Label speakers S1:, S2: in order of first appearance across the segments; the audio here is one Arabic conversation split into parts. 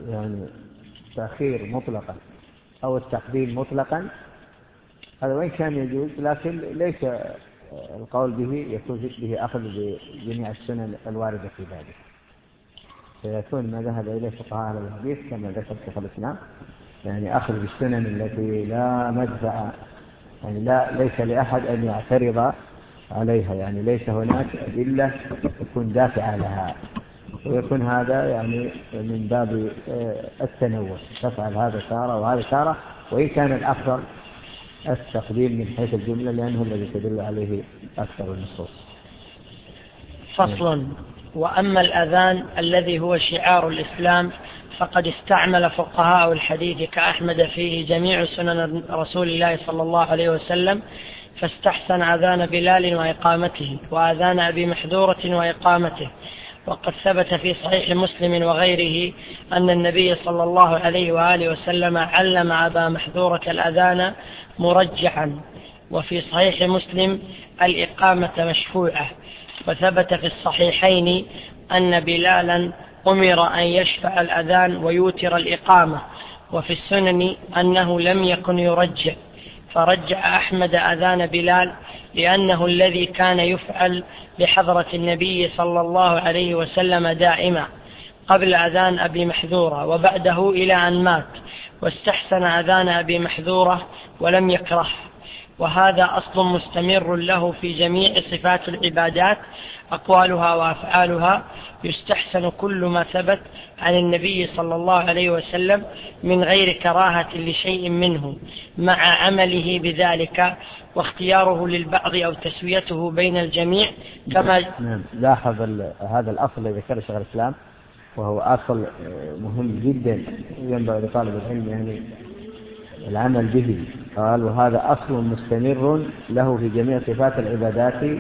S1: يعني تأخير مطلقا أو التقديم مطلقا هذا وإن كان يجوز، لكن ليس القول به يكون به أخذ بجميع السنن الواردة في ذلك، فيكون ما ذهب إليه فقهاء أهل الحديث كما ذكر شيخ الإسلام، يعني أخذ بالسنن التي لا مدفع، يعني ليس لأحد أن يعترض عليها، يعني ليس هناك أدلة تكون دافعة لها، ويكون هذا يعني من باب التنوع، تفعل هذا تارة وهذا تارة، وإن كان الأفضل التقديم من حيث الجملة لأنه الذي تدل عليه أكثر النصوص.
S2: فصل. وأما الأذان الذي هو شعار الإسلام فقد استعمل فقهاء الحديث كأحمد فيه جميع سنن رسول الله صلى الله عليه وسلم، فاستحسن أذان بلال وإقامته، وأذان أبي محذورة وإقامته. وقد ثبت في صحيح مسلم وغيره أن النبي صلى الله عليه وآله وسلم علم أبا محذورة الأذان مرجعا، وفي صحيح مسلم الإقامة مشفوعة. وثبت في الصحيحين أن بلالا أمر أن يشفع الأذان ويوتر الإقامة، وفي السنن أنه لم يكن يرجع، فرجع أحمد أذان بلال لأنه الذي كان يفعل بحضرة النبي صلى الله عليه وسلم دائما قبل أذان أبي محذورة وبعده إلى أن مات، واستحسن أذان أبي محذورة ولم يكره. وهذا أصل مستمر له في جميع صفات العبادات أقوالها وأفعالها، يستحسن كل ما ثبت عن النبي صلى الله عليه وسلم من غير كراهة لشيء منه مع عمله بذلك، واختياره للبعض أو تسويته بين الجميع كما
S1: لاحظ هذا الأصل الذي ذكره شيخ الإسلام، وهو أصل مهم جدا ينبغي لطالب العلم يعني العمل به. قال وهذا أصل مستمر له في جميع صفات العبادات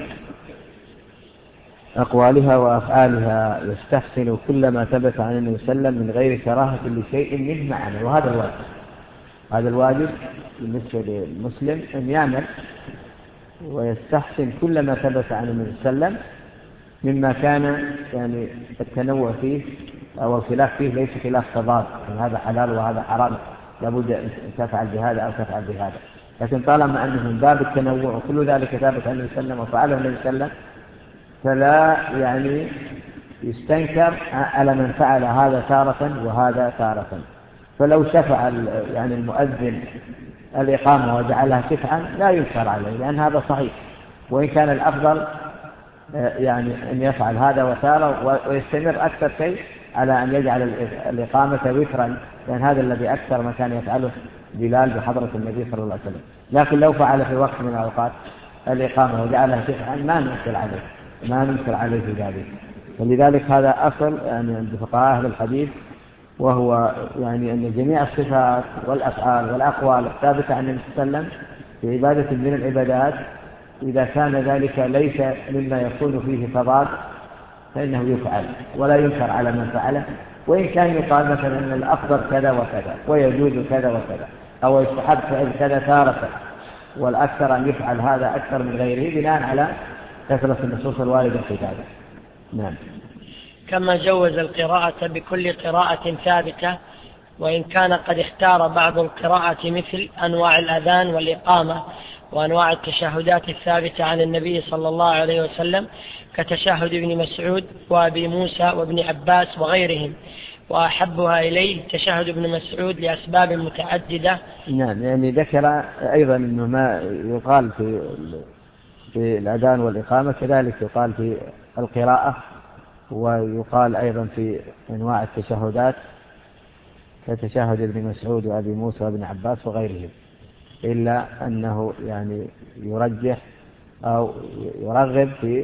S1: أقوالها وأفعالها، يستحسن كل ما ثبت عن النبي صلى الله عليه وسلم من غير كراهة لشيء منه معنى. وهذا الواجب، هذا الواجب بالنسبة للمسلم أن يعمل ويستحسن كل ما ثبت عن النبي صلى الله عليه وسلم مما كان يعني التنوع فيه أو الخلاف فيه ليس خلاف تضاد، هذا حلال وهذا حرام لابد أن تفعل بهذا أو تفعل بهذا، لكن طالما أنه من باب التنوع وكل ذلك ثابت عن النبي صلى الله عليه وسلم وفعله النبي صلى الله عليه وسلم، فلا يعني يستنكر على من فعل هذا تارة وهذا تارة. فلو شفع يعني المؤذن الإقامة وجعلها شفعا لا ينكر عليه، لأن هذا صحيح، وإن كان الأفضل يعني أن يفعل هذا وتارة ويستمر أكثر شيء على أن يجعل الإقامة وترا، لأن هذا الذي أكثر ما كان يفعله بلال بحضرة النبي صلى الله عليه وسلم. لكن لو فعل في وقت من الأوقات الإقامة وجعلها شفعا ما ننكر عليه ذلك. فلذلك هذا أصل يعني عند فقهاء أهل الحديث، وهو يعني أن جميع الصفات والأفعال والأقوال الثابتة عن النبي صلى الله عليه وسلم في عبادة من العبادات إذا كان ذلك ليس مما يكون فيه تضاد فإنه يفعل ولا ينكر على من فعله، وإن كان يقال مثلا أن الأفضل كذا وكذا ويجوز كذا وكذا أو يستحب فعل كذا تارة، والأكثر أن يفعل هذا أكثر من غيره بناء على كثرة النصوص الواردة في ذلك. نعم.
S2: كما جوز القراءة بكل قراءة ثابتة، وإن كان قد اختار بعض القراءة مثل أنواع الأذان والإقامة وأنواع التشهدات الثابتة عن النبي صلى الله عليه وسلم كتشهد ابن مسعود وأبي موسى وابن عباس وغيرهم، وأحبها إليه تشهد ابن مسعود لأسباب متعددة.
S1: نعم، يعني ذكر أيضا أنه ما يقال في الأذان والإقامة كذلك يقال في القراءة، ويقال أيضا في أنواع التشهدات كتشهد ابن مسعود وأبي موسى وابن عباس وغيرهم، إلا أنه يعني يرجح أو يرغب في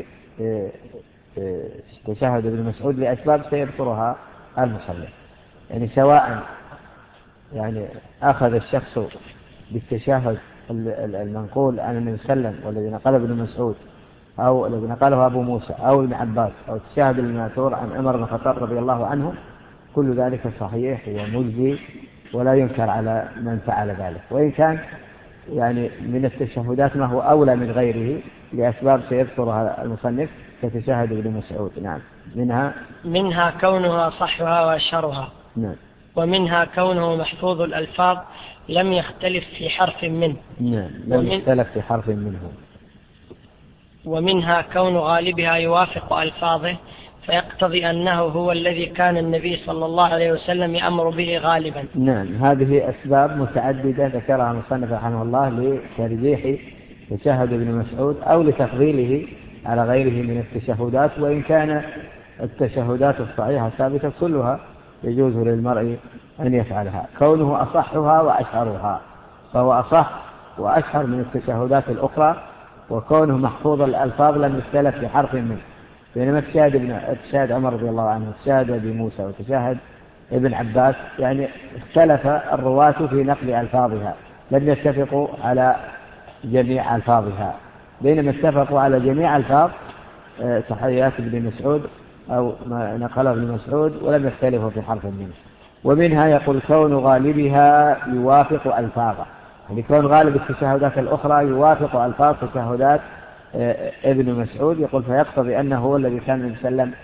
S1: تشهد ابن مسعود لأسباب سيذكرها المصنف. يعني سواء يعني أخذ الشخص بالتشهد المنقول عن النبي صلى الله عليه وسلم والذي نقله ابن مسعود أو الذي نقله أبو موسى أو ابن عباس أو التشهد الماثور عن عمر بن الخطاب رضي الله عنه، كل ذلك صحيح ومجزي ولا ينكر على من فعل ذلك، وإن كان يعني من التشهدات ما هو أولى من غيره لأسباب سيذكرها المصنف كتشهد ابن مسعود. نعم. منها
S2: كونها صحها وأشهرها.
S1: نعم.
S2: ومنها كونه محفوظ الألفاظ لم يختلف في حرف منه.
S1: نعم، لم يختلف في حرف منه.
S2: ومنها كون غالبها يوافق ألفاظه فيقتضي أنه هو الذي كان النبي صلى الله عليه وسلم يأمر به غالبا.
S1: نعم، هذه أسباب متعددة ذكرها المصنف رحمه الله لترجيح تشهد ابن مسعود أو لتفضيله على غيره من التشهدات، وإن كان التشهدات الصحيحة الثابتة كلها يجوز للمرء أن يفعلها، كونه أصحها وأشهرها، فهو أصح وأشهر من التشهدات الأخرى، وكونه محفوظ الألفاظ لم يختلف في حرف منه. بينما تشاهد عمر رضي الله عنه، تشاهد أبي موسى، وتشاهد ابن عباس، يعني اختلف الرواة في نقل ألفاظها، لم يتفقوا على جميع ألفاظها، بينما اتفقوا على جميع ألفاظ تحيات ابن مسعود أو ما نقله ابن مسعود، ولم يختلفوا في حرف منه. ومنها يقول كون غالبها يوافق ألفاظه، يعني كون غالب التشهدات الأخرى يوافق ألفاظ تشهدات ابن مسعود، يقول فيقتضي أنه هو الذي كان النبي صلى الله عليه وسلم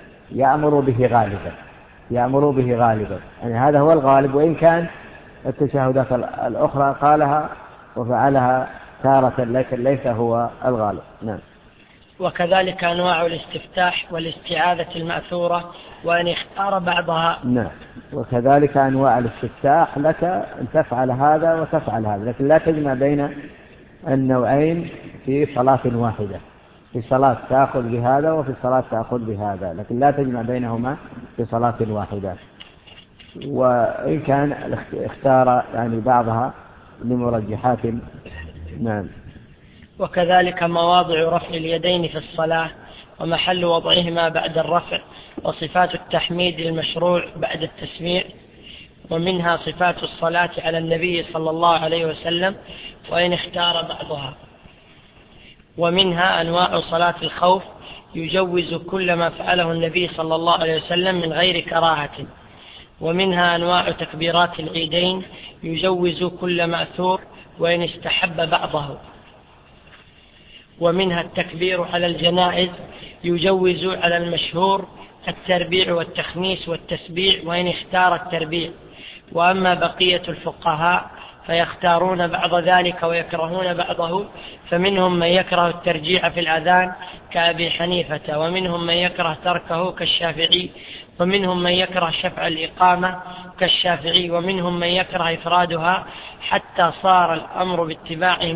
S1: يأمر به غالبا، يعني هذا هو الغالب، وإن كان التشهدات الأخرى قالها وفعلها تارة لكن ليس هو الغالب. نعم.
S2: وكذلك أنواع الاستفتاح والاستعاذة المأثورة وأن اختار بعضها.
S1: نعم، وكذلك أنواع الاستفتاح لك أن تفعل هذا وتفعل هذا، لكن لا تجمع بين النوعين في صلاة واحدة، في صلاة تأخذ بهذا وفي صلاة تأخذ بهذا، لكن لا تجمع بينهما في صلاة واحدة، وإن كان اختار يعني بعضها لمرجحات. نعم.
S2: وكذلك مواضع رفع اليدين في الصلاة ومحل وضعهما بعد الرفع، وصفات التحميد المشروع بعد التسميع، ومنها صفات الصلاة على النبي صلى الله عليه وسلم وإن اختار بعضها. ومنها أنواع صلاة الخوف يجوز كل ما فعله النبي صلى الله عليه وسلم من غير كراهة. ومنها أنواع تكبيرات العيدين يجوز كل مأثور وإن استحب بعضه. ومنها التكبير على الجنائز يجوز على المشهور التربيع والتخميس والتسبيع وإن اختار التربيع. وأما بقية الفقهاء فيختارون بعض ذلك ويكرهون بعضه، فمنهم من يكره الترجيع في الأذان كأبي حنيفة، ومنهم من يكره تركه كالشافعي، ومنهم من يكره شفع الإقامة كالشافعي، ومنهم من يكره إفرادها حتى صار الأمر باتباعهم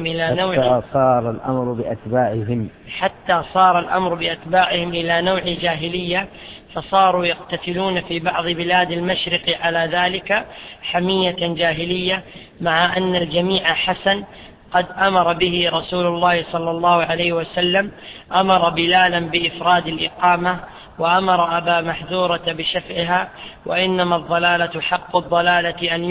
S2: إلى نوع جاهلية، فصاروا يقتتلون في بعض بلاد المشرق على ذلك حمية جاهلية، مع أن الجميع حسن قد أمر به رسول الله صلى الله عليه وسلم، أمر بلالا بإفراد الإقامة، وأمر أبا محذورة بشفعها. وإنما الضلالة حق الضلالة أن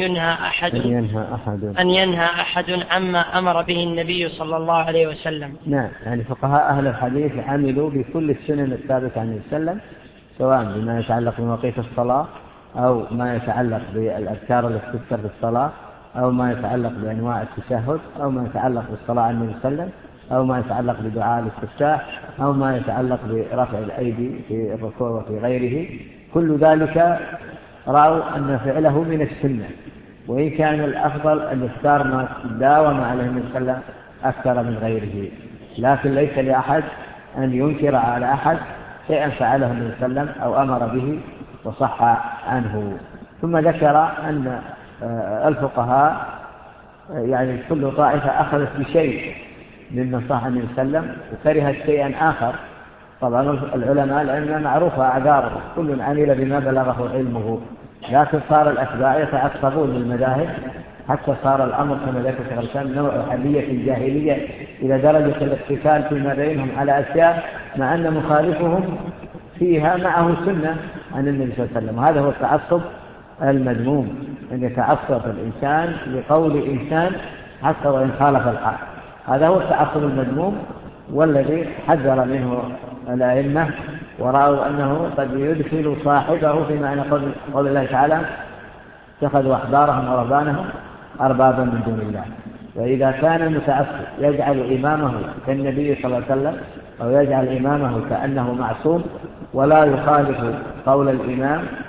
S2: ينهى أحد عما أمر به النبي صلى الله عليه وسلم.
S1: نعم، يعني فقهاء أهل الحديث عملوا بكل السنن الثابتة عن النبي صلى الله عليه وسلم، سواء بما يتعلق بمواقيت الصلاة أو ما يتعلق بالأذكار التي تذكر في الصلاة، أو ما يتعلق بأنواع التشهد، أو ما يتعلق بالصلاة على النبي صلى الله عليه وسلم، أو ما يتعلق بدعاء الاستفتاح، أو ما يتعلق برفع الأيدي في الركوع وفي غيره. كل ذلك رأوا أن فعله من السنة، وإن كان الأفضل أن يختار ما داوم عليه النبي صلى الله عليه وسلم أكثر من غيره، لكن ليس لأحد أن ينكر على أحد شيئا فعله النبي صلى الله عليه وسلم أو أمر به وصح عنه. ثم ذكر أن الفقهاء يعني كل طائفة أخذت بشيء مما صح عن النبي صلى الله عليه وسلم وكرهت شيئا آخر. طبعا العلماء لأن معروفة أعذارهم، كل عمل بما بلغه علمه، لكن صار الأتباع يتعصبون للمذاهب حتى صار الأمر كما ذكر شيخ الإسلام نوع حمية الجاهلية إلى درجة الاقتتال فيما بينهم على أشياء مع أن مخالفهم فيها معه سنة عن النبي صلى الله عليه وسلم. وهذا هو التعصب المذموم، أن يتعصب الإنسان لقول إنسان حتى وإن خالف الحق، هذا هو التعصب المذموم والذي حذر منه الأئمة، ورأوا أنه قد يدخل صاحبه في معنى قول الله تعالى اتخذوا أحبارهم ورهبانهم أربابا من دون الله. وإذا كان المتعصب يجعل إمامه كالنبي صلى الله عليه وسلم أو يجعل إمامه كأنه معصوم ولا يخالف قول الإمام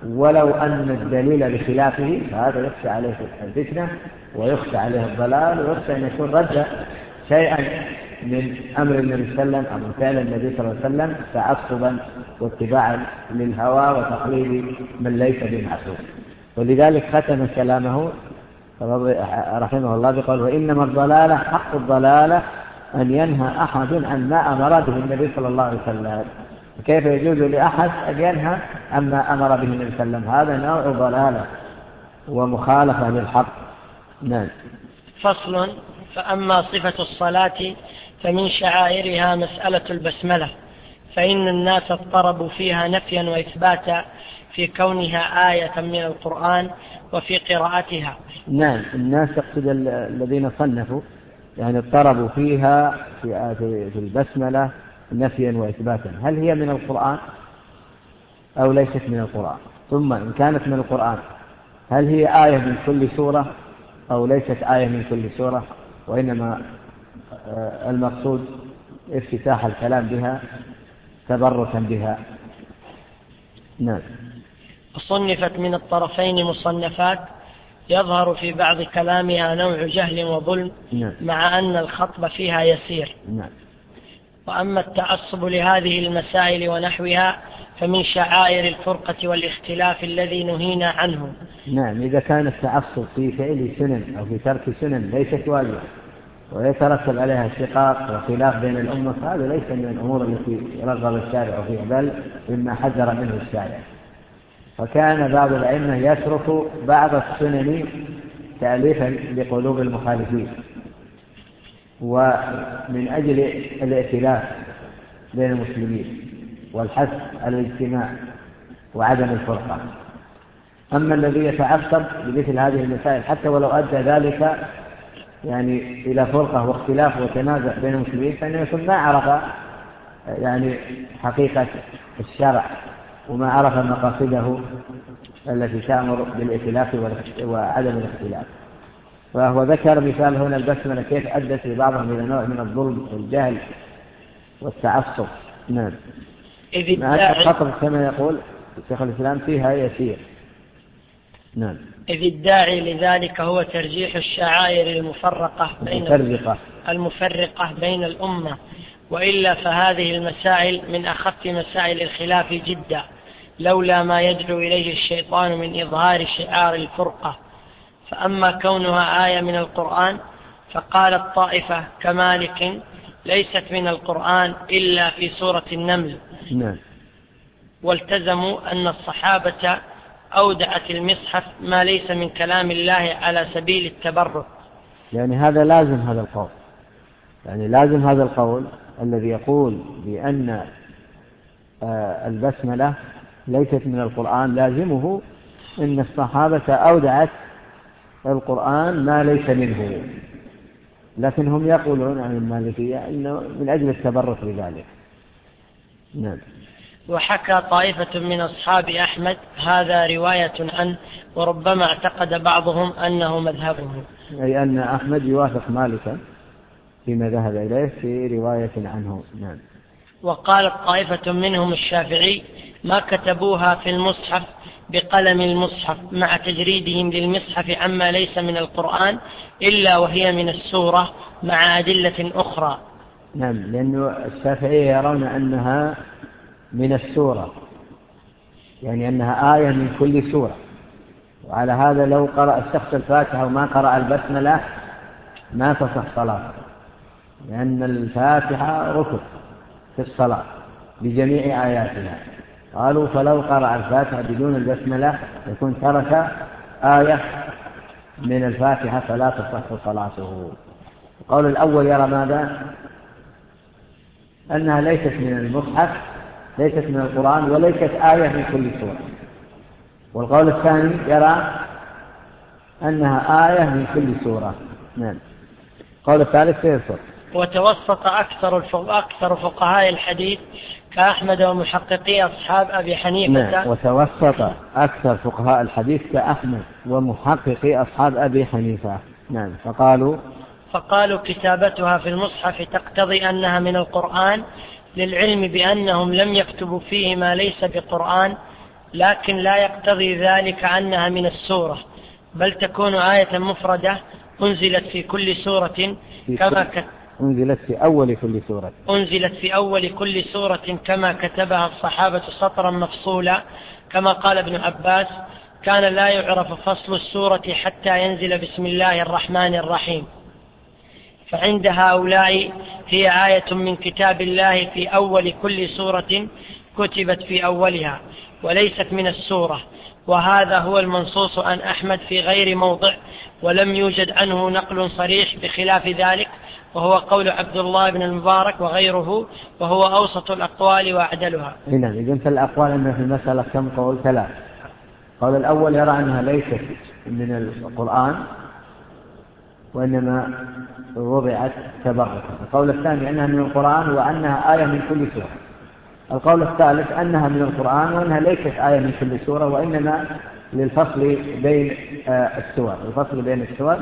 S1: ولو أن الدليل بخلافه فهذا يخشى عليه الفتنة ويخشى عليه الضلال ويخشى أن يكون رد شيئا من أمر النبي صلى الله عليه وسلم أو من فعل النبي صلى الله عليه وسلم تعصبا واتباعا للهوى وتقليد من ليس بمعصوم. ولذلك ختم كلامه رحمه الله بقول: وإنما الضلالة حق الضلالة أن ينهى أحد عن ما أمر به النبي صلى الله عليه وسلم. كيف يجوز لأحد أن ينهى عما أمر به النبي صلى الله عليه وسلم؟ هذا نوع ضلالة ومخالفة للحق. نعم.
S2: فصل. فأما صفة الصلاة فمن شعائرها مسألة البسملة، فإن الناس اضطربوا فيها نفيا وإثباتا في كونها آية من القرآن وفي قراءتها.
S1: نعم، الناس يقصد الذين صنفوا يعني اضطربوا فيها في البسملة نفيا وإثباتا، هل هي من القرآن أو ليست من القرآن؟ ثم إن كانت من القرآن هل هي آية من كل سورة أو ليست آية من كل سورة، وإنما المقصود افتتاح الكلام بها تبركا بها. نعم.
S2: صنفت من الطرفين مصنفات يظهر في بعض كلامها نوع جهل وظلم.
S1: نعم.
S2: مع أن الخطب فيها يسير.
S1: نعم.
S2: وأما التعصب لهذه المسائل ونحوها فمن شعائر الفرقة والاختلاف الذي نهينا عنه.
S1: نعم، إذا كان التعصب في فعل سنن أو في ترك سنن ليست واجبة ويترتب عليها شقاق وخلاف بين الأمة فهذا ليس من الأمور التي رغب الشارع فيها، بل مما حذر منه الشارع. فكان بعض الأئمة يترك بعض السنن تأليفا لقلوب المخالفين ومن أجل الائتلاف بين المسلمين والحث على الاجتماع وعدم الفرقة. أما الذي يتعصب لمثل هذه المسائل حتى ولو أدى ذلك يعني إلى فرقة واختلاف وتنازع بين المسلمين فإنه يكون ما عرف يعني حقيقة الشرع وما عرف مقاصده التي تأمر بالائتلاف وعدم الاختلاف. وهو ذكر مثال هنا البسملة كيف أدت لبعضهم إلى نوع من الظلم والجهل والتعصب. نعم. الخطب كما يقول شيخ الإسلام فيها يسير. نعم.
S2: إذ الداعي لذلك هو ترجيح الشعائر المفرقة بين الأمة، وإلا فهذه المسائل من أخف مسائل الخلاف جدا، لولا ما يدعو إليه الشيطان من إظهار شعار الفرقة. فأما كونها آية من القرآن فقال الطائفة كمالك ليست من القرآن إلا في سورة النمل.
S1: نعم.
S2: والتزموا أن الصحابة أودعت المصحف ما ليس من كلام الله على سبيل التبرك.
S1: يعني هذا لازم هذا القول، يعني لازم هذا القول الذي يقول بأن البسملة ليست من القرآن لازمه أن الصحابة أودعت القرآن ما ليس منه، لكن هم يقولون عن المالكية إنه من أجل التبرك بذلك. نعم.
S2: وحكى طائفة من أصحاب أحمد هذا رواية عنه، وربما اعتقد بعضهم أنه مذهبه،
S1: أي أن أحمد يوافق مالكا فيما ذهب إليه في رواية عنه. نعم.
S2: وقالت طائفة منهم الشافعي ما كتبوها في المصحف بقلم المصحف مع تجريدهم للمصحف عما ليس من القرآن إلا وهي من السورة مع أدلة أخرى.
S1: نعم، لأن الشافعي يرون أنها من السورة، يعني أنها آية من كل سورة، وعلى هذا لو قرأ الشخص الفاتحة وما قرأ البسملة ما تصح صلاة، لأن الفاتحة ركن في الصلاة بجميع آياتها. قالوا فلو قرأ الفاتحة بدون البسملة يكون ترك آية من الفاتحة فلا تصح صلاته. القول الأول يرى ماذا؟ أنها ليست من المصحف، ليست من القرآن، وليست آية من كل سورة. والقول الثاني يرى أنها آية من كل سورة. نعم. القول الثالث سيرفض.
S2: وتوسط أكثر فقهاء الحديث كأحمد ومحققي أصحاب أبي حنيفة.
S1: نعم. وتوسط أكثر فقهاء الحديث كأحمد ومحققي أصحاب أبي حنيفة. نعم. فقالوا
S2: كتابتها في المصحف تقتضي أنها من القرآن، للعلم بأنهم لم يكتبوا فيه ما ليس بقرآن، لكن لا يقتضي ذلك أنها من السورة، بل تكون آية مفردة أنزلت في كل سورة
S1: أنزلت في أول كل سورة
S2: كما كتبها الصحابة سطرا مفصولا، كما قال ابن عباس: كان لا يعرف فصل السورة حتى ينزل بسم الله الرحمن الرحيم. فعند هؤلاء هي آية من كتاب الله في أول كل سورة كتبت في أولها، وليست من السورة، وهذا هو المنصوص عن أحمد في غير موضع، ولم يوجد عنه نقل صريح بخلاف ذلك، وهو قول عبد الله بن المبارك وغيره، وهو أوسط الأقوال وأعدلها.
S1: نعم، إذن فالأقوال أنها في المسألة كم قول؟ 3. قول الأول يرى أنها ليست من القرآن وإنما وضعت تبركا. القول الثاني أنها من القرآن وأنها آية من كل سورة. القول الثالث أنها من القرآن وأنها ليست آية من كل سورة، وإنما للفصل بين السور،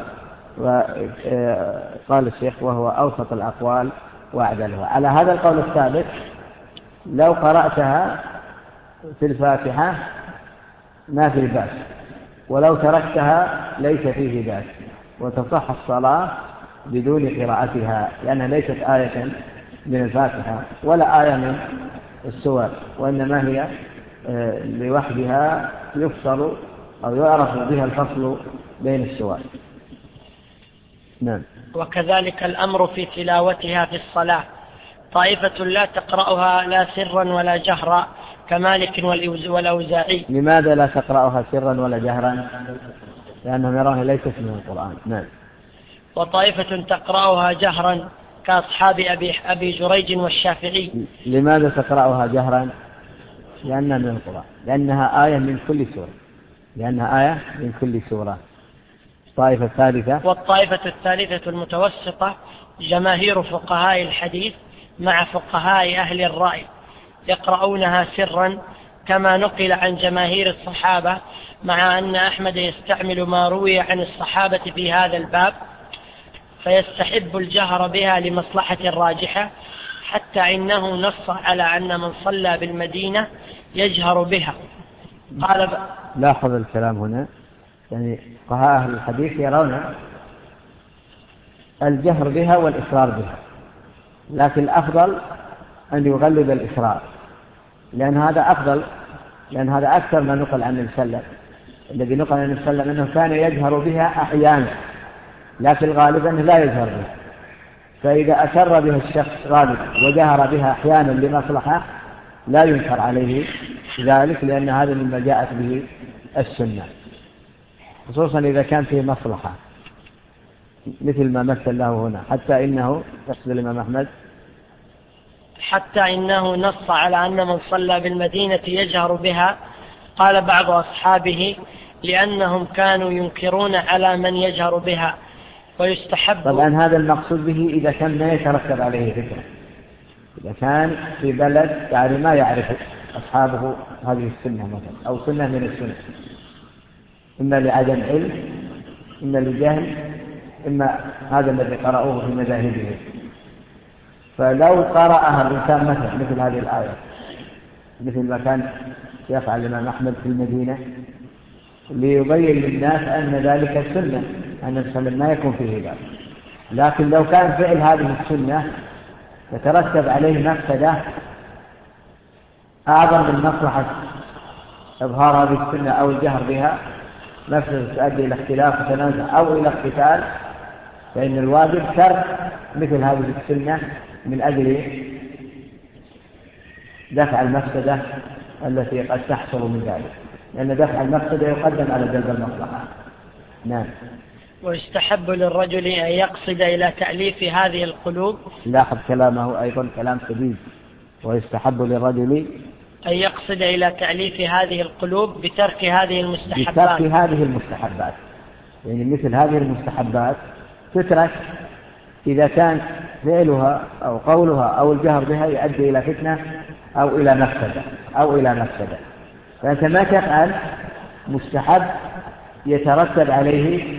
S1: وقال الشيخ وهو أوسط الأقوال وأعدلها. على هذا القول الثالث لو قرأتها في الفاتحة ما في بأس، ولو تركتها ليس فيه بأس، وتصح الصلاة بدون قراءتها، لأنها ليست آية من الفاتحة ولا آية من السور، وإنما هي لوحدها يفصل أو يعرف بها الفصل بين السور. نعم.
S2: وكذلك الأمر في تلاوتها في الصلاة. طائفة لا تقرأها لا سرا ولا جهرا كمالك والأوزاعي.
S1: لماذا لا تقرأها سرا ولا جهرا؟ لأنهم يرونها ليست من القرآن. نعم.
S2: وطائفة تقرأها جهرا كأصحاب أبي جريج والشافعي.
S1: لماذا تقرأها جهرا؟ لأنها من القرآن، لأنها آية من كل سورة. الطائفة الثالثة.
S2: والطائفة الثالثة المتوسطة جماهير فقهاء الحديث مع فقهاء أهل الرأي يقرؤونها سرا كما نقل عن جماهير الصحابة، مع أن أحمد يستعمل ما روي عن الصحابة في هذا الباب، فيستحب الجهر بها لمصلحة راجحة، حتى إنه نص على أن من صلى بالمدينة يجهر بها. قال
S1: لاحظ الكلام هنا، يعني فقهاء أهل الحديث يرون الجهر بها والإصرار بها، لكن الأفضل أن يغلب الإصرار، لأن هذا أفضل، لأن هذا أكثر ما نقل عن السلم. الذي نقل عن السلم أنه كان يجهر بها أحيانا، لكن الغالب أنه لا يجهر بها. فإذا أسر بها الشخص غالب وجهر بها أحيانا لمصلحة لا ينكر عليه ذلك، لأن هذا مما جاءت به السنة، خصوصا إذا كان فيه مصلحة، مثل ما مثل له هنا. حتى إنه يقصد الإمام أحمد
S2: حتى إنه نص على أن من صلى بالمدينة يجهر بها. قال بعض أصحابه لأنهم كانوا ينكرون على من يجهر بها ويستحب.
S1: طبعا هذا المقصود به إذا كان ما يترتب عليه فكرة، إذا كان في بلد يعني ما يعرف أصحابه هذه السنة مثلا، أو سنة من السنة، إما لعدم علم، إما لجهل، إما هذا الذي قرأوه في مذاهبهم. فلو قرأها الإنسان مثل هذه الآية، مثل ما كان يفعل الإمام أحمد في المدينة، ليبين للناس أن ذلك السنة، أن السلم ما يكون فيه ذلك. لكن لو كان فعل هذه السنة يترتب عليه مفسدة أعظم من مصلحة إظهار هذه السنة أو الجهر بها، مفسدة تؤدي إلى اختلاف وتنازع أو إلى اقتتال، فإن الواجب ترك مثل هذه السنة من أجل دفع المفسدة التي قد تحصل من ذلك، لأن دفع المفسدة يقدم على جلب المصلحة. نعم.
S2: ويستحب للرجل أن يقصد إلى تأليف هذه القلوب.
S1: لاحظ كلامه أيضا كلام سديد. ويستحب للرجل
S2: أن يقصد إلى تأليف هذه القلوب بترك هذه المستحبات. يعني مثل هذه المستحبات تترك إذا كان فعلها أو قولها أو الجهر بها يؤدي إلى فتنة أو إلى مفسدة. فأنت ما تفعل مستحب يترتب عليه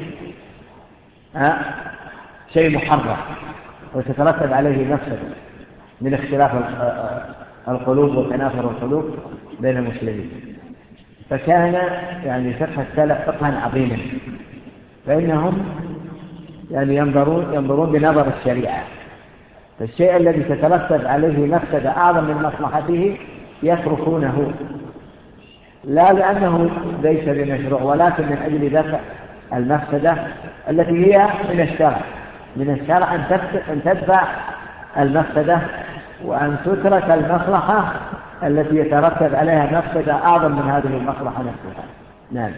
S2: شيء محرم وتترتب عليه مفسدة من اختلاف القلوب وتنافر القلوب بين المسلمين.
S1: فكان يعني فقه السلف فقها عظيما، فإنهم يعني ينظرون بنظر الشريعة، فالشيء الذي تترتب عليه مفسدة أعظم من مصلحته يتركونه، لا لأنه ليس بمشروع، ولكن من أجل دفع المفسدة التي هي من الشرع أن تدفع المفسدة، وأن تترك المصلحة التي يترتب عليها مفسدة أعظم من هذه المصلحة نفسها. نعم.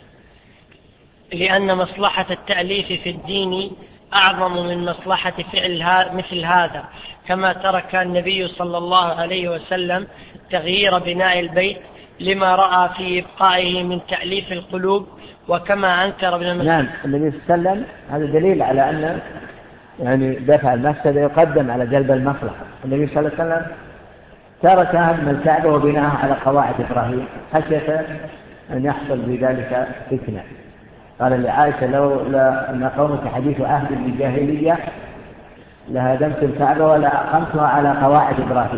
S2: لأن مصلحة التأليف في الدين أعظم من مصلحة فعل مثل هذا، كما ترك النبي صلى الله عليه وسلم تغيير بناء البيت لما رأى في إبقائه من تأليف القلوب، وكما أنكر ابن مسعود.
S1: نعم، النبي صلى الله عليه وسلم هذا دليل على أن يعني دفع المفسدة يقدم على جلب المصلحة. النبي صلى الله عليه وسلم ترك هدم الكعبة وبناءها على قواعد إبراهيم خشية أن يحصل بذلك فتنة. قال لعائشة: لولا أن قومك حديث عهد بالجاهلية لهدمت الكعبة ولا أقمتها على قواعد إبراهيم.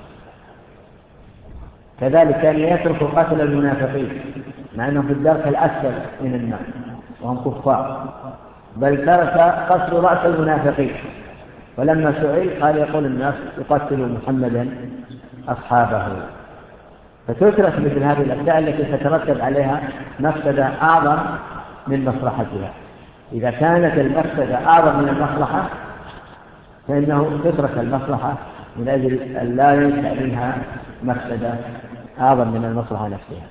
S1: كذلك كان يترك قتل المنافقين مع أنهم في الدرك الأسفل من النار وهم كفار، بل ترك قتل رأس المنافقين، ولما سئل قال: يقول الناس يقتل محمدا أصحابه. فتترك مثل هذه الأشياء التي تترتب عليها مفسدة أعظم من مصلحتها. إذا كانت المفسدة أعظم من المصلحة فإنه تترك المصلحة من أجل أن لا ينشأ منها مفسدة أعظم من المصلحة نفسها.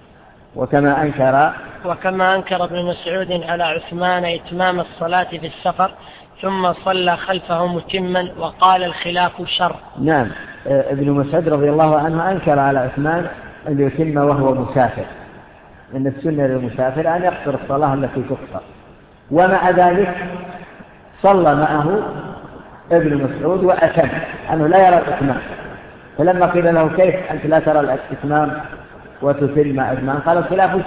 S2: وكما أنكر ابن مسعود على عثمان إتمام الصلاة في السفر ثم صلى خلفه متما وقال: الخلاف شر.
S1: نعم، ابن مسعود رضي الله عنه أنكر على عثمان أن يتم وهو مسافر، إن السنة للمسافر أن يقصر الصلاة التي تقصر، ومع ذلك صلى معه ابن مسعود وأتم أنه لا يرى الإتمام. فلما قيل له: كيف أنت لا ترى الإتمام وتتم مع عثمان؟ قال: الخلاف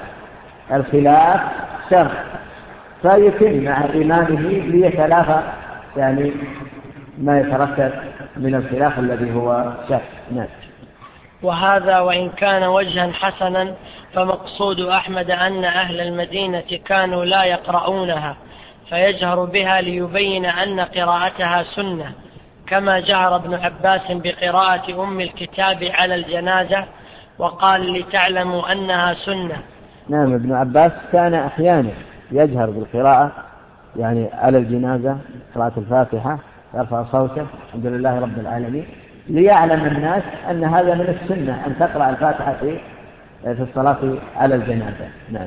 S1: شر، فيتم مع إمامه ليتلافى يعني ما يترتب من الخلاف الذي هو شر. نعم.
S2: وهذا وإن كان وجها حسنا فمقصود أحمد أن أهل المدينة كانوا لا يقرؤونها فيجهر بها ليبين أن قراءتها سنة، كما جهر ابن عباس بقراءة أم الكتاب على الجنازة وقال: لتعلموا أنها سنة.
S1: نعم، ابن عباس كان أحيانا يجهر بالقراءة يعني على الجنازة، قراءة الفاتحة، يرفع صوته الحمد لله رب العالمين، ليعلم الناس أن هذا من السنة أن تقرأ الفاتحة في الصلاة على الجنازة. نعم.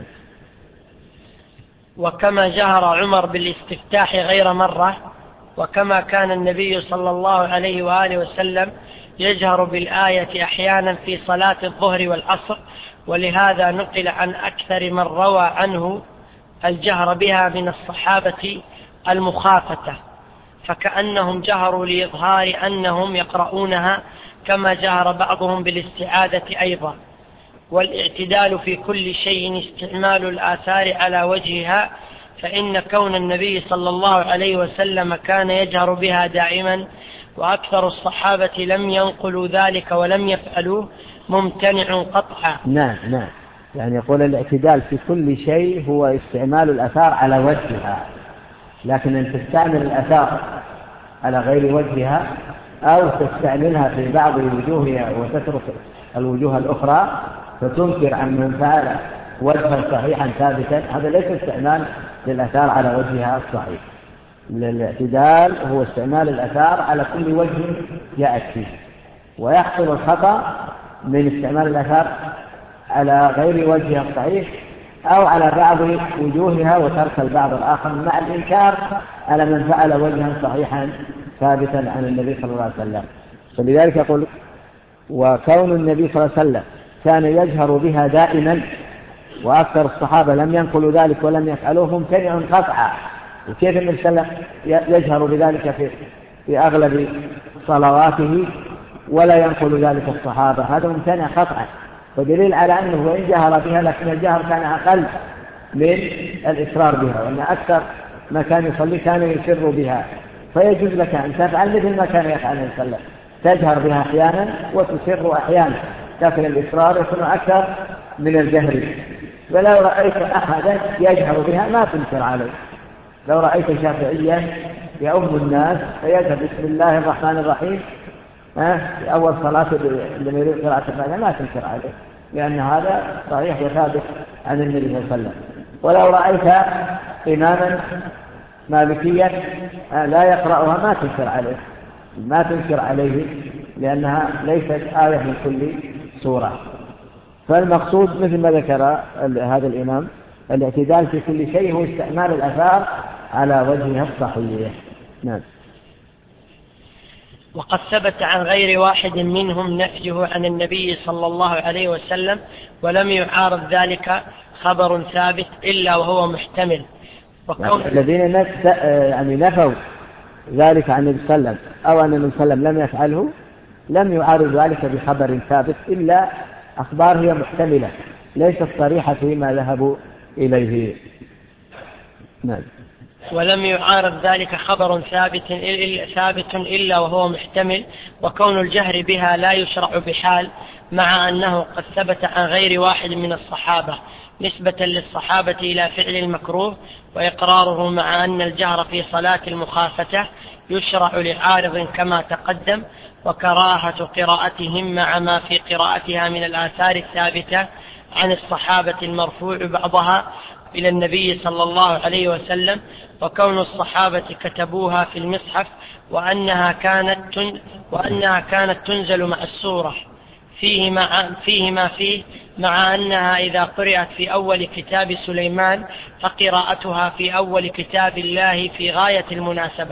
S2: وكما جهر عمر بالاستفتاح غير مرة، وكما كان النبي صلى الله عليه وآله وسلم يجهر بالآية أحيانا في صلاة الظهر والعصر، ولهذا نقل عن أكثر من روى عنه الجهر بها من الصحابة المخافة، فكأنهم جهروا لإظهار أنهم يقرؤونها، كما جهر بعضهم بالاستعاذة أيضا. والاعتدال في كل شيء استعمال الآثار على وجهها، فإن كون النبي صلى الله عليه وسلم كان يجهر بها دائما وأكثر الصحابة لم ينقلوا ذلك ولم يفعلوه ممتنع قطعا.
S1: نعم، يعني يقول الاعتدال في كل شيء هو استعمال الآثار على وجهها، لكن أن تستعمل الآثار على غير وجهها أو تستعملها في بعض وجوهها وتترك الوجوه الأخرى فتنكر عن من فعل وجها صحيحا ثابتا، هذا ليس استعمال للآثار على وجهها الصحيح. الاعتدال هو استعمال الآثار على كل وجه جاءت فيه، ويحصل الخطأ من استعمال الآثار على غير وجهها الصحيح أو على بعض وجوهها وترك البعض الآخر مع الإنكار على من فعل وجها صحيحا ثابتا عن النبي صلى الله عليه وسلم. فلذلك يقول: وكون النبي صلى الله عليه وسلم كان يجهر بها دائما وأكثر الصحابة لم ينقلوا ذلك ولم يفعلوه ممتنع قطعا. وكيف النبي صلى الله عليه وسلم يجهر بذلك في أغلب صلواته ولا ينقل ذلك الصحابة؟ هذا ممتنع قطعا، ودليل على أنه وإن جهر بها لكن الجهر كان أقل من الإصرار بها، وأن أكثر ما كان يصلي كان يسر بها، فيجوز لك أن تفعل مثل ما كان يفعل النبي صلى الله عليه وسلم، تجهر بها أحيانا وتسر أحيانا، لكن الإصرار يكون أكثر من الجهر، ولو رأيت أحدا يجهر بها ما تنكر عليه. لو رأيت شافعيا يؤم الناس فيجهر بسم الله الرحمن الرحيم في أول صلاة لما يريد قراءة الفاتحة ما تنكر عليه، لأن هذا صحيح وثابت عن النبي صلى الله عليه وسلم. ولو رأيت إماما مالكيا لا يقرأها ما تنكر عليه لأنها ليست آية من كل سورة. فالمقصود مثل ما ذكر هذا الإمام الاعتدال في كل شيء هو استعمال الآثار على وجهها الصحيح. نعم.
S2: وقد ثبت عن غير واحد منهم نفيه عن النبي صلى الله عليه وسلم، ولم يعارض ذلك خبر ثابت إلا وهو محتمل.
S1: الذين يعني نفوا ذلك عن النبي صلى الله عليه وسلم أو أن النبي صلى الله عليه وسلم لم يفعله لم يعارض ذلك بخبر ثابت إلا أخبار هي محتملة ليست صريحة فيما ذهبوا إليه. نعم.
S2: ولم يعارض ذلك خبر ثابت إلا وهو محتمل، وكون الجهر بها لا يشرع بحال، مع أنه قد ثبت عن غير واحد من الصحابة نسبة للصحابة إلى فعل المكروه، وإقراره مع أن الجهر في صلاة المخافتة يشرع لعارض كما تقدم، وكراهة قراءتهم مع ما في قراءتها من الآثار الثابتة عن الصحابة المرفوع بعضها إلى النبي صلى الله عليه وسلم، وكون الصحابة كتبوها في المصحف، وأنها كانت تنزل مع السورة فيه ما فيه، مع أنها إذا قرأت في أول كتاب سليمان فقراءتها في أول كتاب الله في غاية المناسبة.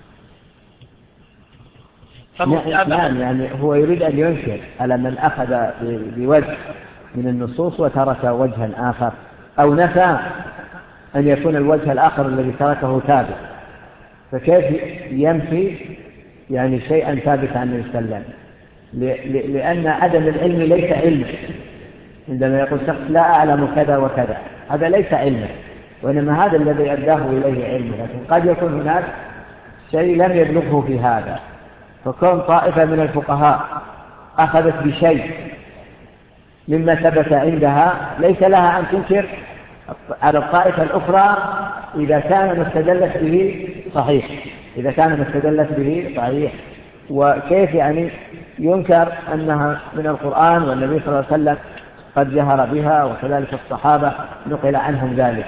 S1: نعم، يعني هو يريد أن ينكر على من أخذ بوجه من النصوص وترك وجها آخر، أو نفى أن يكون الوجه الآخر الذي تركه ثابت، فكيف ينفي يعني شيئا ثابت عن النبي صلى الله عليه وسلم؟ لأن عدم العلم ليس علما. عندما يقول شخص لا أعلم كذا وكذا هذا ليس علما، وإنما هذا الذي أداه إليه علم، لكن قد يكون هناك شيء لم يبلغه في هذا. فكون طائفة من الفقهاء أخذت بشيء مما ثبت عندها ليس لها أن تنكر على الطائفة الأخرى إذا كان ما استدلت به صحيح. وكيف يعني ينكر أنها من القرآن والنبي صلى الله عليه وسلم قد جهر بها، وكذلك الصحابة نقل عنهم ذلك.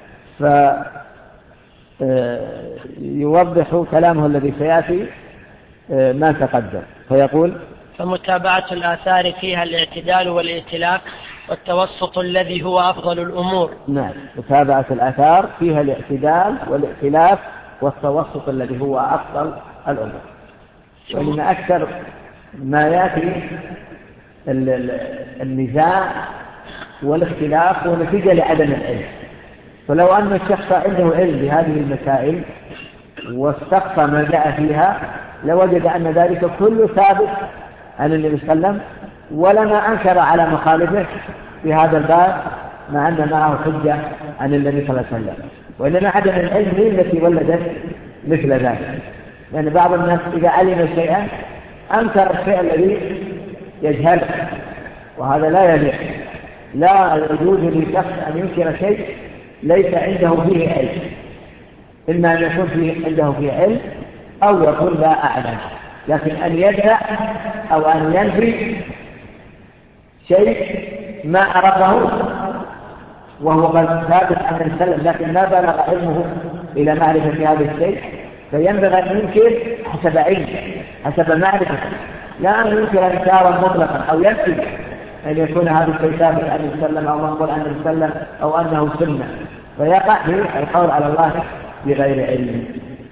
S1: فيوضح كلامه الذي سيأتي ما تقدم، فيقول:
S2: فمتابعة الآثار فيها الاعتدال والائتلاف والتوسط الذي هو أفضل الأمور.
S1: نعم، متابعة الآثار فيها الاعتدال والائتلاف والتوسط الذي هو أفضل الأمور. وإن أكثر ما يأتي النزاع والاختلاف هو نتيجة لعدم العلم. فلو أن الشخص عنده علم بهذه المسائل واستقصى ما جاء فيها لوجد أن ذلك كله ثابت عن النبي صلى الله عليه وسلم، ولما أنكر على مخالفه في هذا الباب مع أن معه حجة عن النبي صلى الله عليه وسلم. وإنما عدم العلم هي التي ولدت مثل ذلك، لأن بعض الناس إذا علم شيئا أنكر الشيء الذي يجهله، وهذا لا يليق. لا يجوز لشخص أن ينكر شيء ليس عنده فيه علم، إما أن يكون عنده فيه علم أو يقول لا أعلم. لكن أن يدعى أو أن ينفي شيء ما عرفه وهو قد ثابت عن النبي صلى الله عليه وسلم لكن ما بلغ علمه إلى معرفة هذا الشيء، فينبغي أن ينكر حسب علم حسب معرفة، لا أن ينكر إنكارا مطلقا أو ينفي أن يكون هذا الشيء ثابت عن النبي صلى الله عليه وسلم أو منقول عن النبي صلى الله عليه وسلم أو أنه سنة، فيقع في القول على الله بغير علم.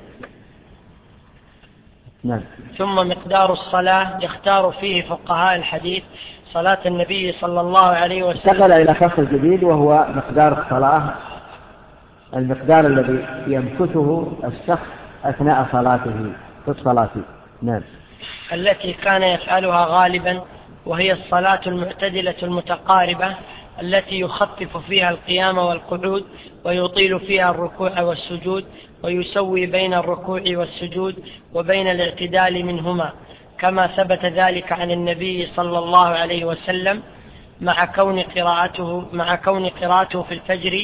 S1: نعم.
S2: ثم مقدار الصلاة يختار فيه فقهاء الحديث صلاة النبي صلى الله عليه وسلم.
S1: انتقل إلى فصل جديد وهو مقدار الصلاة، المقدار الذي يمكثه الشخص أثناء صلاته في الصلاة. نعم.
S2: التي كان يفعلها غالبا، وهي الصلاة المعتدلة المتقاربة التي يخفف فيها القيام والقعود ويطيل فيها الركوع والسجود، ويسوي بين الركوع والسجود وبين الاعتدال منهما، كما ثبت ذلك عن النبي صلى الله عليه وسلم. مع كون قراءته في الفجر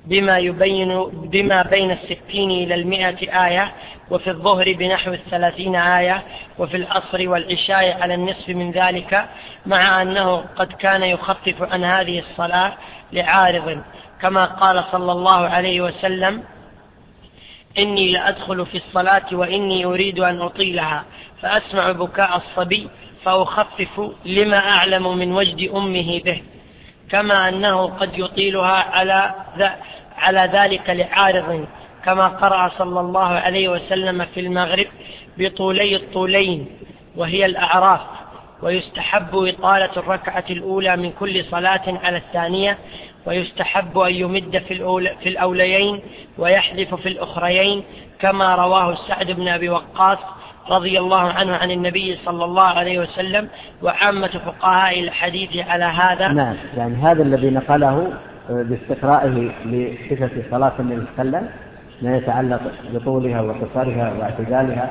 S2: بما بين 60 إلى 100 آية، وفي الظهر بنحو 30 آية، وفي العصر والعشاء على النصف من ذلك، مع أنه قد كان يخفف عن هذه الصلاة لعارض، كما قال صلى الله عليه وسلم: إني لأدخل في الصلاة وإني أريد أن أطيلها فأسمع بكاء الصبي فأخفف لما أعلم من وجد أمه به، كما أنه قد يطيلها على ذلك لعارض، كما قرأ صلى الله عليه وسلم في المغرب بطولي الطولين وهي الأعراف، ويستحب إطالة الركعة الأولى من كل صلاة على الثانية، ويستحب أن يمد في الأوليين ويحذف في الأخريين، كما رواه سعد بن أبي وقاص رضي الله عنه عن النبي صلى الله عليه وسلم وعامة فقهاء الحديث على هذا.
S1: نعم، يعني هذا الذي نقله باستقرائه لصفة صلاة النبي صلى الله عليه وسلم ما يتعلق بطولها وقصرها واعتدالها،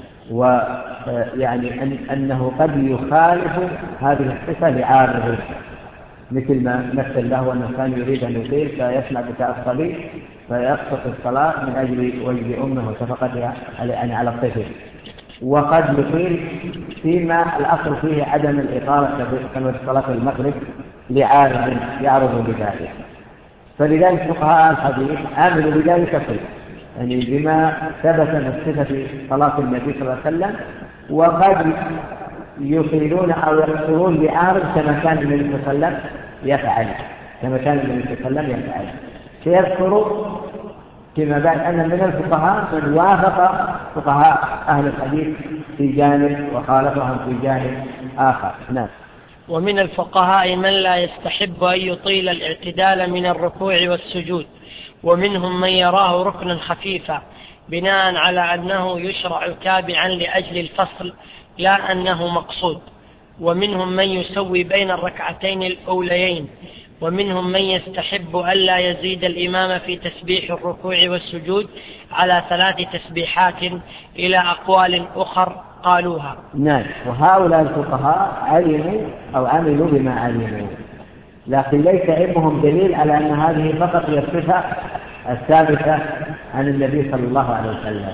S1: ويعني أنه قد يخالف هذه الصفة لعارضه، مثل ما مثل له أنه كان يريد أن يطيل فيسمع بكاء الصبي فيسقط الصلاة من أجل وجد أمه وشفقتها على الطفل، وقد يطيل فيما الأصل فيه عدم الإطالة كما في صلاة المغرب لعارض يعرض بذلك. فلذلك فقهاء الحديث عاملوا بذلك كله، يعني بما ثبت من صفة صلاة النبي صلى الله عليه وسلم، وقد يطيلون أو يقصرون لعارض كما كان النبي صلى الله عليه وسلم يفعل، سيذكر فيما بعد أن من الفقهاء من وافق فقهاء أهل الحديث في جانب وخالفهم في جانب آخر. نعم.
S2: ومن الفقهاء من لا يستحب أن يطيل الاعتدال من الركوع والسجود، ومنهم من يراه ركنا خفيفا بناء على أنه يشرع تابعا لأجل الفصل لا أنه مقصود، ومنهم من يسوي بين الركعتين الأوليين، ومنهم من يستحب ألا يزيد الإمام في تسبيح الركوع والسجود على 3 تسبيحات إلى أقوال أخر قالوها.
S1: نعم، وهؤلاء الفقهاء علموا أو عملوا بما علموا، لكن ليس علمهم دليل على أن هذه فقط هي الصفة الثابتة عن النبي صلى الله عليه وسلم،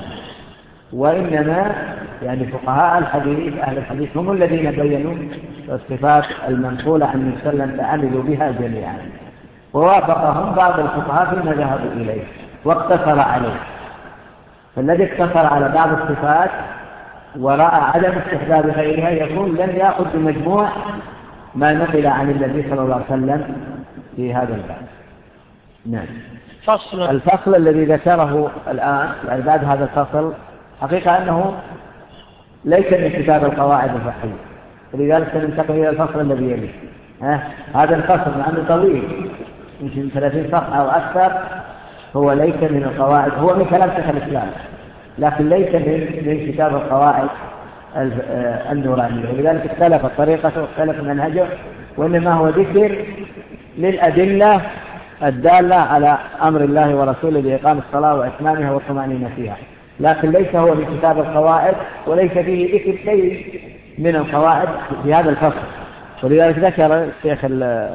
S1: وإنما يعني فقهاء الحديث أهل الحديث هم الذين بينوا الصفات المنقولة عن النبي صلى الله عليه وسلم فعملوا بها جميعا، ووافقهم بعض الفقهاء فيما ذهبوا إليه واقتصر عليه. فالذي اقتصر على بعض الصفات ورأى عدم استحباب غيرها يكون لم يأخذ بمجموع ما نقل عن النبي صلى الله عليه وسلم في هذا الباب. نعم. الفصل الذي ذكره الآن يعني بعد هذا الفصل حقيقة أنه ليس من كتاب القواعد الفقهية، ولذلك سننتقل إلى الفصل الذي يليه. هذا الفصل مع أنه طويل يمكن 30 صفحة أو أكثر، هو ليس من القواعد، هو من كلام شيخ الإسلام لكن ليس من كتاب القواعد النورانية، ولذلك اختلفت طريقته واختلف منهجه، وإنما هو ذكر للأدلة الدالة على أمر الله ورسوله بإقام الصلاة وإتمامها والطمأنينة فيها، لكن ليس هو من كتاب القواعد وليس فيه ذكر شيء من القواعد في هذا الفصل. ولذلك ذكر الشيخ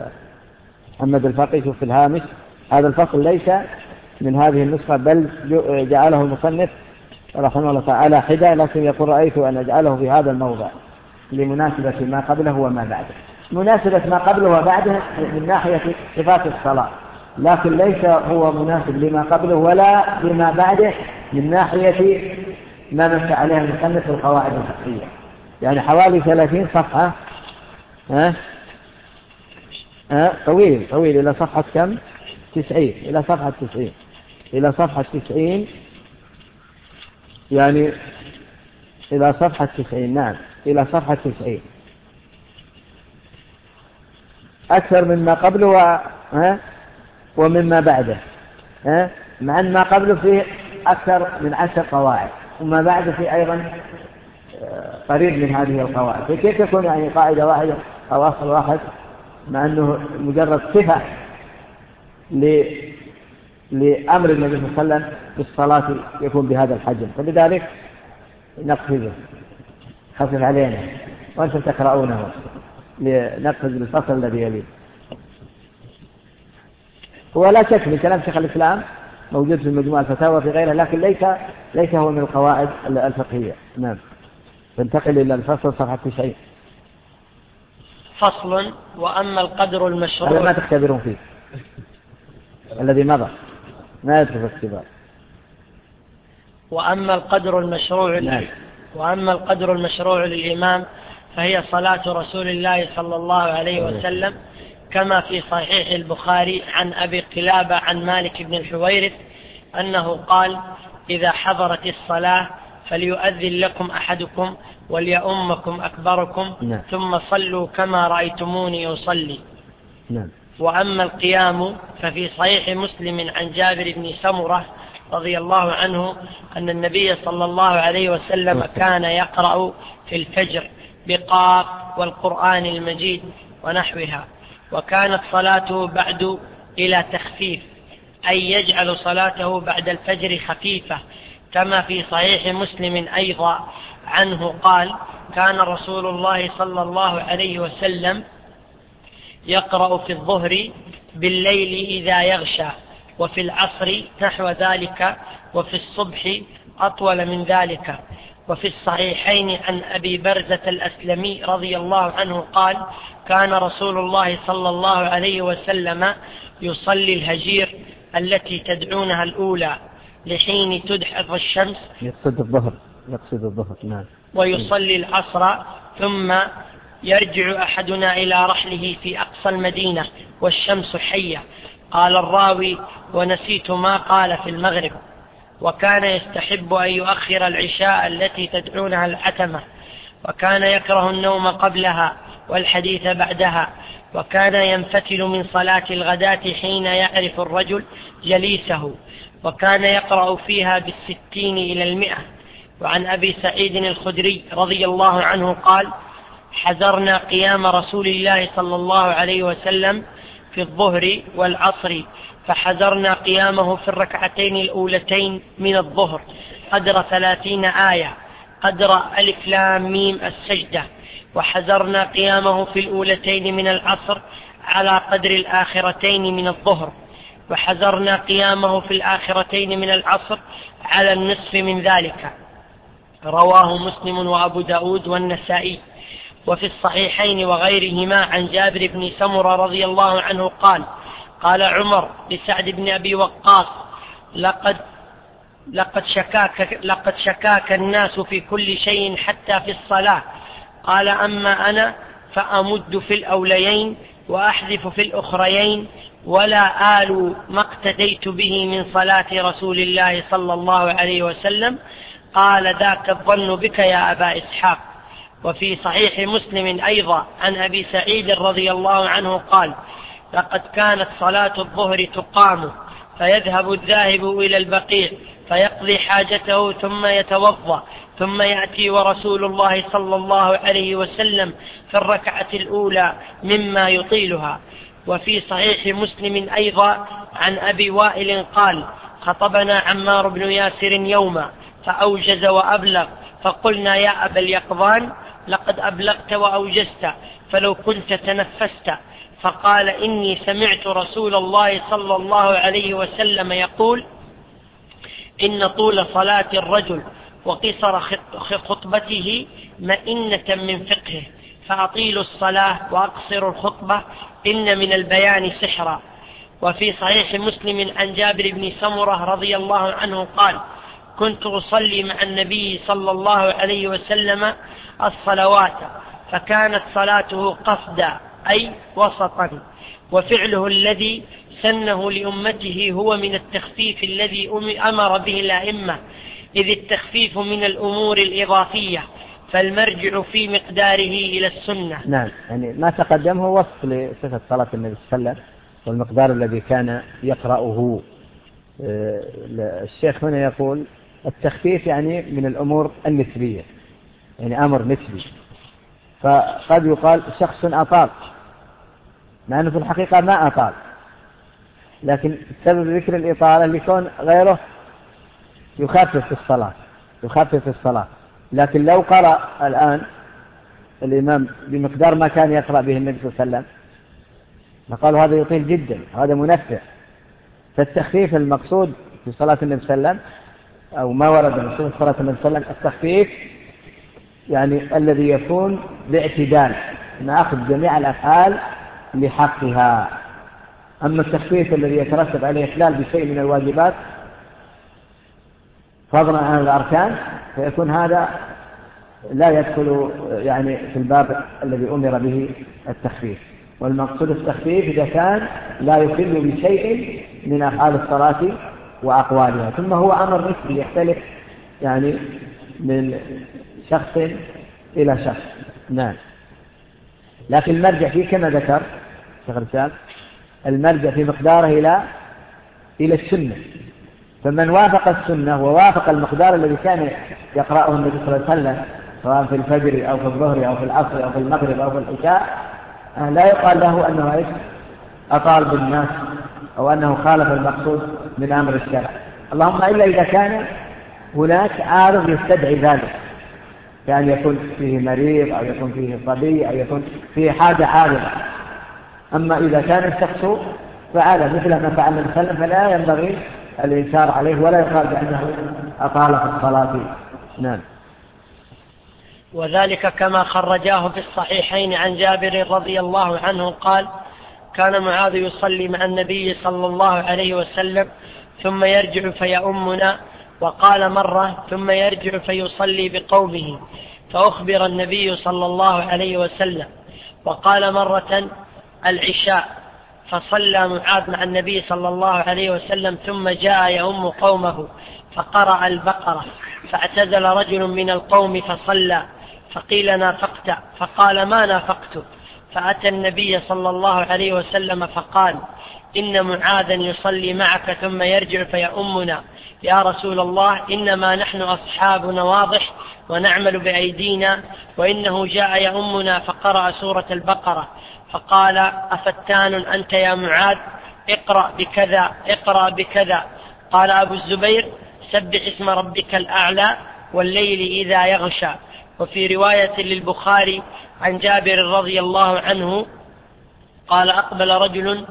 S1: محمد الفقيه في الهامش هذا الفصل ليس من هذه النسخة، بل جعله المصنف رحمه الله تعالى حدة، لكن يقول رأيت أن أجعله في هذا الموضع لمناسبة ما قبله وما بعده. مناسبة ما قبله وبعده من ناحية صفات الصلاة، لكن ليس هو مناسب لما قبله ولا لما بعده من ناحية ما مشى عليها المصنف في القواعد الفقهية. يعني حوالي 30 صفحة، طويل إلى صفحة كم؟ 90، إلى صفحة 90 يعني إلى صفحة 90. نعم، إلى صفحة 90 أكثر مما قبله ومما بعده، مع أن ما قبله فيه أكثر من 10 قواعد، وما بعده فيه أيضا قريب من هذه القواعد. فكيف تكون يعني قاعدة واحدة أو أصل واحد مع أنه مجرد صفة لأمر النبي صلى الله عليه وسلم بالصلاة يكون بهذا الحجم؟ فلذلك نقفزه، خفف علينا وأنتم تقرؤونه لنقفز بالفصل الذي يليه. هو لا شك من كلام شيخ الإسلام موجود في مجموعة الفتاوى وفي غيرها، لكن ليس هو من القواعد الفقهية. نعم. فانتقل إلى الفصل صفحة 90.
S2: فصل: وأما القدر المشروع.
S1: هذا ما تختبرون فيه الذي مضى ما يدخل في اختبار.
S2: وأما القدر المشروع
S1: نعم.
S2: وأما القدر المشروع للإمام فهي صلاة رسول الله صلى الله عليه وسلم، كما في صحيح البخاري عن أبي قلابة عن مالك بن الحويرث أنه قال: إذا حضرت الصلاة فليؤذن لكم أحدكم وليؤمكم أكبركم.
S1: نعم.
S2: ثم صلوا كما رأيتموني يصلي.
S1: نعم.
S2: وأما القيام ففي صحيح مسلم عن جابر بن سمرة رضي الله عنه أن النبي صلى الله عليه وسلم كان يقرأ في الفجر بقاف والقرآن المجيد ونحوها، وكانت صلاته بعد إلى تخفيف، أي يجعل صلاته بعد الفجر خفيفة، كما في صحيح مسلم أيضا عنه قال: كان رسول الله صلى الله عليه وسلم يقرأ في الظهر بالليل إذا يغشى، وفي العصر نحو ذلك، وفي الصبح أطول من ذلك. وفي الصحيحين عن أبي برزة الأسلمي رضي الله عنه قال: كان رسول الله صلى الله عليه وسلم يصلي الهجير التي تدعونها الأولى لحين تدحض الشمس،
S1: يقصد الظهر. نعم.
S2: ويصلي العصر، ثم يرجع أحدنا إلى رحله في أقصى المدينة والشمس حية. قال الراوي: ونسيت ما قال في المغرب. وكان يستحب أن يؤخر العشاء التي تدعونها العتمة، وكان يكره النوم قبلها والحديث بعدها، وكان ينفتل من صلاة الغداة حين يعرف الرجل جليسه، وكان يقرأ فيها 60 إلى 100. وعن أبي سعيد الخدري رضي الله عنه قال: حذرنا قيام رسول الله صلى الله عليه وسلم في الظهر والعصر، فحذرنا قيامه في الركعتين الأولتين من الظهر قدر 30 آية، قدر ألف لام ميم السجدة، وحذرنا قيامه في الأولتين من العصر على قدر الآخرتين من الظهر، وحذرنا قيامه في الآخرتين من العصر على النصف من ذلك. رواه مسلم وأبو داود والنسائي. وفي الصحيحين وغيرهما عن جابر بن سمرة رضي الله عنه قال: قال عمر لسعد بن أبي وقاص: لقد شكاك الناس في كل شيء حتى في الصلاة. قال: أما أنا فأمد في الأوليين وأحذف في الأخريين، ولا آل ما اقتديت به من صلاة رسول الله صلى الله عليه وسلم. قال: ذاك الظن بك يا أبا إسحاق. وفي صحيح مسلم أيضا عن أبي سعيد رضي الله عنه قال: لقد كانت صلاة الظهر تقام، فيذهب الذاهب إلى البقيع فيقضي حاجته ثم يتوضأ، ثم يأتي ورسول الله صلى الله عليه وسلم في الركعة الأولى مما يطيلها. وفي صحيح مسلم أيضا عن أبي وائل قال: خطبنا عمار بن ياسر يوما فأوجز وأبلغ، فقلنا: يا أبا اليقظان، لقد أبلغت وأوجزت، فلو كنت تنفست. فقال: إني سمعت رسول الله صلى الله عليه وسلم يقول: إن طول صلاة الرجل وقصر خطبته مئنة من فقهه، فأطيلوا الصلاة وأقصروا الخطبة، إن من البيان سحرا. وفي صحيح مسلم عن جابر بن سمرة رضي الله عنه قال: كنت أصلي مع النبي صلى الله عليه وسلم الصلوات، فكانت صلاته قصدا أي وسطا، وفعله الذي سنه لأمته هو من التخفيف الذي أمر به الأئمة، إذ التخفيف من الأمور الإضافية، فالمرجع في مقداره إلى السنة.
S1: نعم، يعني ما تقدمه وصف لصفة صلاة النبي صلى الله عليه وسلم والمقدار الذي كان يقرأه. الشيخ هنا يقول التخفيف يعني من الأمور النسبية، يعني أمر نسبي، فقد يقال شخص أطال مع أنه في الحقيقة ما أطال، لكن سبب ذكر الإطالة لكون غيره يخفف في الصلاة. لكن لو قرأ الآن الإمام بمقدار ما كان يقرأ به النبي صلى الله عليه وسلم فقالوا هذا يطيل جدا، هذا منفع، فالتخفيف المقصود في صلاة النبي صلى الله عليه وسلم أو ما ورد من صفة صلاة النبي صلى الله عليه وسلم التخفيف يعني الذي يكون باعتدال، نأخذ جميع الأفعال لحقها. أما التخفيف الذي يترتب عليه إخلال بشيء من الواجبات فضلا عن الأركان فيكون هذا لا يدخل يعني في الباب الذي أمر به التخفيف. والمقصود التخفيف إذا كان لا يخل بشيء من أفعال الصلاة وأقوالها. ثم هو أمر نسبي يختلف يعني من شخص إلى شخص. نعم. لكن المرجع فيه كما ذكر شيخ الإسلام المرجع في مقداره إلى السنة. فمن وافق السنة ووافق المقدار الذي كان يقرأه النبي صلى الله عليه وسلم سواء في الفجر أو في الظهر أو في العصر أو في المغرب أو في العشاء لا يقال له أنه أطال بالناس أو أنه خالف المقصود من أمر الشرع. اللهم إلا إذا كان هناك عارض يستدعي ذلك، كان يكون فيه مريض أو يكون فيه صبي أو يكون فيه حاجة عارضة. أما إذا كان الشخص فعل مثل ما فعل النبي صلى الله عليه وسلم فلا ينبغي الإنكار عليه ولا يقال بأنه أطال في الصلاة. نعم.
S2: وذلك كما خرجاه في الصحيحين عن جابر رضي الله عنه قال: كان معاذ يصلي مع النبي صلى الله عليه وسلم ثم يرجع فيؤمنا، وقال مرة ثم يرجع فيصلي بقومه، فأخبر النبي صلى الله عليه وسلم. وقال مرة العشاء فصلى معاذ مع النبي صلى الله عليه وسلم ثم جاء يؤم قومه فقرأ البقرة، فاعتزل رجل من القوم فصلى، فقيل نافقت؟ فقال ما نافقت. فأتى النبي صلى الله عليه وسلم فقال: إن معاذا يصلي معك ثم يرجع فيؤمنا يا رسول الله، إنما نحن أصحاب نواضح ونعمل بأيدينا، وإنه جاء يؤمنا فقرأ سورة البقرة. فقال: أفتان أنت يا معاذ؟ اقرأ بكذا اقرأ بكذا. قال أبو الزبير: سبح اسم ربك الأعلى والليل إذا يغشى. وفي رواية للبخاري عن جابر رضي الله عنه قال: أقبل رجل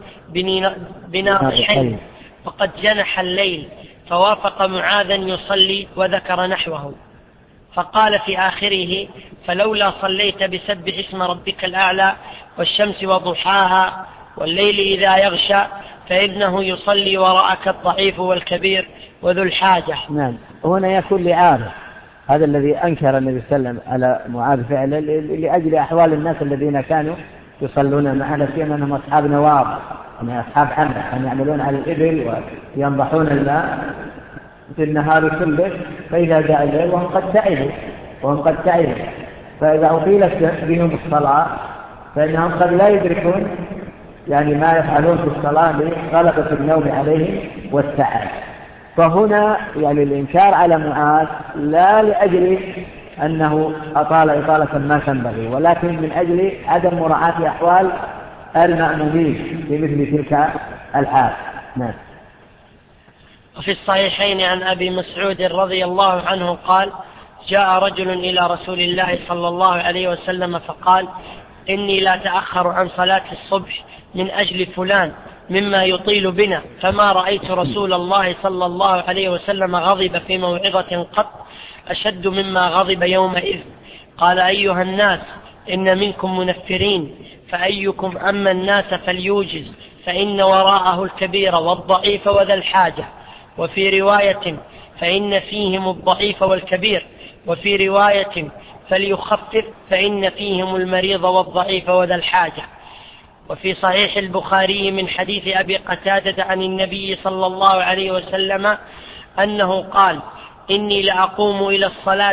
S2: بناطحين وقد جنح الليل فوافق معاذا يصلي وذكر نحوه. فقال في آخره: فلولا صليت بسبح اسم ربك الأعلى والشمس وضحاها والليل إذا يغشى فإنه يصلي وراءك الضعيف والكبير وذو الحاجة.
S1: نعم. هنا يكون لعارض هذا الذي أنكر النبي صلى الله عليه وسلم على معاذ فعلا لأجل أحوال الناس الذين كانوا يصلون معنا سيما أنهم أصحاب نوار، يعني أصحاب حمل، كانوا يعملون على الإبل وينضحون الماء في النهار كله، فإذا جاء الليل وهم قد تعبوا فإذا أطيلت بهم الصلاة فإنهم قد لا يدركون يعني ما يفعلون في الصلاة لغلبة النوم عليهم والتعب. فهنا يعني الإنكار على معاذ لا لأجل أنه أطال إطالة ما تنبغي، ولكن من أجل عدم مراعاة أحوال المأمومين في مثل تلك الحال. نعم.
S2: وفي الصحيحين عن أبي مسعود رضي الله عنه قال: جاء رجل إلى رسول الله صلى الله عليه وسلم فقال: إني لا أتأخر عن صلاة الصبح من أجل فلان مما يطيل بنا، فما رأيت رسول الله صلى الله عليه وسلم غضب في موعظة قط أشد مما غضب يومئذ. قال: أيها الناس إن منكم منفرين، فأيكم أما الناس فليوجز، فإن وراءه الكبير والضعيف وذا الحاجة. وفي رواية: فإن فيهم الضعيف والكبير. وفي رواية: فليخفف، فإن فيهم المريض والضعيف وذا الحاجة. وفي صحيح البخاري من حديث أبي قتادة عن النبي صلى الله عليه وسلم أنه قال: إني لأقوم إلى الصلاة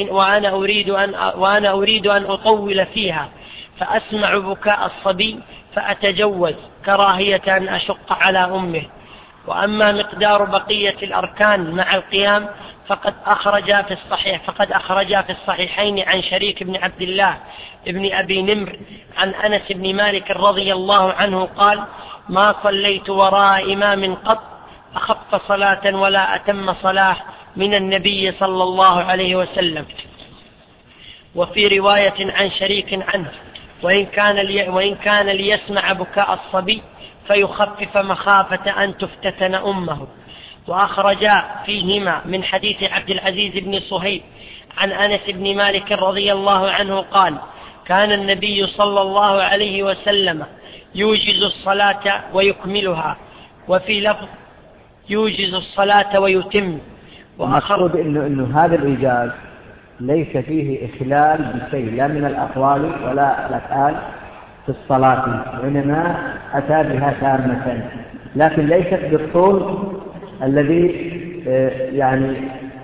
S2: وأنا أريد أن أطول فيها، فأسمع بكاء الصبي فأتجوز كراهية أن أشق على أمه. وأما مقدار بقية الأركان مع القيام فقد أخرجا في الصحيحين عن شريك بن عبد الله ابن أبي نمر عن أنس بن مالك رضي الله عنه قال: ما صليت وراء إمام قط أخف صلاة ولا أتم صلاة من النبي صلى الله عليه وسلم. وفي رواية عن شريك عنه: وإن كان ليسمع بكاء الصبي فيخفف مخافة أن تفتتن أمه. وأخرجا فيهما من حديث عبد العزيز بن صهيب عن أنس بن مالك رضي الله عنه قال: كان النبي صلى الله عليه وسلم يوجز الصلاة ويكملها، وفي لفظ يوجز الصلاة ويتم.
S1: المقصود إنه هذا الإيجاز ليس فيه إخلال بشيء لا من الأقوال ولا الأفعال في الصلاة، وإنما أتى بها تامة، لكن ليست بالطول الذي يعني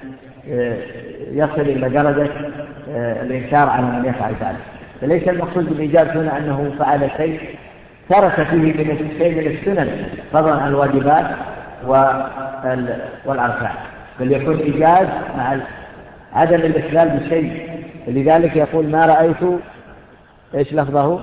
S1: يصل إلى درجة الإنكار على من يفعل ذلك. فليس المقصود بالإيجاز هنا أنه فعل شيء ترك فيه من شيء من السنن فضلا عن الواجبات والأركان، بل يكون إيجاز مع عدم الإخلال بشيء. لذلك يقول: ما رأيت إيش لفظه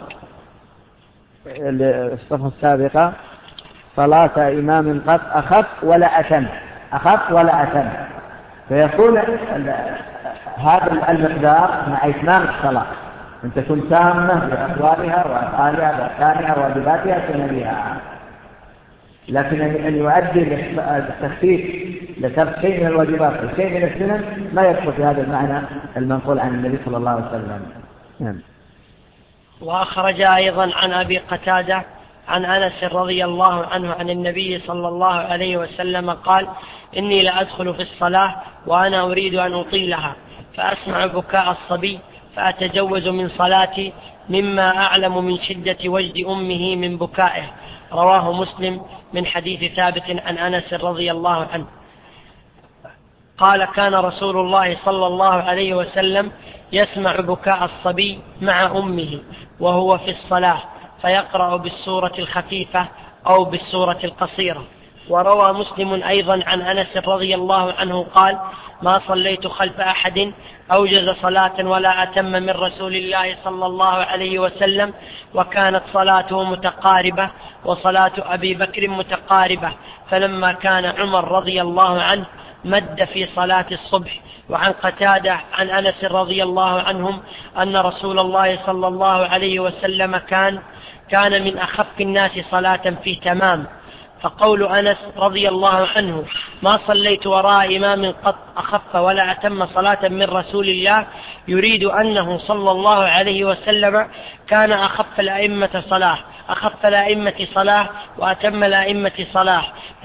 S1: الصفحة السابقة: صلاة إمام قط أخف ولا أتم، أخف ولا أتم. فيكون هذا المقدار مع إتمام الصلاة أن تكون تامة بأقوالها وأفعالها بأركانها وواجباتها وسننها، لكن أن يؤدي التخفيف لترك شيء من الواجبات وشيء من السنن ما يدخل في هذا المعنى المنقول عن النبي صلى الله عليه وسلم. نعم.
S2: وأخرج أيضا عن أبي قتادة عن أنس رضي الله عنه عن النبي صلى الله عليه وسلم قال: إني لأدخل في الصلاة وأنا أريد أن أطيلها، فأسمع بكاء الصبي فأتجوز من صلاتي مما أعلم من شدة وجد أمه من بكائه. رواه مسلم من حديث ثابت عن أنس رضي الله عنه قال: كان رسول الله صلى الله عليه وسلم يسمع بكاء الصبي مع أمه وهو في الصلاة، فيقرأ بالسورة الخفيفة أو بالسورة القصيرة. وروى مسلم أيضا عن أنس رضي الله عنه قال: ما صليت خلف أحد أوجز صلاة ولا أتم من رسول الله صلى الله عليه وسلم، وكانت صلاته متقاربة وصلاة أبي بكر متقاربة، فلما كان عمر رضي الله عنه مد في صلاة الصبح. وعن قتادة عن أنس رضي الله عنهم أن رسول الله صلى الله عليه وسلم كان من أخف الناس صلاة في تمام. فقول أنس رضي الله عنه: ما صليت وراء إمام قط أخف ولا أتم صلاة من رسول الله، يريد أنه صلى الله عليه وسلم كان أخف الأئمة صلاة وأتم الأئمة صلاة،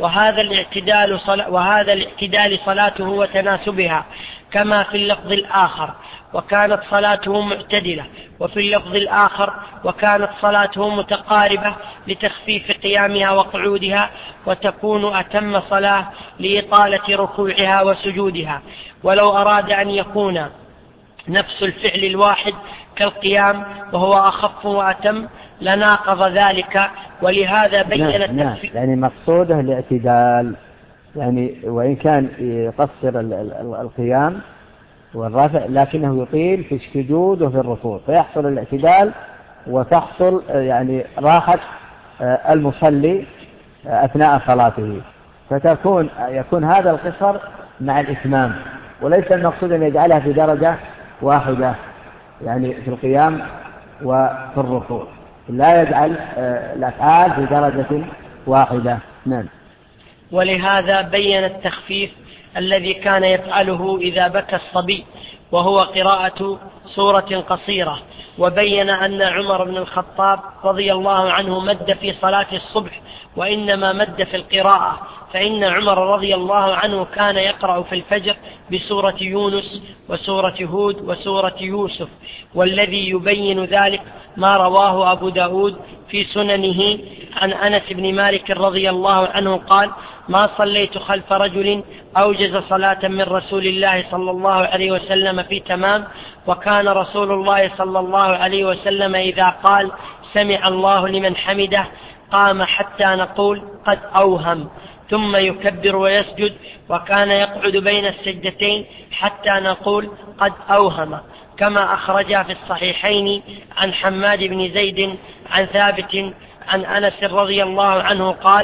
S2: وهذا الاعتدال صلاته وتناسبها، كما في اللفظ الآخر: وكانت صلاته معتدلة. وفي اللفظ الآخر: وكانت صلاته متقاربة لتخفيف قيامها وقعودها، وتكون أتم صلاة لإطالة ركوعها وسجودها. ولو أراد أن يكون نفس الفعل الواحد كالقيام وهو أخف وأتم لناقض ذلك. ولهذا بين التخفيف
S1: يعني مقصوده الاعتدال، يعني وإن كان يقصر القيام والرفع لكنه يطيل في السجود وفي الركوع، فيحصل الاعتدال وتحصل يعني راحة المصلي أثناء صلاته، يكون هذا القصر مع الإتمام، وليس المقصود أن يجعلها في درجة واحدة يعني في القيام وفي الركوع، لا يجعل الأفعال في درجة واحدة. نعم.
S2: ولهذا بين التخفيف الذي كان يفعله إذا بكى الصبي وهو قراءة سورة قصيرة. وبين أن عمر بن الخطاب رضي الله عنه مد في صلاة الصبح وإنما مد في القراءة، فإن عمر رضي الله عنه كان يقرأ في الفجر بسورة يونس وسورة هود وسورة يوسف. والذي يبين ذلك ما رواه أبو داود في سننه عن أنس بن مالك رضي الله عنه قال: ما صليت خلف رجل أوجز صلاة من رسول الله صلى الله عليه وسلم في تمام، وكان رسول الله صلى الله عليه وسلم إذا قال سمع الله لمن حمده قام حتى نقول قد أوهم، ثم يكبر ويسجد، وكان يقعد بين السجدتين حتى نقول قد أوهم، كما أخرجا في الصحيحين عن حماد بن زيد عن ثابت عن أنس رضي الله عنه قال: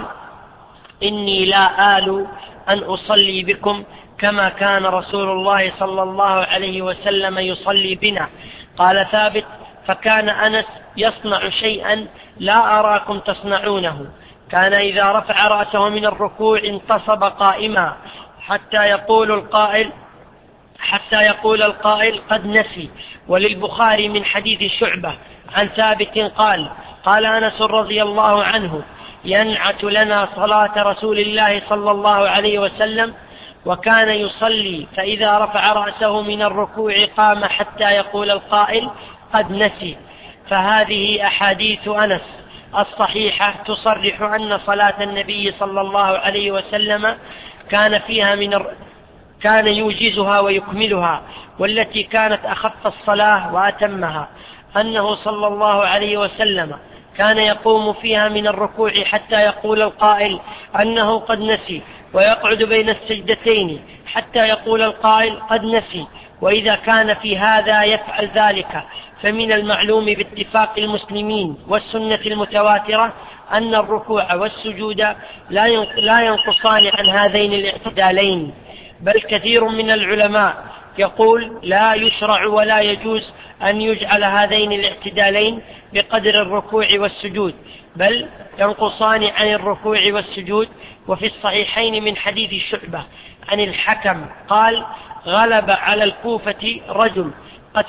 S2: إني لا آل أن أصلي بكم كما كان رسول الله صلى الله عليه وسلم يصلي بنا. قال ثابت: فكان أنس يصنع شيئا لا أراكم تصنعونه، كان إذا رفع رأسه من الركوع انتصب قائما حتى يقول القائل قد نسي. وللبخاري من حديث شعبة عن ثابت قال أنس رضي الله عنه: ينعت لنا صلاة رسول الله صلى الله عليه وسلم، وكان يصلي فإذا رفع رأسه من الركوع قام حتى يقول القائل قد نسي. فهذه أحاديث أنس الصحيحة تصرح أن صلاة النبي صلى الله عليه وسلم كان يوجزها ويكملها، والتي كانت أخف الصلاة وأتمها أنه صلى الله عليه وسلم كان يقوم فيها من الركوع حتى يقول القائل أنه قد نسي، ويقعد بين السجدتين حتى يقول القائل قد نسي. وإذا كان في هذا يفعل ذلك، فمن المعلوم باتفاق المسلمين والسنة المتواترة أن الركوع والسجود لا ينقصان عن هذين الاعتدالين، بل كثير من العلماء يقول لا يشرع ولا يجوز أن يجعل هذين الاعتدالين بقدر الركوع والسجود، بل ينقصان عن الركوع والسجود. وفي الصحيحين من حديث شعبة عن الحكم قال: غلب على الكوفة رجل قد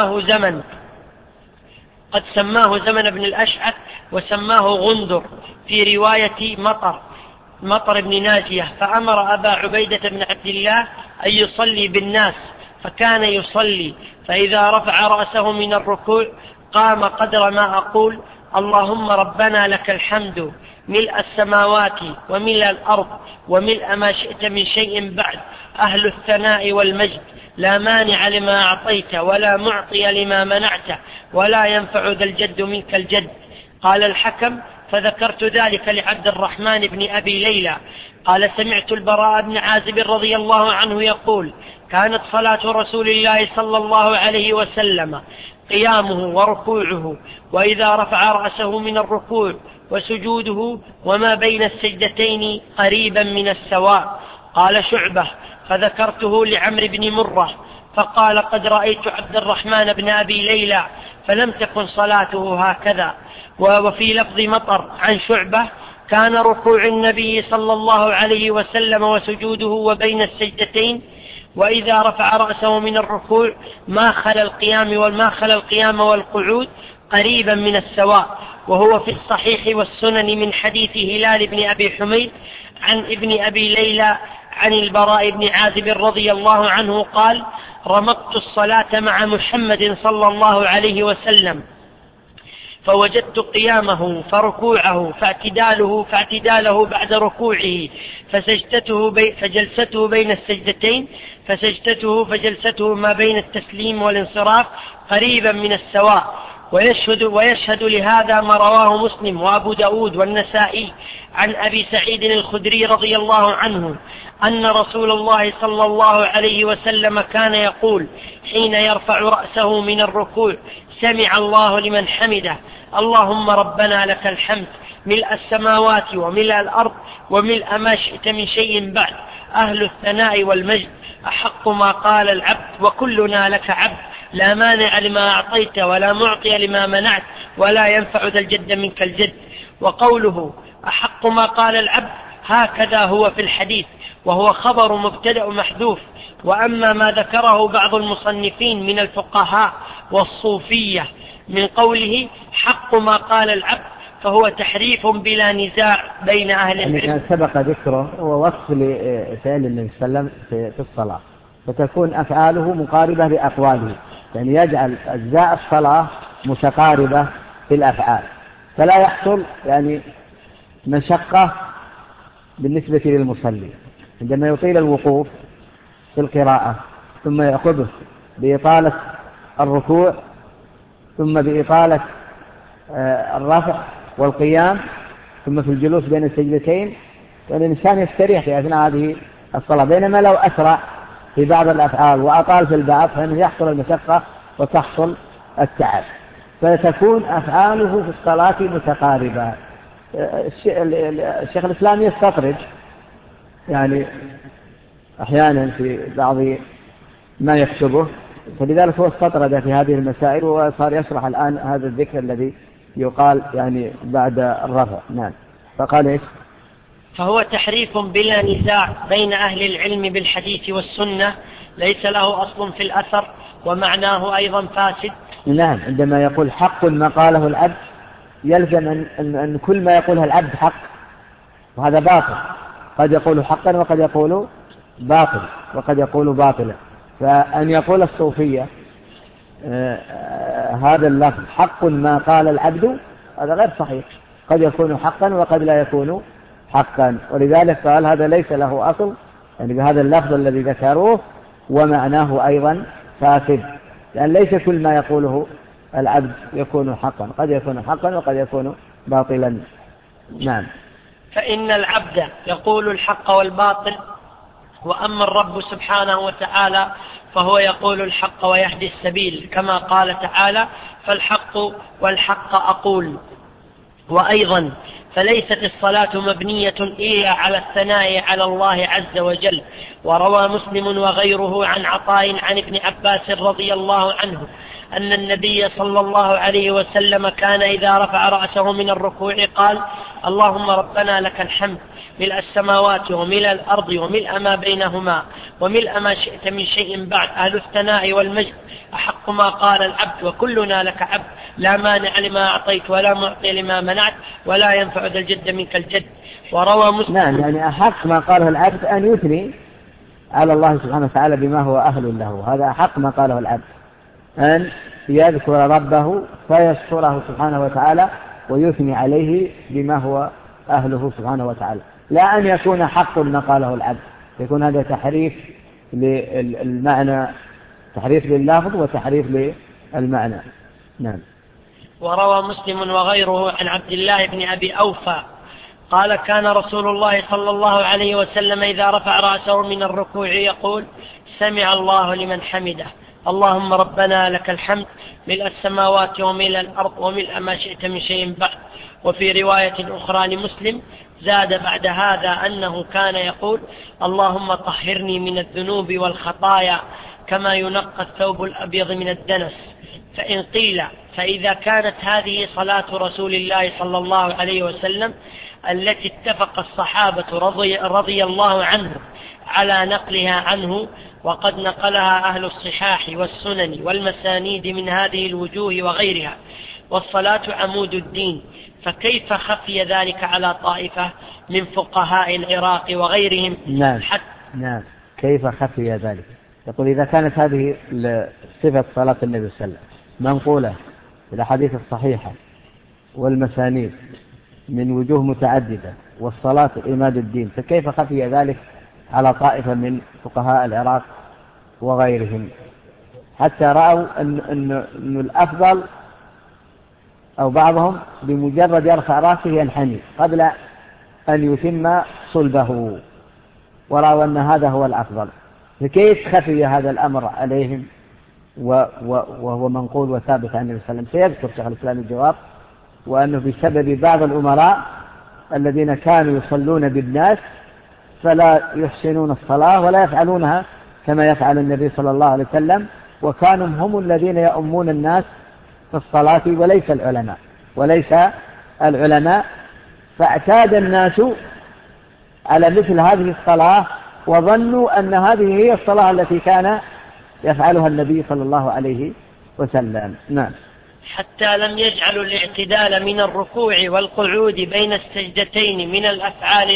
S2: سماه زمن بن الأشعث، وسماه غندر في رواية مطر بن ناجية، فأمر أبا عبيدة بن عبد الله أن يصلي بالناس، فكان يصلي فإذا رفع رأسه من الركوع قام قدر ما أقول: اللهم ربنا لك الحمد ملء السماوات وملء الأرض وملء ما شئت من شيء بعد، أهل الثناء والمجد، لا مانع لما أعطيت ولا معطي لما منعت ولا ينفع ذا الجد منك الجد. قال الحكم: فذكرت ذلك لعبد الرحمن بن أبي ليلى قال: سمعت البراء بن عازب رضي الله عنه يقول: كانت صلاة رسول الله صلى الله عليه وسلم قيامه وركوعه، وإذا رفع رأسه من الركوع وسجوده وما بين السجدتين قريبا من السواء. قال شعبة: فذكرته لعمرو بن مرة فقال: قد رأيت عبد الرحمن بن أبي ليلى فلم تكن صلاته هكذا. وفي لفظ مطر عن شعبة: كان ركوع النبي صلى الله عليه وسلم وسجوده وبين السجدتين، وإذا رفع رأسه من الركوع ما خلا القيام والقعود قريبا من السواء. وهو في الصحيح والسنن من حديث هلال بن أبي حميد عن ابن أبي ليلى عن البراء بن عازب رضي الله عنه قال: رمضت الصلاة مع محمد صلى الله عليه وسلم، فوجدت قيامه فركوعه فاعتداله بعد ركوعه فجلسته بين السجدتين فجلسته ما بين التسليم والانصراف قريبا من السواء. ويشهد لهذا ما رواه مسلم وأبو داود والنسائي عن أبي سعيد الخدري رضي الله عنه أن رسول الله صلى الله عليه وسلم كان يقول حين يرفع رأسه من الركوع: سمع الله لمن حمده، اللهم ربنا لك الحمد ملء السماوات وملء الأرض وملء ما شئت من شيء بعد، أهل الثناء والمجد، أحق ما قال العبد وكلنا لك عبد، لا مانع لما أعطيت ولا معطي لما منعت ولا ينفع ذا الجد منك الجد. وقوله أحق ما قال العبد هكذا هو في الحديث، وهو خبر مبتدأ محذوف. وأما ما ذكره بعض المصنفين من الفقهاء والصوفية من قوله حق ما قال العبد فهو تحريف بلا نزاع بين أهل العلم.
S1: يعني سبق ذكره هو وصف لفعل النبي صلى الله عليه وسلم في الصلاة، فتكون أفعاله مقاربة لأقواله، يعني يجعل أجزاء الصلاة متقاربة في الأفعال، فلا يحصل يعني مشقة بالنسبة للمصلي عندما يطيل الوقوف في القراءة ثم يأخذه بإطالة الركوع ثم بإطالة الرفع والقيام ثم في الجلوس بين السجدتين، والإنسان يستريح في أثناء هذه الصلاة. بينما لو أسرع في بعض الأفعال وأطال في البعض فإنه يحصل المشقة وتحصل التعب، فتكون أفعاله في الصلاة متقاربة. الشيخ الإسلام يستطرد يعني أحيانا في بعض ما يكتبه، فلذلك هو استطرد في هذه المسائل وصار يشرح الآن هذا الذكر الذي يقال يعني بعد الرفع. نعم. فقال إيش؟
S2: فهو تحريف بلا نزاع بين أهل العلم بالحديث والسنة، ليس له أصل في الأثر، ومعناه أيضا فاسد.
S1: نعم، عندما يقول حق ما قاله العبد يلزم أن كل ما يقوله العبد حق، وهذا باطل. قد يقول حقا وقد يقول باطل وقد يقول باطلا. فأن يقول الصوفية هذا اللفظ حق ما قال العبد هذا غير صحيح، قد يكون حقا وقد لا يكون حقا، ولذلك قال هذا ليس له أصل، يعني بهذا اللفظ الذي ذكروه، ومعناه أيضا فاسد، لأن ليس كل ما يقوله العبد يكون حقا، قد يكون حقا وقد يكون باطلا. نعم.
S2: فإن العبد يقول الحق والباطل، وأما الرب سبحانه وتعالى فهو يقول الحق ويهدي السبيل، كما قال تعالى: فالحق والحق أقول. وأيضا فليست الصلاة مبنية إلا على الثناء على الله عز وجل. وروى مسلم وغيره عن عطاء عن ابن عباس رضي الله عنه أن النبي صلى الله عليه وسلم كان إذا رفع رأسه من الركوع قال: اللهم ربنا لك الحمد ملء السماوات وملء الأرض وملء ما بينهما وملء ما شئت من شيء بعد، أهل الثناء والمجد أحق ما قال العبد وكلنا لك عبد، لا مانع لما أعطيت ولا معطي لما منعت ولا ينفع ذا الجد منك الجد. وروى مسلم.
S1: نعم، يعني أحق ما قاله العبد أن يثني على الله سبحانه وتعالى بما هو أهل له، هذا أحق ما قاله العبد، أن يذكر ربه فيشكره سبحانه وتعالى ويثني عليه بما هو أهله سبحانه وتعالى، لا أن يكون حق ما قاله العبد، يكون هذا تحريف للمعنى، تحريف لللفظ وتحريف للمعنى. نعم.
S2: وروى مسلم وغيره عن عبد الله بن أبي أوفى قال: كان رسول الله صلى الله عليه وسلم إذا رفع رأسه من الركوع يقول: سمع الله لمن حمده، اللهم ربنا لك الحمد ملء السماوات وملء الأرض وملء ما شئت من شيء بعد. وفي رواية أخرى لمسلم زاد بعد هذا أنه كان يقول: اللهم طهرني من الذنوب والخطايا كما ينقى الثوب الأبيض من الدنس. فإن قيل: فإذا كانت هذه صلاة رسول الله صلى الله عليه وسلم التي اتفق الصحابة رضي الله عنهم على نقلها عنه، وقد نقلها أهل الصحاح والسنن والمسانيد من هذه الوجوه وغيرها، والصلاة عمود الدين، فكيف خفي ذلك على طائفة من فقهاء العراق وغيرهم؟
S1: نعم، كيف خفي ذلك؟ يقول إذا كانت هذه صفة صلاة النبي صلى الله عليه وسلم منقولة في الأحاديث الصحيحة والمسانيد من وجوه متعددة، والصلاة عماد الدين، فكيف خفي ذلك على طائفة من فقهاء العراق وغيرهم، حتى رأوا أن الأفضل أو بعضهم بمجرد يرفع رأسه ينحني قبل أن يتم صلبه، ورأوا أن هذا هو الأفضل، فكيف خفي هذا الأمر عليهم وهو منقول وثابت عن النبي صلى الله عليه وسلم؟ سيذكر شيخ الإسلام الجواب، وأنه بسبب بعض الأمراء الذين كانوا يصلون بالناس فلا يحسنون الصلاة ولا يفعلونها كما يفعل النبي صلى الله عليه وسلم، وكانوا هم الذين يؤمون الناس في الصلاة وليس العلماء، فاعتاد الناس على مثل هذه الصلاة وظنوا أن هذه هي الصلاة التي كان يفعلها النبي صلى الله عليه وسلم. نعم.
S2: حتى لم يجعلوا الاعتدال من الركوع والقعود بين السجدتين من الأفعال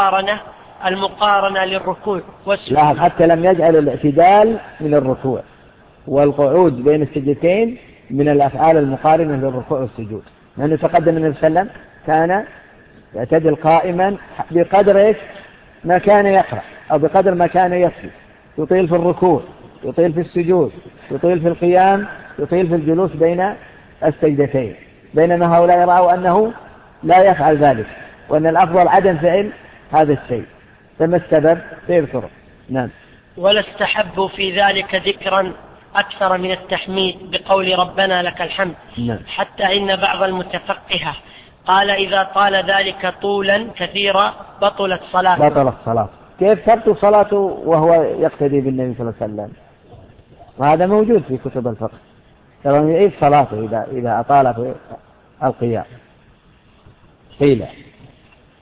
S2: المقارنة للركوع والسجود.
S1: لا، حتى لم يجعلوا الاعتدال من الركوع والقعود بين السجدتين من الأفعال المقارنة للركوع والسجود، لأنه تقدم النبي صلى الله عليه وسلم كان يعتدل قائما بقدر ما كان يقرأ أو بقدر ما كان يسجد، يطيل في الركوع، يطيل في السجود، يطيل في القيام، يطيل في الجلوس بين السجدتين، بينما هؤلاء رأوا أنه لا يفعل ذلك، وأن الأفضل عدم فعل هذا الشيء، فما السبب سيذكره. نعم.
S2: ولا استحبوا في ذلك ذكرا أكثر من التحميد بقول ربنا لك الحمد.
S1: نعم.
S2: حتى إن بعض المتفقهة قال إذا طال ذلك طولا كثيرا بطلت صلاته.
S1: كيف تبطل صلاته وهو يقتدي بالنبي صلى الله عليه وسلم؟ وهذا موجود في كتب الفقه، ترى يعيد صلاته إذا أطال في القيام. قيل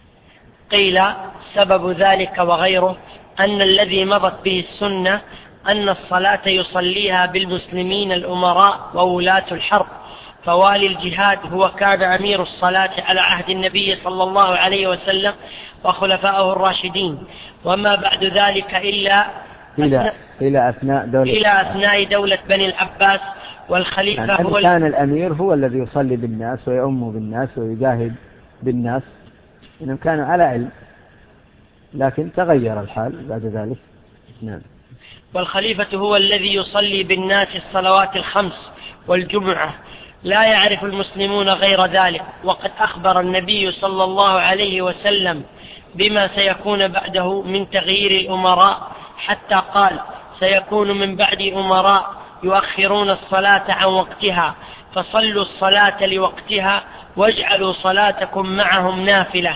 S2: قيل سبب ذلك وغيره أن الذي مضت به السنة أن الصلاة يصليها بالمسلمين الأمراء وولاة الحرب، فوالي الجهاد هو كان أمير الصلاة على عهد النبي صلى الله عليه وسلم وخلفائه الراشدين، وما بعد ذلك إلى أثناء دولة بني العباس، والخليفة
S1: يعني هو كان الأمير هو الذي يصلي بالناس ويؤم بالناس ويجاهد بالناس، إنهم كانوا على علم، لكن تغير الحال بعد ذلك. نعم.
S2: والخليفة هو الذي يصلي بالناس الصلوات الخمس والجمعة، لا يعرف المسلمون غير ذلك. وقد أخبر النبي صلى الله عليه وسلم بما سيكون بعده من تغيير الأمراء، حتى قال سيكون من بعد أمراء يؤخرون الصلاة عن وقتها، فصلوا الصلاة لوقتها واجعلوا صلاتكم معهم نافلة.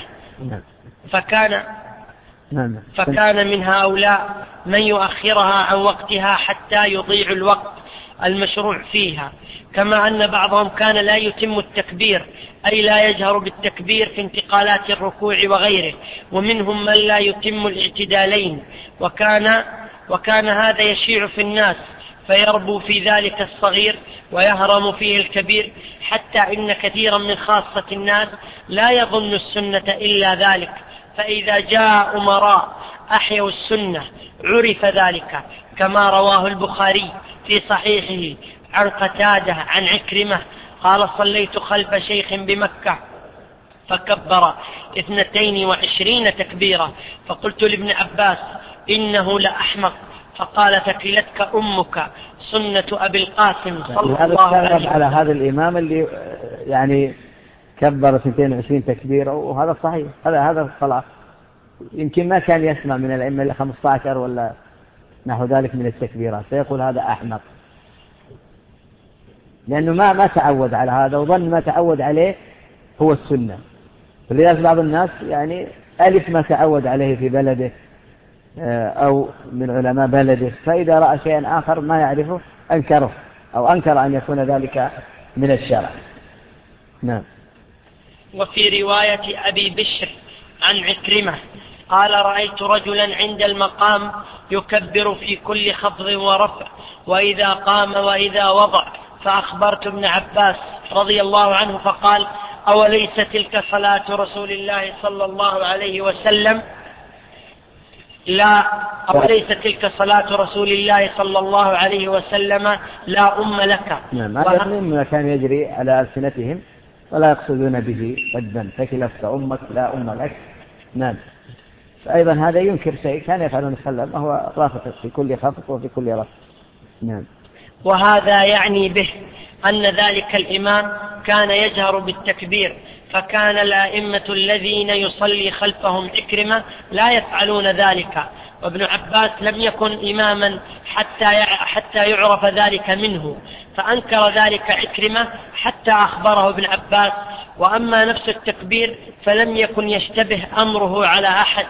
S2: فكان من هؤلاء من يؤخرها عن وقتها حتى يضيع الوقت المشروع فيها، كما أن بعضهم كان لا يتم التكبير، أي لا يجهر بالتكبير في انتقالات الركوع وغيره، ومنهم من لا يتم الاعتدالين، وكان هذا يشيع في الناس، فيربو في ذلك الصغير ويهرم فيه الكبير، حتى إن كثيرا من خاصة الناس لا يظن السنة إلا ذلك، فإذا جاء أمراء أحيوا السنة عرف ذلك، كما رواه البخاري في صحيحه عن قتادة عن عكرمة قال صليت خلف شيخ بمكة فكبر 22 تكبيرة، فقلت لابن عباس إنه لأحمق، فقال ثكلتك أمك سنة أبي القاسم صلى الله عليه وسلم.
S1: على هذا الإمام اللي يعني كبر 22 تكبيرة، وهذا صحيح، هذا الصلاة يمكن ما كان يسمع من الأئمة إلا 15 ولا نحو ذلك من التكبيرات، فيقول هذا أحمق، لأنه ما تعود على هذا، وظن ما تعود عليه هو السنة. فلذلك بعض الناس يعني ألف ما تعود عليه في بلده أو من علماء بلده، فإذا رأى شيئا آخر ما يعرفه أنكره، أو أنكر أن يكون ذلك من الشرع. نعم.
S2: وفي رواية أبي بشر عن عكرمة قال رأيت رجلا عند المقام يكبر في كل خفض ورفع، وإذا قام وإذا وضع، فأخبرت ابن عباس رضي الله عنه فقال أوليس تلك صلاة رسول الله صلى الله عليه وسلم؟ لا، أوليس تلك صلاة رسول الله صلى الله عليه وسلم لا أم لك.
S1: نعم، هذا مما كان يجري على ألسنتهم ولا يقصدون به قدما، ثكلتك أمك لا أم لك. نعم. فأيضا هذا ينكر شيء كان يفعلون السلام، وهو رافق في كل خفض وفي كل رفع. نعم.
S2: وهذا يعني به أن ذلك الإمام كان يجهر بالتكبير، فكان الأئمة الذين يصلي خلفهم عكرمة لا يفعلون ذلك، وابن عباس لم يكن إماما حتى يعرف ذلك منه، فأنكر ذلك عكرمة حتى أخبره ابن عباس. وأما نفس التكبير فلم يكن يشتبه أمره على أحد،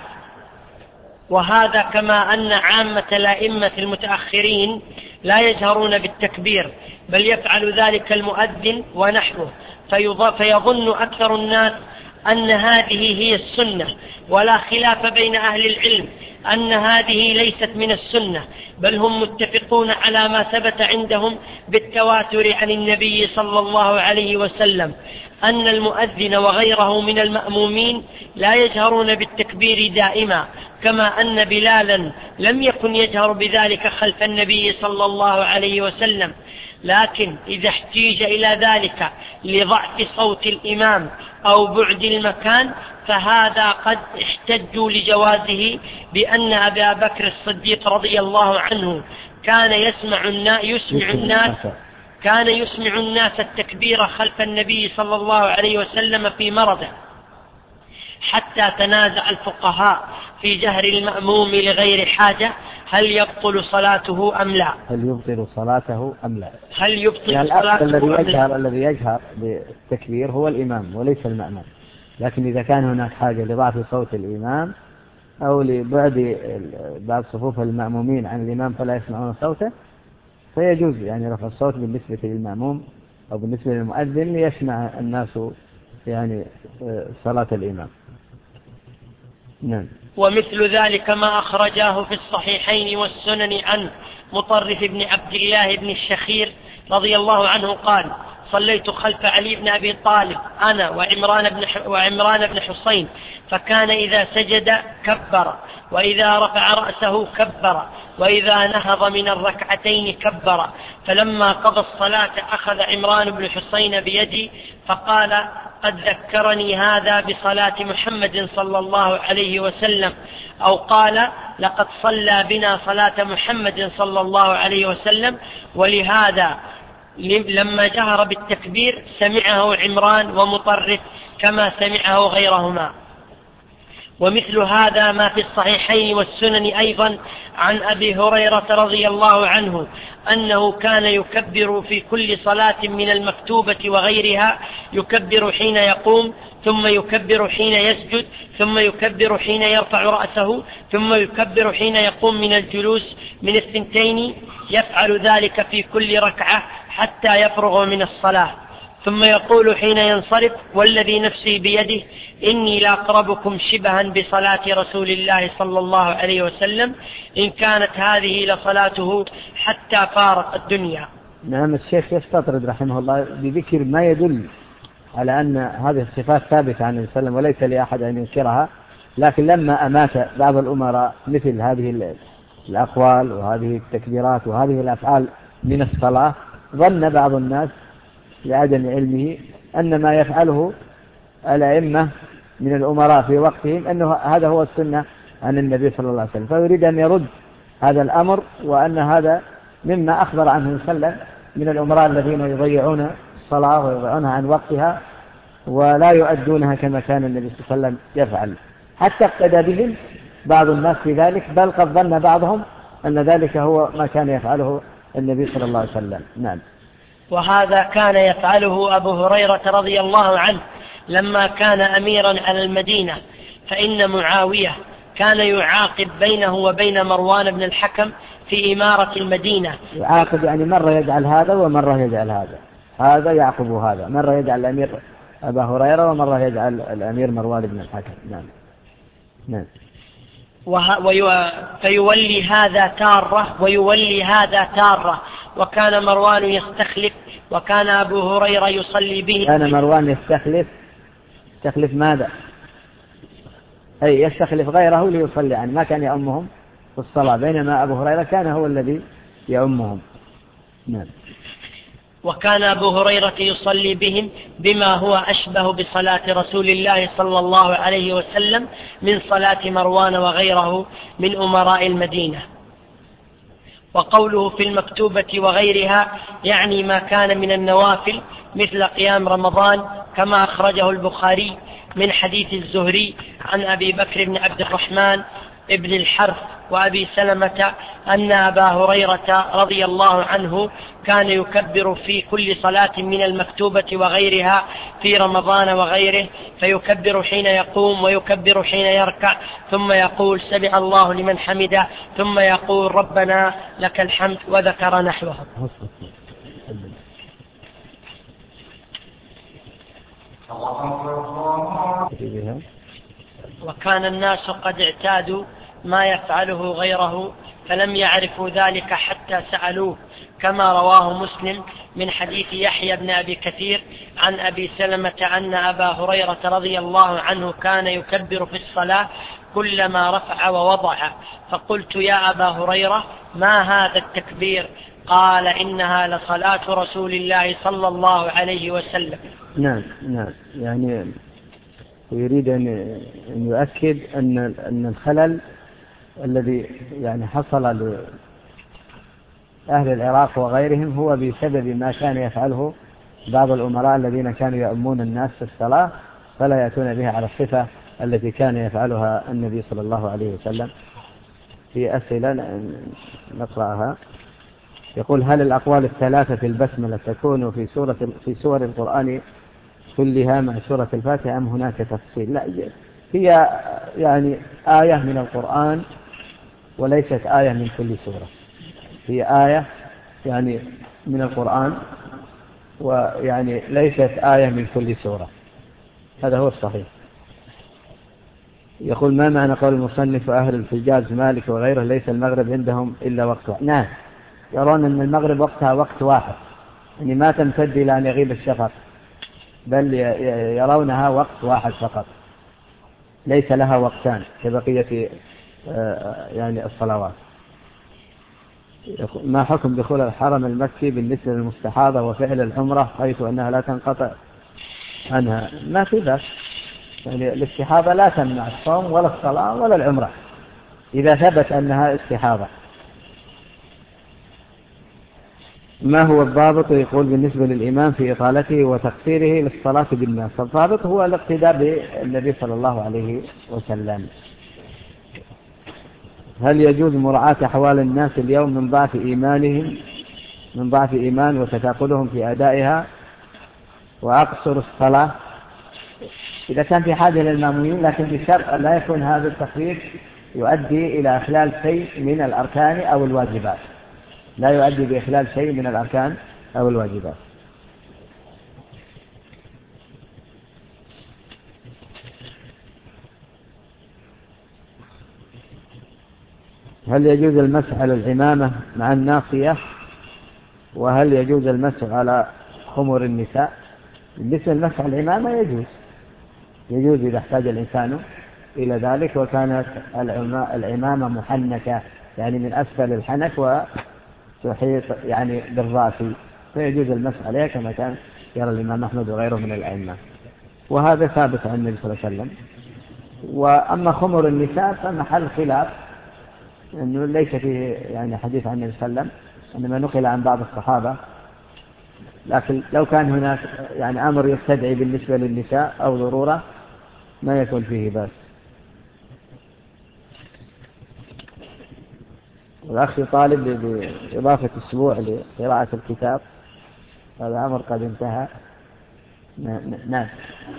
S2: وهذا كما أن عامة الأئمة المتأخرين لا يجهرون بالتكبير، بل يفعل ذلك المؤذن ونحوه، فيظن أكثر الناس أن هذه هي السنة، ولا خلاف بين أهل العلم أن هذه ليست من السنة، بل هم متفقون على ما ثبت عندهم بالتواتر عن النبي صلى الله عليه وسلم أن المؤذن وغيره من المأمومين لا يجهرون بالتكبير دائما، كما أن بلالا لم يكن يجهر بذلك خلف النبي صلى الله عليه وسلم. لكن إذا احتيج إلى ذلك لضعف صوت الإمام أو بعد المكان فهذا قد احتجوا لجوازه بأن أبا بكر الصديق رضي الله عنه كان يسمع الناس التكبير خلف النبي صلى الله عليه وسلم في مرضه، حتى تنازع الفقهاء في جهر المأموم لغير حاجة هل يبطل صلاته أم لا.
S1: الذي يجهر بالتكبير هو الإمام وليس المأموم، لكن إذا كان هناك حاجة لضعف صوت الإمام أو لبعد بعض صفوف المأمومين عن الإمام فلا يسمعون صوته، فيجوز يعني رفع الصوت بالنسبة للمأموم أو بالنسبة للمؤذن ليسمع الناس يعني صلاة الإمام. نعم.
S2: ومثل ذلك ما أخرجاه في الصحيحين والسنن عن مطرف بن عبد الله بن الشخير رضي الله عنه قال: صليت خلف علي بن أبي طالب أنا وعمران بن حسين، فكان إذا سجد كبر، وإذا رفع رأسه كبر، وإذا نهض من الركعتين كبر. فلما قضى الصلاة أخذ عمران بن حسين بيدي فقال: قد ذكرني هذا بصلاة محمد صلى الله عليه وسلم، أو قال: لقد صلى بنا صلاة محمد صلى الله عليه وسلم. ولهذا لما جهر بالتكبير سمعه عمران ومطرف كما سمعه غيرهما. ومثل هذا ما في الصحيحين والسنن أيضا عن أبي هريرة رضي الله عنه أنه كان يكبر في كل صلاة من المكتوبة وغيرها، يكبر حين يقوم، ثم يكبر حين يسجد، ثم يكبر حين يرفع رأسه، ثم يكبر حين يقوم من الجلوس من الثنتين، يفعل ذلك في كل ركعة حتى يفرغ من الصلاة. ثم يقول حين ينصرف: والذي نفسي بيده إني لأقربكم شبها بصلاة رسول الله صلى الله عليه وسلم، إن كانت هذه لصلاته حتى فارق الدنيا.
S1: نعم. الشيخ يستطرد رحمه الله بذكر ما يدل على أن هذه الصفات ثابتة عن النبي صلى الله عليه وسلم وليس لأحد أن ينكرها، لكن لما أمات بعض الأمراء مثل هذه الأقوال وهذه التكبيرات وهذه الأفعال من الصلاة، ظن بعض الناس لعدم علمه أن ما يفعله الأئمة من الأمراء في وقتهم أنه هذا هو السنة عن النبي صلى الله عليه وسلم، فيريد أن يرد هذا الأمر، وأن هذا مما أخبر عنه صلى الله عليه وسلم من الأمراء الذين يضيعون الصلاة ويضيعونها عن وقتها ولا يؤدونها كما كان النبي صلى الله عليه وسلم يفعل، حتى اقتدى بهم بعض الناس في ذلك، بل قد ظن بعضهم أن ذلك هو ما كان يفعله النبي صلى الله عليه وسلم. نعم.
S2: وهذا كان يفعله أبو هريرة رضي الله عنه لما كان أميرا على المدينة، فإن معاوية كان يعاقب بينه وبين مروان بن الحكم في إمارة المدينة.
S1: يعاقب يعني مرة يجعل هذا ومرة يجعل هذا، هذا يعقب هذا، مرة يجعل الأمير أبا هريرة ومرة يجعل الأمير مروان بن الحكم. نعم. نعم.
S2: فيولي هذا تارة ويولي هذا تارة، وكان مروان يستخلف، وكان أبو هريرة يصلي به.
S1: كان مروان يستخلف ماذا؟ أي يستخلف غيره ليصلي عنه، ما كان يؤمهم في الصلاة، بينما أبو هريرة كان هو الذي يؤمهم. نعم.
S2: وكان أبو هريرة يصلي بهم بما هو أشبه بصلاة رسول الله صلى الله عليه وسلم من صلاة مروان وغيره من أمراء المدينة. وقوله في المكتوبة وغيرها يعني ما كان من النوافل مثل قيام رمضان، كما أخرجه البخاري من حديث الزهري عن أبي بكر بن عبد الرحمن ابن الحرث وأبي سلمة أن أبا هريرة رضي الله عنه كان يكبر في كل صلاة من المكتوبة وغيرها في رمضان وغيره، فيكبر حين يقوم ويكبر حين يركع، ثم يقول سمع الله لمن حمده، ثم يقول ربنا لك الحمد، وذكر نحوه. وكان الناس قد اعتادوا ما يفعله غيره فلم يعرفوا ذلك حتى سألوه، كما رواه مسلم من حديث يحيى بن أبي كثير عن أبي سلمة أن أبا هريرة رضي الله عنه كان يكبر في الصلاة كلما رفع ووضع، فقلت يا أبا هريرة ما هذا التكبير؟ قال إنها لصلاة رسول الله صلى الله عليه وسلم.
S1: نعم. نعم. يعني يريد أن يؤكد أن الخلل الذي يعني حصل لأهل العراق وغيرهم هو بسبب ما كان يفعله بعض الأمراء الذين كانوا يؤمون الناس في الصلاة فلا يأتون بها على الصفة التي كان يفعلها النبي صلى الله عليه وسلم. في أسئلة نقرأها. يقول: هل الأقوال الثلاثة في البسملة تكون في سور القرآن كلها مع سورة الفاتحة أم هناك تفصيل؟ لا، هي يعني آية من القرآن وليست آية من كل سورة، هي آية يعني من القرآن ويعني ليست آية من كل سورة، هذا هو الصحيح. يقول ما معنى قول المصنف وأهل الحجاز مالك وغيره ليس المغرب عندهم إلا وقت واحد؟ نعم، يرون أن المغرب وقتها وقت واحد، يعني ما تمتد إلى أن يغيب الشفق، بل يرونها وقت واحد فقط، ليس لها وقتان كبقية يعني الصلوات. ما حكم دخول الحرم المكي بالنسبة للمستحاضة وفعل العمرة حيث أنها لا تنقطع عنها؟ ما في ذلك، يعني الاستحاضة لا تمنع الصوم ولا الصلاة ولا العمرة إذا ثبت أنها استحاضة. ما هو الضابط؟ يقول بالنسبة للإمام في إطالته وتقصيره للصلاة بالناس. الضابط هو الاقتداء بالنبي صلى الله عليه وسلم. هل يجوز مراعاة أحوال الناس اليوم من ضعف إيمان وتثاقلهم في أدائها وأقصر الصلاة إذا كان في حاجة للمأمومين، لكن بشرط لا يكون هذا التقصير يؤدي إلى إخلال شيء من الأركان أو الواجبات، لا يؤدي بإخلال شيء من الأركان أو الواجبات. هل يجوز المسح على العمامة مع الناصية؟ وهل يجوز المسح على خمر النساء؟ بالنسبة للمسح على العمامة يجوز إذا احتاج الإنسان إلى ذلك، وكانت العمامة محنكة يعني من أسفل الحنك وتحيط يعني بالرأس، فيجوز المسح عليها كما كان يرى الإمام أحمد وغيره من الأئمة، وهذا ثابت عن النبي صلى الله عليه وسلم. وأما خمر النساء فمحل خلاف، أنه ليس فيه يعني حديث عن النبي صلى الله عليه وسلم، إنما نقل عن بعض الصحابة، لكن لو كان هناك يعني أمر يستدعي بالنسبة للنساء أو ضرورة ما يكون فيه بأس. والأخ طالب بإضافة أسبوع لقراءة الكتاب، هذا أمر قد انتهى. نعم.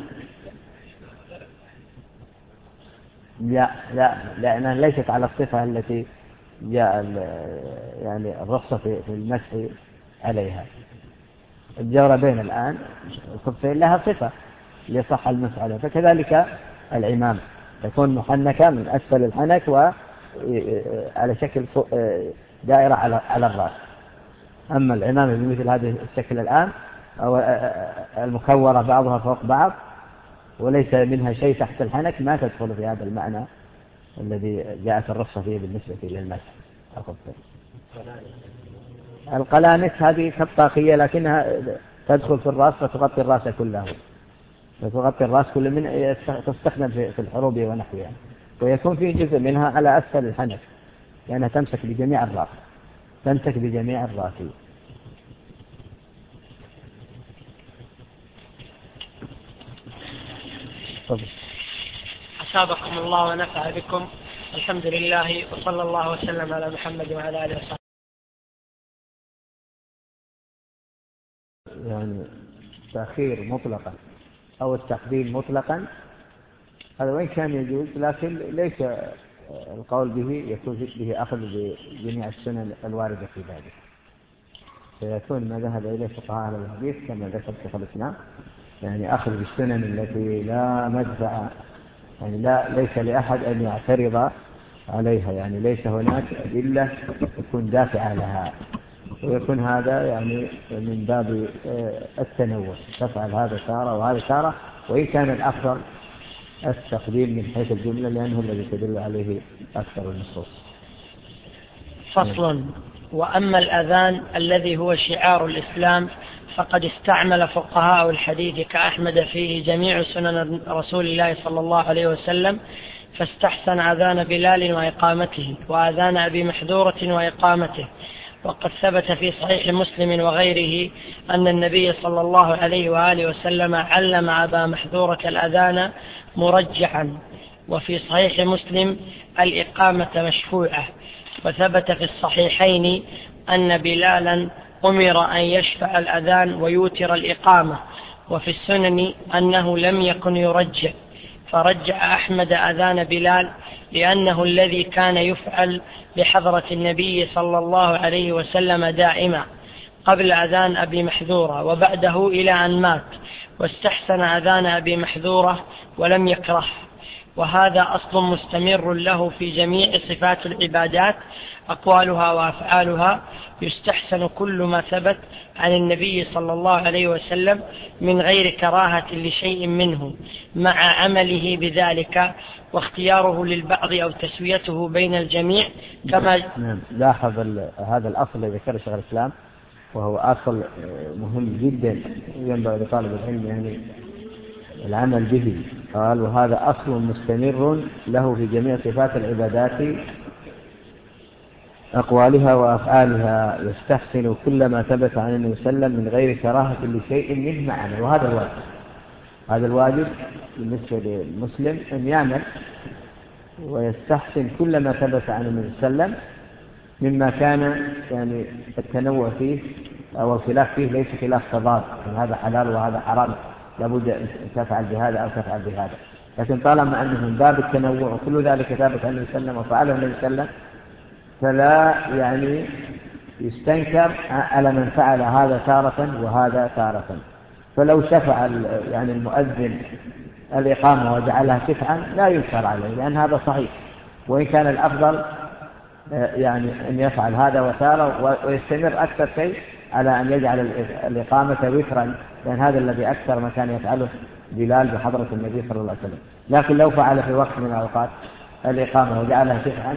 S1: لا لأنها ليست على الصفة التي جاء يعني الرخصة في المسح عليها. الجوربين الآن الخفين لها صفة لصح المسح عليها، فكذلك العمامة تكون محنكة من أسفل الحنك وعلى شكل دائرة على الرأس. أما العمامة بمثل هذا الشكل الآن أو المكورة بعضها فوق بعض وليس منها شيء تحت الحنك ما تدخل في هذا المعنى الذي جاءت الرخصة فيه بالنسبة للمسح الخفين. القلانس هذه كالطاقية لكنها تدخل في الرأس فتغطي الرأس كله، فتغطي الرأس كله، من تستخدم في الحروب ونحوها، ويكون فيه جزء منها على أسفل الحنك لأنها تمسك بجميع الرأس، تمسك بجميع الرأس.
S2: أصابكم الله ونفع بكم. الحمد لله وصلى الله وسلم على محمد وعلى آله وصحبه.
S1: يعني تأخير مطلقا أو التقديم مطلقا هذا وإن كان يجوز، لكن ليس القول به يكون به أخذ بجميع السنن الواردة في ذلك، فيكون ما ذهب إليه فقهاء الحديث كما ذكر شيخ الإسلام، يعني أخذ بالسنن التي لا مدفع، يعني ليس لأحد أن يعترض عليها، يعني ليس هناك أدلة تكون دافعة لها، ويكون هذا يعني من باب التنوع، تفعل هذا تارة وهذا تارة، وإن كان الأفضل التقديم من حيث الجملة لأنه الذي تدل عليه أكثر النصوص.
S2: فصل. وأما الأذان الذي هو شعار الإسلام فقد استعمل فقهاء الحديث كأحمد فيه جميع سنن رسول الله صلى الله عليه وسلم، فاستحسن أذان بلال وإقامته وأذان أبي محذورة وإقامته. وقد ثبت في صحيح مسلم وغيره أن النبي صلى الله عليه وآله وسلم علم أبا محذورة الأذان مرجعا، وفي صحيح مسلم الإقامة مشفوعة. وثبت في الصحيحين أن بلالا أمر أن يشفع الأذان ويوتر الإقامة، وفي السنن أنه لم يكن يرجع، فرجع أحمد أذان بلال لأنه الذي كان يفعل بحضرة النبي صلى الله عليه وسلم دائما قبل أذان أبي محذورة وبعده إلى أن مات، واستحسن أذان أبي محذورة ولم يكره. وهذا أصل مستمر له في جميع صفات العبادات أقوالها وأفعالها، يستحسن كل ما ثبت عن النبي صلى الله عليه وسلم من غير كراهة لشيء منه مع عمله بذلك، واختياره للبعض أو تسويته بين الجميع كما
S1: لاحظ هذا الأصل الذي ذكره شيخ الإسلام، وهو أصل مهم جدا ينبغي لطالب العلم يعني العمل به. قال: وهذا أصل مستمر له في جميع صفات العبادات أقوالها وأفعالها، يستحسن كل ما ثبت عن النبي صلى الله عليه وسلم من غير كراهة لشيء منه معنا. وهذا الواجب، هذا الواجب بالنسبة للمسلم أن يعمل ويستحسن كل ما ثبت عن النبي صلى الله عليه وسلم مما كان يعني التنوع فيه أو الخلاف فيه ليس خلاف تضاد، هذا حلال وهذا حرام، لابد أن تفعل بهذا أو تفعل بهذا. لكن طالما أنه من باب التنوع وكل ذلك ثابت عن النبي صلى الله عليه وسلم وفعله النبي صلى الله عليه وسلم، فلا يعني يستنكر على من فعل هذا تارة وهذا تارة. فلو شفع يعني المؤذن الإقامة وجعلها شفعا لا ينكر عليه، لأن هذا صحيح، وإن كان الأفضل يعني أن يفعل هذا وتارة ويستمر أكثر شيء على أن يجعل الإقامة وترا، لأن هذا الذي أكثر ما كان يفعله بلال بحضرة النبي صلى الله عليه وسلم. لكن لو فعل في وقت من الأوقات الإقامة وجعلها شفعا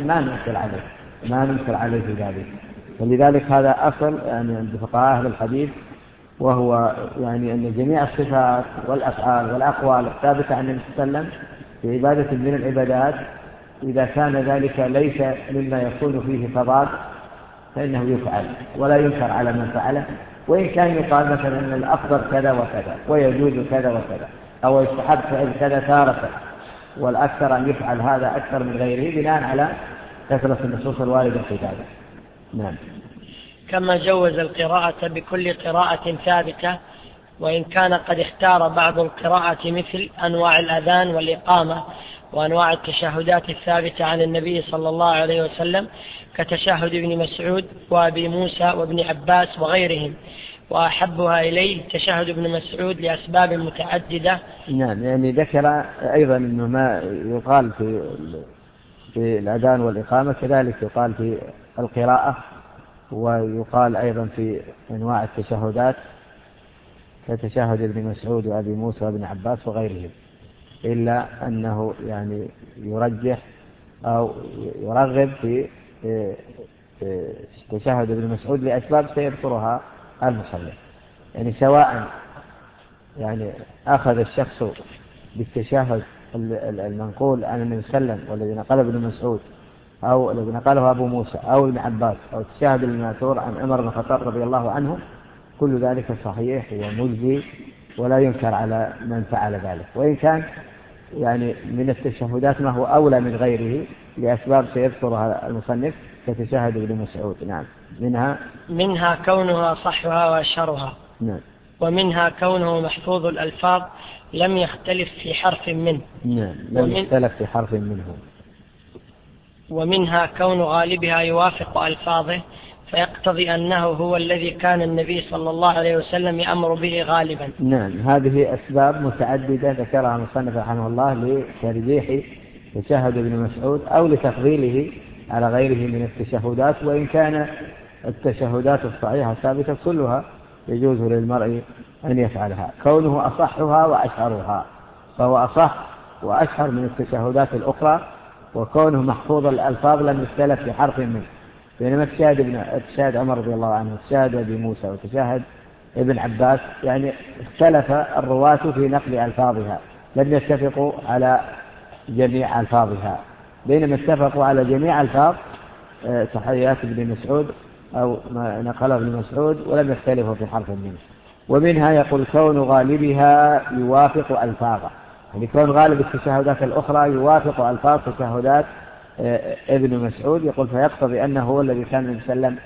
S1: ما ننكر عليه ذلك. ولذلك هذا أصل يعني عند فقهاء أهل الحديث، وهو يعني أن جميع الصفات والأفعال والأقوال الثابتة عن النبي صلى الله عليه وسلم في عبادة من العبادات، إذا كان ذلك ليس مما يكون فيه تضاد فإنه يفعل ولا ينكر على من فعله، وإن كان يقال مثلا أن الأفضل كذا وكذا ويجوز كذا وكذا أو يستحب فعل كذا تارة، والأكثر أن يفعل هذا أكثر من غيره بناء على كثرة النصوص الواردة في ذلك. نعم.
S2: كما جوز القراءة بكل قراءة ثابتة، وإن كان قد اختار بعض القراءة مثل أنواع الأذان والإقامة وأنواع التشهدات الثابتة عن النبي صلى الله عليه وسلم كتشهد ابن مسعود وأبي موسى وابن عباس وغيرهم، وأحبها إليه تشهد ابن مسعود لأسباب متعددة.
S1: نعم، يعني ذكر أيضا أنه ما يقال في الأذان والإقامة كذلك يقال في القراءة، ويقال أيضا في أنواع التشهدات كتشهد ابن مسعود وأبي موسى وابن عباس وغيرهم، إلا أنه يعني يرجح أو يرغب في تشهد ابن مسعود لأسباب سيذكرها المصنف. يعني سواء يعني أخذ الشخص بالتشهد المنقول عن النبي صلى الله عليه وسلم والذي نقله ابن مسعود أو الذي نقله أبو موسى أو ابن عباس أو التشهد الماثور عن عمر بن الخطاب رضي الله عنه، كل ذلك صحيح ومجزي ولا ينكر على من فعل ذلك، وإن كان يعني من التشهدات ما هو أولى من غيره لأسباب سيذكرها المصنف كتشهد ابن مسعود. نعم.
S2: منها كونها صحها وأشهرها.
S1: نعم.
S2: ومنها كونه محفوظ الألفاظ لم يختلف في حرف منه.
S1: نعم، لم يختلف في حرف منه.
S2: ومنها كون غالبها يوافق ألفاظه فيقتضي أنه هو الذي كان النبي صلى الله عليه وسلم يأمر به غالبا.
S1: نعم، هذه أسباب متعددة ذكرها المصنف رحمه الله لترجيح تشهد ابن مسعود أو لتفضيله على غيره من التشهدات، وإن كان التشهدات الصحيحة الثابتة كلها يجوز للمرء أن يفعلها، كونه أصحها وأشهرها، فهو أصح وأشهر من التشهدات الأخرى، وكونه محفوظ الألفاظ لم يختلف في حرف منه. بينما تشاهد عمر رضي الله عنه وتشاهد أبي موسى وتشاهد ابن عباس يعني اختلف الرواة في نقل ألفاظها، لم يتفقوا على جميع ألفاظها، بينما اتفقوا على جميع ألفاظ تحيات ابن مسعود أو ما نقله ابن مسعود ولم يختلفوا في حرف منه. ومنها يقول كون غالبها يوافق ألفاظه، يعني كون غالب التشهدات الأخرى يوافق ألفاظ تشهدات ابن مسعود، يقول فيقتضي أنه هو الذي كان النبي صلى الله عليه وسلم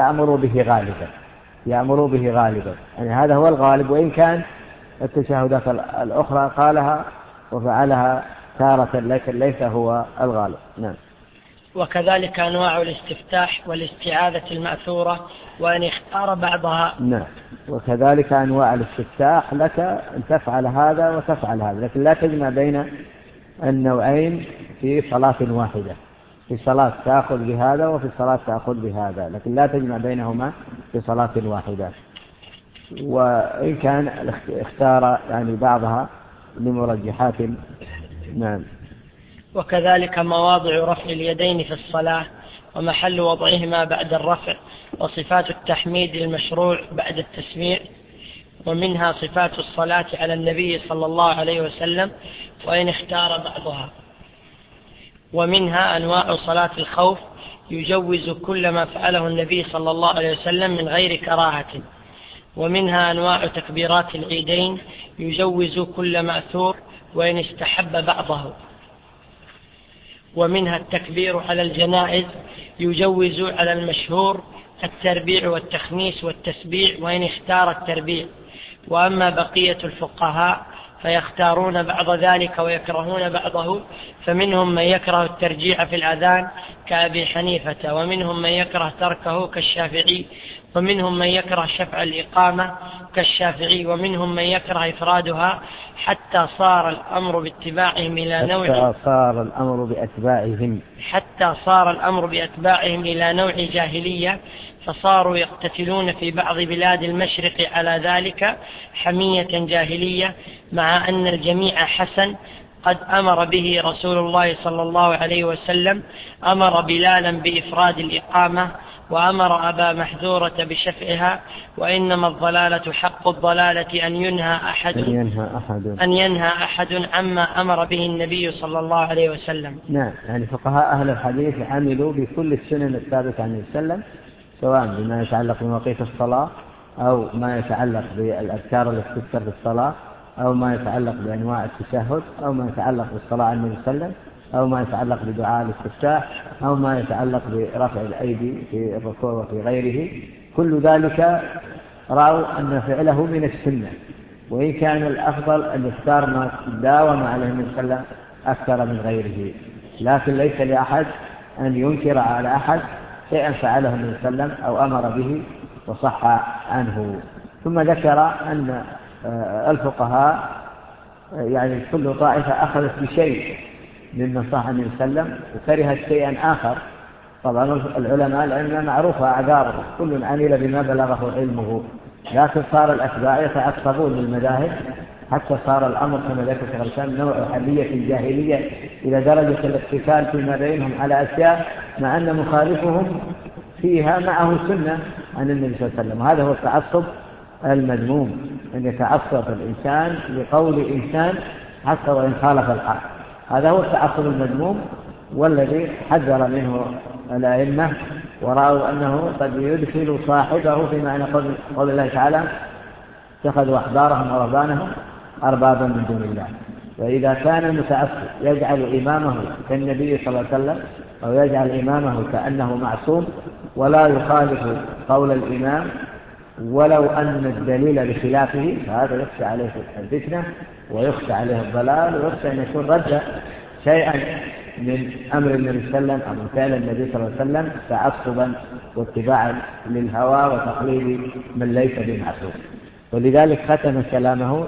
S1: يأمر به غالبا، يعني هذا هو الغالب، وإن كان التشهدات الأخرى قالها وفعلها تارة لكن ليس هو الغالب. نعم.
S2: وكذلك أنواع الاستفتاح والاستعاذة المأثورة وأن اختار بعضها.
S1: نعم، وكذلك أنواع الاستفتاح لك أن تفعل هذا وتفعل هذا، لكن لا تجمع بين النوعين في صلاة واحدة، في صلاة تأخذ بهذا وفي صلاة تأخذ بهذا، لكن لا تجمع بينهما في صلاة واحدة. وإن كان اختار يعني بعضها لمرجحات. نعم.
S2: وكذلك مواضع رفع اليدين في الصلاة ومحل وضعهما بعد الرفع، وصفات التحميد المشروع بعد التسميع، ومنها صفات الصلاة على النبي صلى الله عليه وسلم وإن اختار بعضها. ومنها أنواع صلاة الخوف يجوز كل ما فعله النبي صلى الله عليه وسلم من غير كراهة. ومنها أنواع تكبيرات العيدين يجوز كل مأثور وإن استحب بعضه. ومنها التكبير على الجنائز يجوز على المشهور التربيع والتخميس والتسبيع وإن اختار التربيع. وأما بقية الفقهاء فيختارون بعض ذلك ويكرهون بعضه، فمنهم من يكره الترجيع في الأذان كأبي حنيفة، ومنهم من يكره تركه كالشافعي، ومنهم من يكره شفع الإقامة كالشافعي، ومنهم من يكره إفرادها حتى صار الأمر باتباعهم إلى نوع جاهلية، فصاروا يقتتلون في بعض بلاد المشرق على ذلك حمية جاهلية، مع أن الجميع حسن قد أمر به رسول الله صلى الله عليه وسلم. أمر بلالا بإفراد الإقامة، وأمر أبا محذورة بشفعها. وإنما الضلالة حق الضلالة أن ينهى أحد عما أمر به النبي صلى الله عليه وسلم.
S1: نعم، يعني فقهاء أهل الحديث عملوا بكل السنن الثابتة عن وسلم، سواء بما يتعلق بمواقيت الصلاة أو ما يتعلق بالأذكار التي تذكر في الصلاة، أو ما يتعلق بأنواع التشهد، أو ما يتعلق بالصلاة على النبي صلى الله عليه وسلم، أو ما يتعلق بدعاء الاستفتاح، أو ما يتعلق برفع الأيدي في الركوع وفي غيره. كل ذلك رأوا أن فعله من السنة، وإن كان الأفضل أن يختار ما داوم عليه النبي صلى الله عليه وسلم أكثر من غيره، لكن ليس لأحد أن ينكر على أحد شيئا فعله النبي صلى الله عليه وسلم أو أمر به وصح عنه. ثم ذكر أن الفقهاء يعني كل طائفة أخذت بشيء مما صح عن النبي صلى الله عليه وسلم وكرهت شيئا آخر. طبعا العلماء لأن معروفة أعذارهم، كل عمل بما بلغه علمه، لكن صار الأتباع يتعصبون للمذاهب حتى صار الأمر كما ذكر شيخ الإسلام نوع حمية جاهلية إلى درجة الاقتتال فيما بينهم على أشياء مع أن مخالفهم فيها معه سنة عن النبي صلى الله عليه وسلم. وهذا هو التعصب المذموم، أن يتعصب الإنسان لقول إنسان حتى وإن خالف الحق. هذا هو التعصب المذموم والذي حذر منه الأئمة، ورأوا أنه قد يدخل صاحبه في معنى قول الله تعالى اتخذوا أحبارهم ورهبانهم أربابا من دون الله. وإذا كان المتعصب يجعل إمامه كالنبي صلى الله عليه وسلم أو يجعل إمامه كأنه معصوم ولا يخالف قول الإمام ولو أن الدليل بخلافه، فهذا يخشى عليه الفتنة ويخشى عليه الضلال ويخشى أن يكون رد شيئا من أمر النبي صلى الله عليه وسلم أو من فعل النبي صلى الله عليه وسلم تعصبا واتباعا للهوى وتقليد من ليس بمعصوم. ولذلك ختم كلامه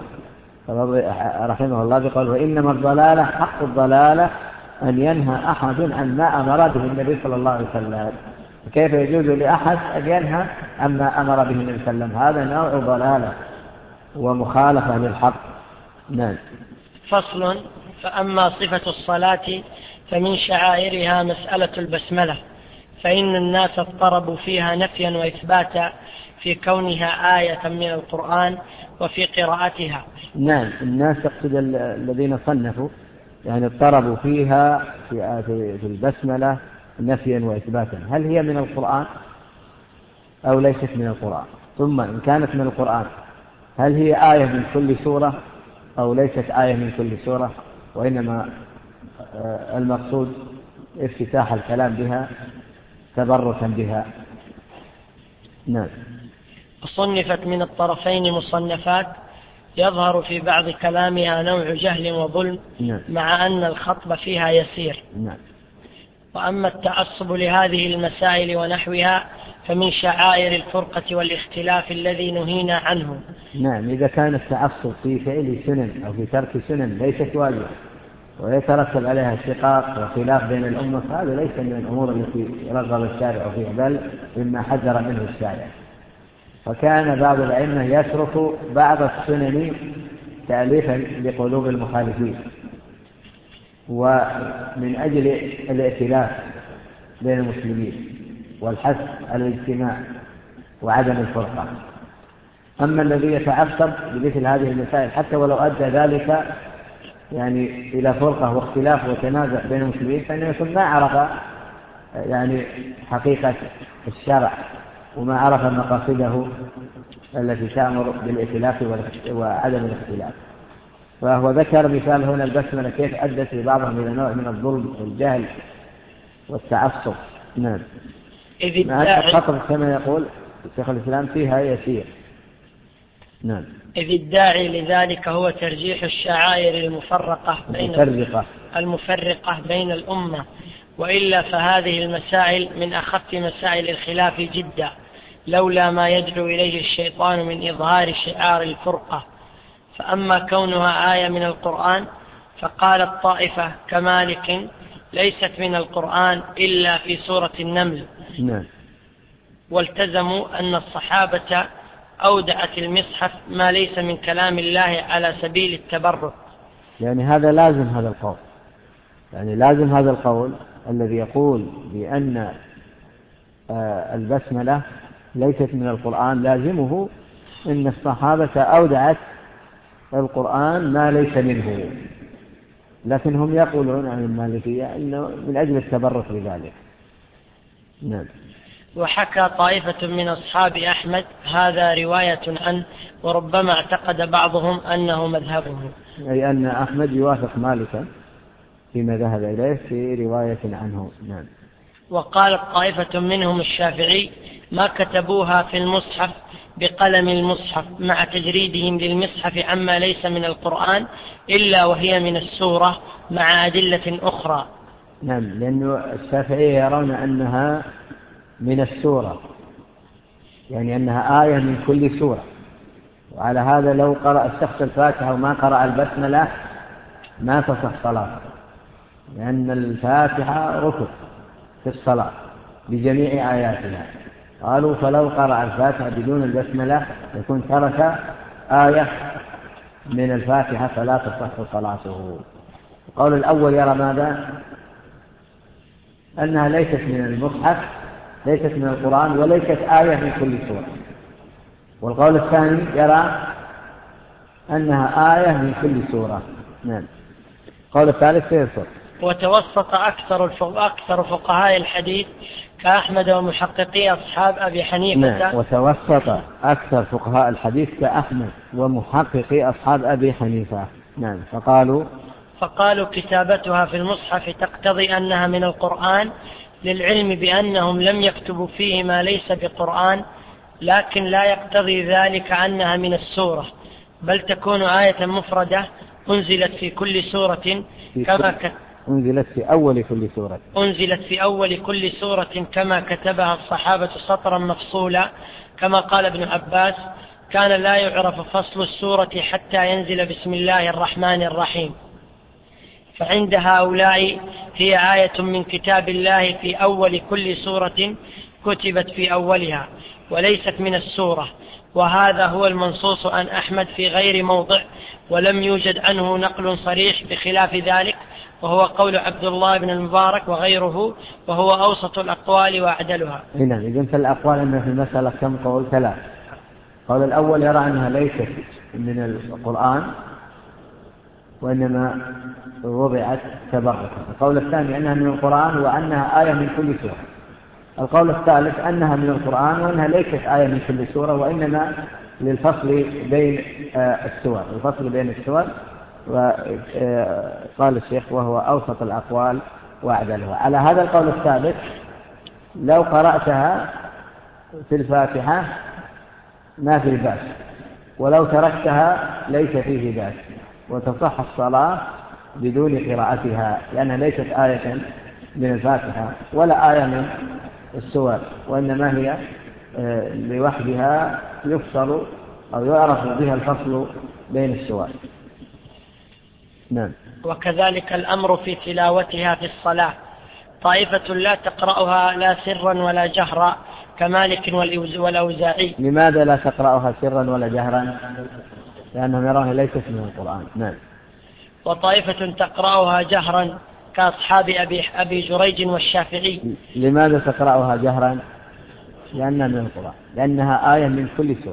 S1: رحمه الله بقوله وإنما الضلالة حق الضلالة أن ينهى أحد عن ما أمر به النبي صلى الله عليه وسلم. كيف يجوز لأحد أن ينهى عما أمر به النبي صلى الله عليه وسلم؟ هذا نوع ضلالة ومخالفة للحق. نعم.
S2: فصل. فأما صفة الصلاة فمن شعائرها مسألة البسملة، فإن الناس اضطربوا فيها نفيا وإثباتا في كونها آية من القرآن وفي قراءتها.
S1: نعم، الناس يقصد الذين صنفوا يعني اضطربوا فيها في البسملة نفيا وإثباتا، هل هي من القرآن أو ليست من القرآن؟ ثم إن كانت من القرآن هل هي آية من كل سورة أو ليست آية من كل سورة، وإنما المقصود افتتاح الكلام بها تبركا بها. نعم.
S2: صنفت من الطرفين مصنفات يظهر في بعض كلامها نوع جهل وظلم.
S1: نعم.
S2: مع أن الخطب فيها يسير.
S1: نعم.
S2: وأما التعصب لهذه المسائل ونحوها فمن شعائر الفرقة والاختلاف الذي نهينا عنه.
S1: نعم، إذا كان التعصب في فعل سنن أو في ترك سنن ليست واجبة ويترتب عليها شقاق وخلاف بين الأمة، فهذا ليس من الأمور التي رغب الشارع فيها، بل مما حذر منه الشارع. فكان بعض الأئمة يترك بعض السنن تأليفا لقلوب المخالفين، ومن أجل الائتلاف بين المسلمين والحث على الاجتماع وعدم الفرقة. أما الذي يتعصب بمثل هذه المسائل حتى ولو أدى ذلك يعني إلى فرقة واختلاف وتنازع بين المسلمين، فإنه يكون ما عرف يعني حقيقة الشرع وما عرف مقاصده التي تأمر بالائتلاف وعدم الاختلاف. فهو ذكر مثال هنا البسملة كيف أدت لبعضهم إلى نوع من الظلم والجهل والتعصب. نعم. الخطر كما يقول شيخ الإسلام فيها يسير. نعم.
S2: إذ الداعي لذلك هو ترجيح الشعائر المفرقة بين الأمة، وإلا فهذه المسائل من أخف مسائل الخلاف جدا، لولا ما يدعو إليه الشيطان من إظهار شعار الفرقة. فأما كونها آية من القرآن فقالت طائفة كمالك ليست من القرآن إلا في سورة النمل.
S1: نعم.
S2: والتزموا أن الصحابة أودعت المصحف ما ليس من كلام الله على سبيل التبرك.
S1: يعني هذا لازم هذا القول، يعني لازم هذا القول الذي يقول بأن البسملة ليست من القرآن، لازمه أن الصحابة أودعت القرآن ما ليس منه، لكن هم يقولون عن المالكية أنه من أجل التبرك بذلك. نعم.
S2: وحكى طائفة من أصحاب أحمد هذا رواية عنه، وربما اعتقد بعضهم أنه مذهبه،
S1: أي أن أحمد يوافق مالكا فيما ذهب إليه في رواية عنه. نعم.
S2: وقالت طائفة منهم الشافعي ما كتبوها في المصحف بقلم المصحف مع تجريدهم للمصحف عما ليس من القرآن إلا وهي من السورة مع أدلة أخرى.
S1: نعم، لأن الشافعي يرون أنها من السورة، يعني أنها آية من كل سورة، وعلى هذا لو قرأ الشخص الفاتحة وما قرأ البسملة ما تصح صلاة، لأن الفاتحة ركن في الصلاة بجميع آياتها. قالوا فلو قرأ الفاتحة بدون البسملة يكون ترك آية من الفاتحة فلا تصح صلاته. القول الأول يرى ماذا؟ أنها ليست من المصحف، ليست من القرآن، وليست آية من كل سورة. والقول الثاني يرى أنها آية من كل سورة. نعم. القول الثالث سيرفض.
S2: وتوسط أكثر فقهاء الحديث كأحمد ومحققي أصحاب أبي حنيفة.
S1: نعم. وتوسط أكثر فقهاء الحديث كأحمد ومحققي أصحاب أبي حنيفة. نعم. فقالوا
S2: كتابتها في المصحف تقتضي أنها من القرآن، للعلم بأنهم لم يكتبوا فيه ما ليس بقرآن، لكن لا يقتضي ذلك أنها من السورة، بل تكون آية مفردة أنزلت في كل سورة
S1: أنزلت في أول كل سورة
S2: كما كتبها الصحابة سطرا مفصولا، كما قال ابن عباس كان لا يعرف فصل السورة حتى ينزل بسم الله الرحمن الرحيم. فعند هؤلاء هي آية من كتاب الله في أول كل سورة كتبت في أولها وليست من السورة، وهذا هو المنصوص عن أحمد في غير موضع، ولم يوجد عنه نقل صريح بخلاف ذلك، وهو قول عبد الله بن المبارك وغيره، وهو أوسط الأقوال وأعدلها.
S1: نعم. إذن فالأقوال أنها في المسألة كم قول؟ 3. القول الأول يرى أنها ليست من القرآن وإنما وضعت تبركا. القول الثاني أنها من القرآن وأنها آية من كل سورة. القول الثالث أنها من القرآن وأنها ليست آية من كل سورة، وإنما للفصل بين السور، وقال الشيخ وهو أوسط الأقوال وأعدلها. على هذا القول الثالث لو قرأتها في الفاتحة ما في بأس، ولو تركتها ليس فيه بأس، وتصح الصلاة بدون قراءتها، لأنها ليست آية من الفاتحة ولا آية من السور، وإنما هي لوحدها يفصل أو يعرف بها الفصل بين السور. نعم.
S2: وكذلك الأمر في تلاوتها في الصلاة. طائفة لا تقرأها لا سرا ولا جهرا كمالك والأوزاعي.
S1: لماذا لا تقرأها سرا ولا جهرا؟ لأنهم يرون ليست من القرآن. نعم.
S2: وطائفة تقرأها جهرا كأصحاب أبي جريج والشافعي.
S1: لماذا تقرأها جهرا؟ لأنها من القرآن، لأنها آية من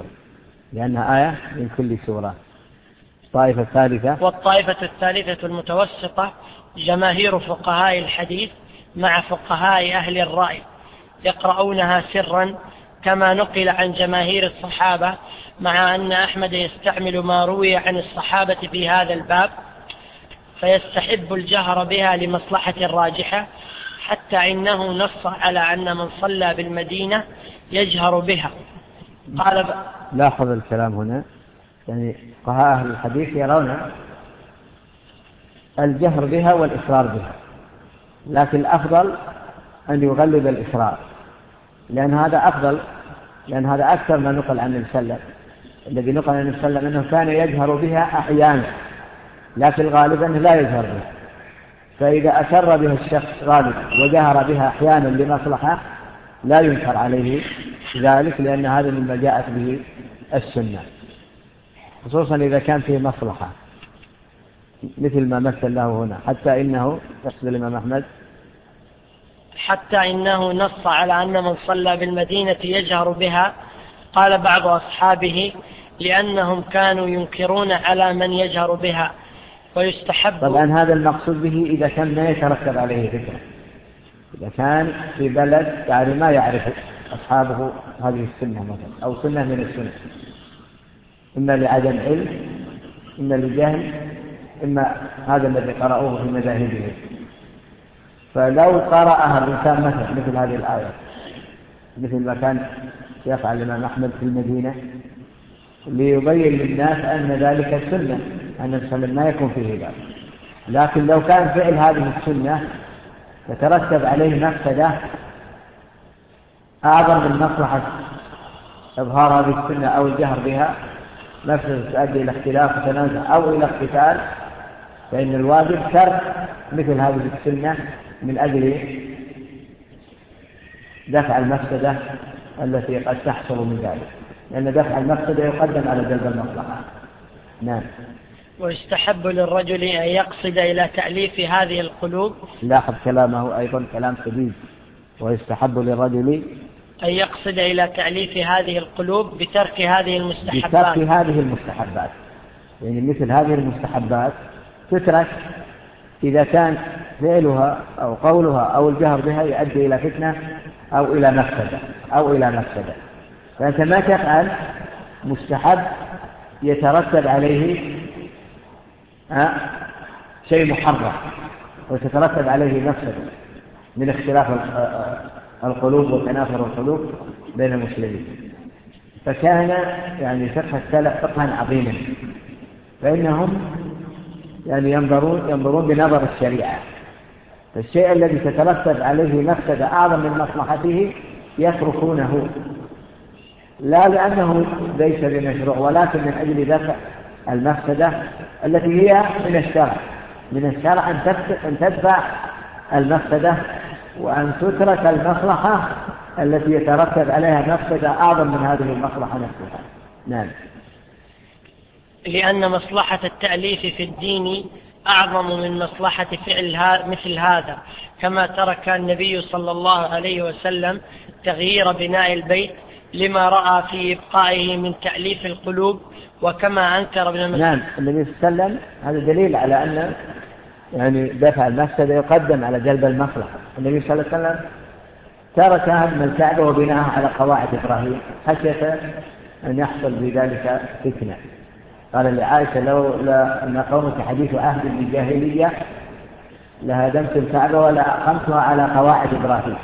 S1: كل سورة. الطائفة الثالثة.
S2: والطائفة الثالثة المتوسطة جماهير فقهاء الحديث مع فقهاء أهل الرأي يقرؤونها سرا كما نقل عن جماهير الصحابة، مع أن أحمد يستعمل ما روي عن الصحابة في هذا الباب، فيستحب الجهر بها لمصلحة راجحة، حتى إنه نص على أن من صلى بالمدينة يجهر بها.
S1: لاحظ الكلام هنا، يعني فقهاء أهل الحديث يرون الجهر بها والإصرار بها، لكن الأفضل أن يغلب الإصرار، لأن هذا أفضل، لأن هذا أكثر ما نقل عن النبي صلى الله عليه وسلم. الذي نقل عن النبي صلى الله عليه وسلم أنه كان يجهر بها أحيانا، لكن الغالب أنه لا يجهر بها. فإذا أسر بها الشخص غالب وجهر بها أحيانا لمصلحة لا ينكر عليه ذلك، لأن هذا مما جاءت به السنة، خصوصا إذا كان فيه مصلحة، مثل ما مثل له هنا. حتى إنه يقصد الإمام أحمد
S2: حتى إنه نص على أن من صلى بالمدينة يجهر بها. قال بعض أصحابه لأنهم كانوا ينكرون على من يجهر بها ويستحب.
S1: طبعا هذا المقصود به إذا كان ما يترتب عليه فكرة، إذا كان في بلد يعني ما يعرف أصحابه هذه السنة مثلا، أو سنة من السنة، إما لعدم علم، إما لجهل، إما هذا الذي قرأوه في مذاهبهم. فلو قرأها الإنسان مثل هذه الآية، مثل ما كان يفعل الإمام أحمد في المدينة، ليبين للناس أن ذلك السنة، أن السنة ما يكون فيه ذلك. لكن لو كان فعل هذه السنة يترتب عليه مفسدة أعظم من مصلحة إظهار هذه السنة أو الجهر بها، مفسدة تؤدي إلى اختلاف وتنازع أو إلى اقتتال، فإن الواجب ترك مثل هذه السنة من أجل دفع المفسدة التي قد تحصل من ذلك، لأن دفع المفسدة يقدم على جلب المصلحة. نعم.
S2: ويستحب للرجل أن يقصد إلى تأليف هذه القلوب.
S1: لاحظ كلامه أيضا كلام سديد. ويستحب للرجل
S2: أن يقصد إلى تأليف هذه القلوب بترك هذه المستحبات.
S1: بترك هذه المستحبات، يعني مثل هذه المستحبات تترك إذا كان فعلها أو قولها أو الجهر بها يؤدي إلى فتنة أو إلى مفسدة. فأنت ما تفعل مستحب يترتب عليه شيء محرم وتترتب عليه مفسدة من اختلاف القلوب وتنافر القلوب بين المسلمين. فكان يعني فقه السلف فقها عظيما، فإنهم يعني ينظرون بنظر الشريعة، فالشيء الذي تترتب عليه مفسدة أعظم من مصلحته يتركونه، لا لأنه ليس بمشروع، ولكن من أجل دفع المفسدة التي هي من الشرع أن تدفع المفسدة وأن تترك المصلحة التي يترتب عليها مفسدة أعظم من هذه المصلحة نفسها. نعم.
S2: لأن مصلحة التأليف في الدين أعظم من مصلحة فعل مثل هذا، كما ترك النبي صلى الله عليه وسلم تغيير بناء البيت لما رأى في إبقائه من تأليف القلوب، وكما أنكر ابن مسعود.
S1: نعم. النبي صلى الله عليه وسلم هذا دليل على أن يعني دفع المفسدة يقدم على جلب المصلحة. النبي صلى الله عليه وسلم ترك هدم الكعبة وبناها على قواعد إبراهيم خشية أن يحصل بذلك فتنة. قال لعائشة لولا أن قومك حديث عهد بالجاهلية لهدمت الكعبة ولا أقمتها على قواعد إبراهيم.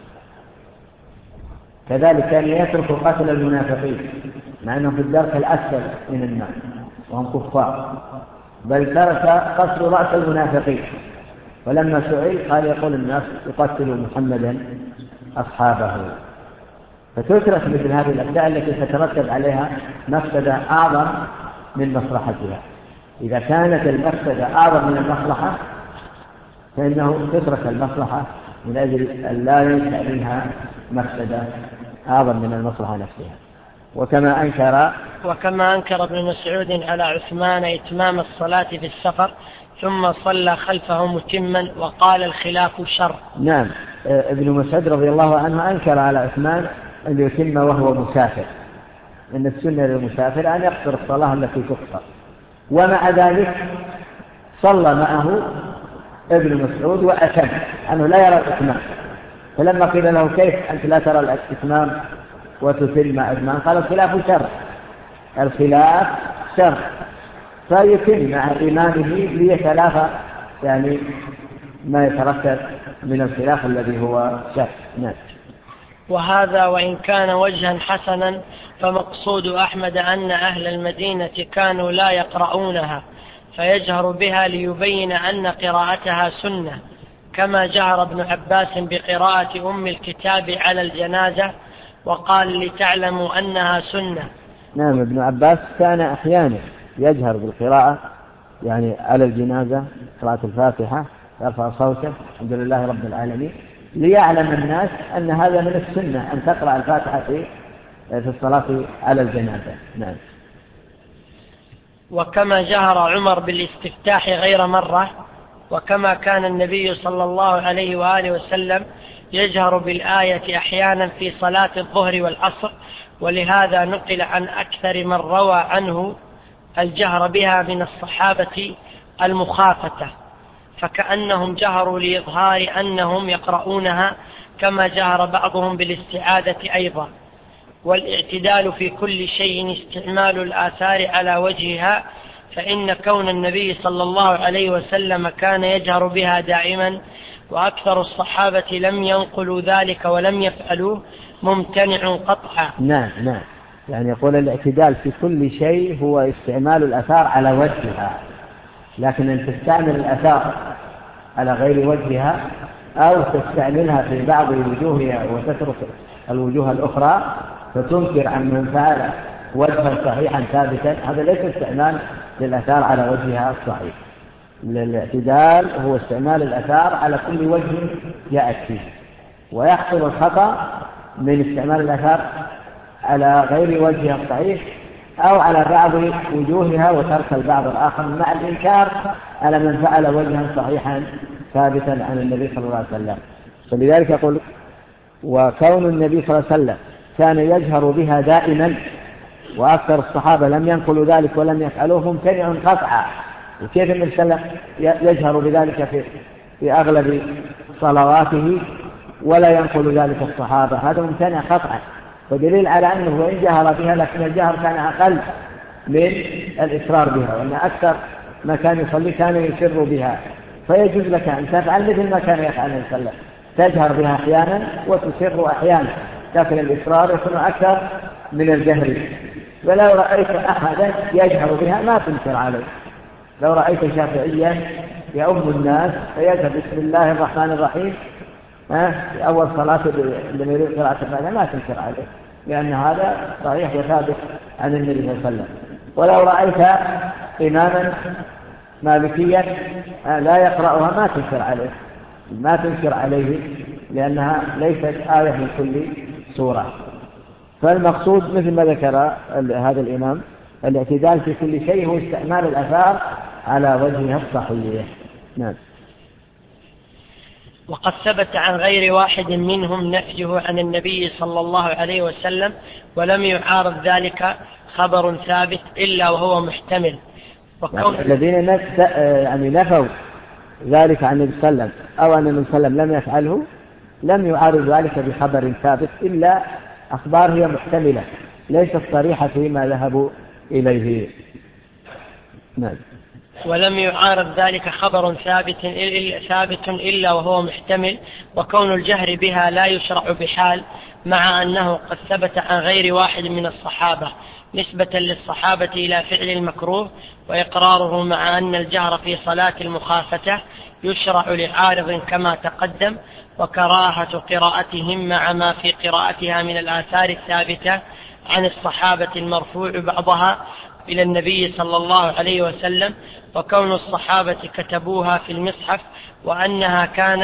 S1: كذلك كان يترك قتل المنافقين مع أنهم في الدرك الأسفل من النار وهم كفار، بل ترك قتل رأس المنافقين، ولما سئل قال يقول الناس يقتل محمدا أصحابه. فتترك مثل هذه الأشياء التي تترتب عليها مفسدة أعظم من مصلحتها. إذا كانت المفسدة أعظم من المصلحة فإنه تترك المصلحة من أجل أن لا ينشأ منها مفسدة أعظم من المصلحة نفسها.
S2: وكما أنكر ابن مسعود على عثمان إتمام الصلاة في السفر ثم صلى خلفه متما وقال الخلاف شر.
S1: نعم، ابن مسعود رضي الله عنه أنكر على عثمان أن يتم وهو مسافر، إن السنة للمسافر أن يقصر الصلاة التي تقصر، ومع ذلك صلى معه ابن مسعود وأتم أنه لا يرى الإتمام. فلما قيل له كيف أنت لا ترى الإتمام وتتم مع عثمان؟ قال الخلاف شر، الخلاف شر، فيتم مع إمامه ليتلافى يعني ما يترتب من الخلاف الذي هو شر. نعم.
S2: وهذا وإن كان وجها حسنا فمقصود أحمد أن أهل المدينة كانوا لا يقرؤونها فيجهر بها ليبين أن قراءتها سنة، كما جهر ابن عباس بقراءة أم الكتاب على الجنازة وقال لتعلموا أنها سنة.
S1: نعم، ابن عباس كان أحيانا يجهر بالقراءة يعني على الجنازة، قراءة الفاتحة، يرفع صوته الحمد لله رب العالمين، ليعلم الناس أن هذا من السنة أن تقرأ الفاتحة في الصلاة على الجنازة. نعم.
S2: وكما جهر عمر بالاستفتاح غير مرة، وكما كان النبي صلى الله عليه وآله وسلم يجهر بالآية أحيانا في صلاة الظهر والعصر، ولهذا نقل عن أكثر من روى عنه الجهر بها من الصحابة المخافة، فكأنهم جهروا لإظهار أنهم يقرؤونها، كما جهر بعضهم بالاستعاذة أيضا. والاعتدال في كل شيء استعمال الآثار على وجهها، فإن كون النبي صلى الله عليه وسلم كان يجهر بها دائما وأكثر الصحابة لم ينقلوا ذلك ولم يفعلوه ممتنع قطعا.
S1: نعم، يعني يقول الاعتدال في كل شيء هو استعمال الآثار على وجهها، لكن أن تستعمل الآثار على غير وجهها أو تستعملها في بعض وجوهها وتترك الوجوه الأخرى فتنكر عن من فعل وجها صحيحا ثابتا، هذا ليس استعمال للآثار على وجهها الصحيح. الاعتدال هو استعمال الآثار على كل وجه يأتي، ويحصل الخطأ من استعمال الآثار على غير وجهها الصحيح أو على بعض وجوهها وترك البعض الآخر مع الإنكار على من فعل وجها صحيحا ثابتا عن النبي صلى الله عليه وسلم. فلذلك يقول وكون النبي صلى الله عليه وسلم كان يجهر بها دائما وأكثر الصحابة لم ينقلوا ذلك ولم يفعلوه ممتنع قطعا. وكيف النبي صلى الله عليه وسلم يجهر بذلك في أغلب صلواته ولا ينقل ذلك الصحابة؟ هذا ممتنع قطعا، ودليل على أنه وإن جهر بها لكن الجهر كان أقل من الإصرار بها، وأن أكثر ما كان يصلي كان يسر بها، فيجوز لك أن تفعل مثل ما كان يفعل النبي صلى الله عليه وسلم، تجهر بها أحيانا وتسر أحيانا، لكن الإصرار يكون أكثر من الجهر. ولو رأيت أحدا يجهر بها ما تنكر عليه، لو رأيت شافعيا يؤم الناس فيجهر بسم الله الرحمن الرحيم في أول صلاة لما يريد قراءة الفاتحة ما تنكر عليه، لأن هذا صحيح وثابت عن النبي صلى الله عليه وسلم. ولو رأيت إماما مالكيا لا يقرأها ما تنكر عليه لأنها ليست آية من كل سورة. فالمقصود مثل ما ذكر هذا الإمام الاعتدال في كل شيء هو استعمال الآثار على وجهها الصحيح. نعم.
S2: وقد ثبت عن غير واحد منهم نفيه عن النبي صلى الله عليه وسلم، ولم يعارض ذلك خبر ثابت إلا وهو محتمل.
S1: الذين يعني نفوا ذلك عن النبي صلى الله عليه وسلم أو أن النبي صلى الله عليه وسلم لم يفعله لم يعارض ذلك بخبر ثابت إلا أخبار هي محتملة ليست صريحة فيما ذهبوا إليه. نعم.
S2: ولم يعارض ذلك خبر ثابت إلا وهو محتمل، وكون الجهر بها لا يشرع بحال، مع أنه قد ثبت عن غير واحد من الصحابة نسبة للصحابة إلى فعل المكروه، وإقراره مع أن الجهر في صلاة المخافة يشرع لعارض كما تقدم، وكراهة قراءتهم مع ما في قراءتها من الآثار الثابتة عن الصحابة المرفوع بعضها إلى النبي صلى الله عليه وسلم، وكون الصحابة كتبوها في المصحف، وأنها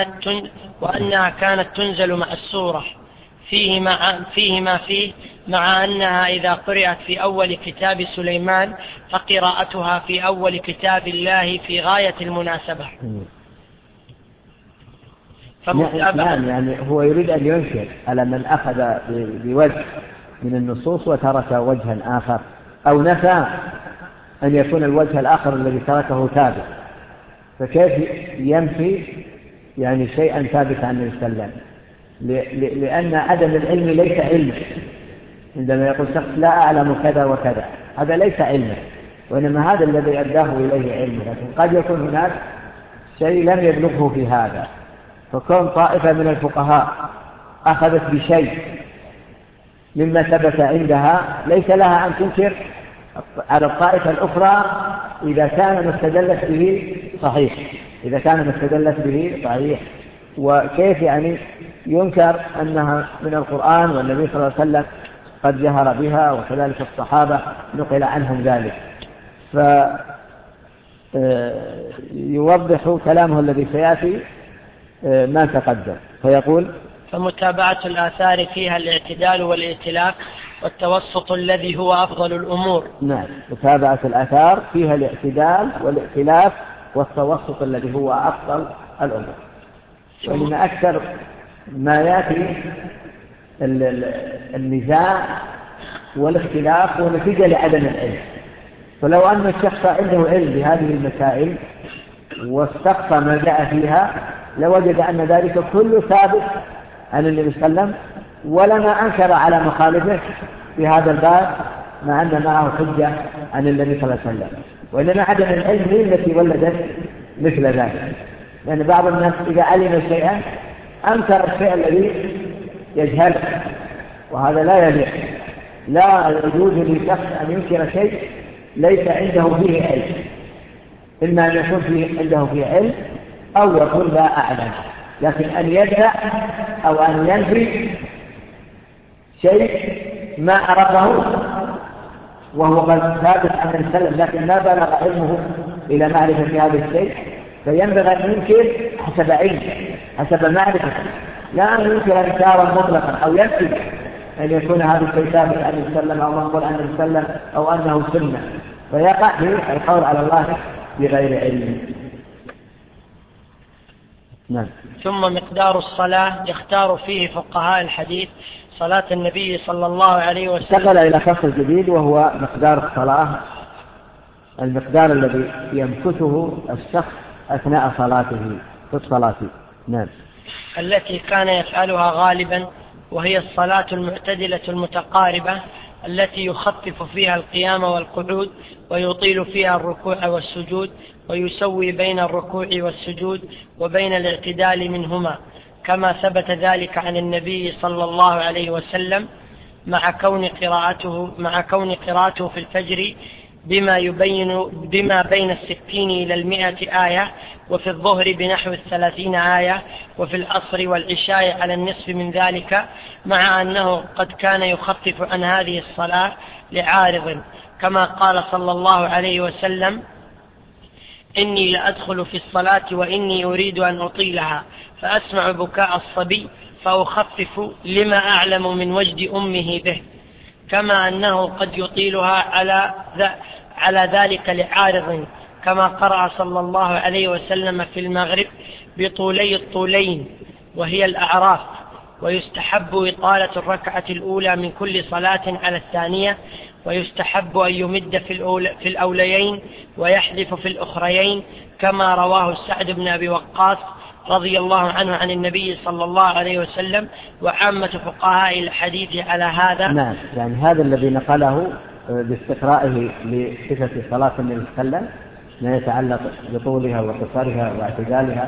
S2: كانت تنزل مع السورة فيه ما فيه، مع أنها إذا قرأت في أول كتاب سليمان فقراءتها في أول كتاب الله في غاية المناسبة.
S1: نعم، يعني هو يريد أن ينكر على من أخذ بوجه من النصوص وترك وجها آخر، أو نفى أن يكون الوجه الآخر الذي تركه ثابت، فكيف ينفي يعني شيئا ثابت عن النبي صلى الله عليه وسلم؟ لأن عدم العلم ليس علما. عندما يقول شخص لا أعلم كذا وكذا، هذا ليس علما، وإنما هذا الذي أداه إليه علم، لكن قد يكون هناك شيء لم يبلغه في هذا. فكون طائفة من الفقهاء أخذت بشيء مما ثبت عندها ليس لها أن تنكر على الطائفة الأخرى إذا كان ما استدلت به صحيح. إذا كان ما استدلت به صحيح، وكيف يعني ينكر أنها من القرآن والنبي صلى الله عليه وسلم قد جهر بها، وكذلك الصحابة نقل عنهم ذلك. فيوضح كلامه الذي سيأتي ما تقدم، فيقول:
S2: فمتابعة الآثار فيها الاعتدال والائتلاف والتوسط الذي هو أفضل الأمور.
S1: نعم، متابعة الآثار فيها الاعتدال والائتلاف والتوسط الذي هو أفضل الأمور. وإن أكثر ما يأتي النزاع والاختلاف هو نتيجة لعدم العلم. فلو أن الشخص عنده علم بهذه المسائل واستقصى ما جاء فيها لوجد أن ذلك كله ثابت عن النبي صلى الله عليه وسلم، ولما أنكر على مخالفه في هذا الباب مع أن معه حجة عن النبي صلى الله عليه وسلم. وإنما عدم العلم هي التي ولدت مثل ذلك، لأن بعض الناس إذا علم شيئا أنكر الشيء الذي يجهله، وهذا لا يليق. لا يجوز لشخص أن ينكر شيء ليس عنده فيه علم، إما أن يكون عنده فيه علم أو يقول لا أعلم. لكن أن يدع أو أن ينفي شيء ما عرفه وهو قد ثابت عن السلف لكن ما بلغ علمه إلى معرفة هذا الشيء، فينبغي أن ينكر حسب علم حسب معرفة، لا أن ينكر إنكارا مطلقا أو ينفي أن يكون هذا الشيء ثابت عن السلف أو منقول عن السلف أو أنه سنة، فيقع في القول على الله بغير علم. نعم.
S2: ثم مقدار الصلاة يختار فيه فقهاء الحديث صلاة النبي صلى الله عليه وسلم.
S1: انتقل إلى فصل جديد وهو مقدار الصلاة، المقدار الذي يمكثه الشخص أثناء صلاته في الصلاة. نعم.
S2: التي كان يفعلها غالبا، وهي الصلاة المعتدلة المتقاربة التي يخفف فيها القيام والقعود ويطيل فيها الركوع والسجود، ويسوي بين الركوع والسجود وبين الاعتدال منهما، كما ثبت ذلك عن النبي صلى الله عليه وسلم، مع كون قراءته في الفجر بما بين 60 إلى 100 آية، وفي الظهر بنحو 30 آية، وفي العصر والعشاء على النصف من ذلك، مع أنه قد كان يخفف عن هذه الصلاة لعارض، كما قال صلى الله عليه وسلم: إني لأدخل في الصلاة وإني أريد أن أطيلها فأسمع بكاء الصبي فأخفف لما أعلم من وجد أمه به، كما أنه قد يطيلها على ذلك لعارض، كما قرأ صلى الله عليه وسلم في المغرب بطولي الطولين وهي الأعراف، ويستحب إطالة الركعة الأولى من كل صلاة على الثانية، ويستحب أن يمد في الأوليين ويحذف في الأخريين، كما رواه سعد بن أبي وقاص رضي الله عنه عن النبي صلى الله عليه وسلم وعامة فقهاء الحديث على هذا.
S1: نعم، يعني هذا الذي نقله باستقرائه لصفة صلاة النبي صلى الله عليه وسلم ما يتعلق بطولها وقصرها واعتدالها،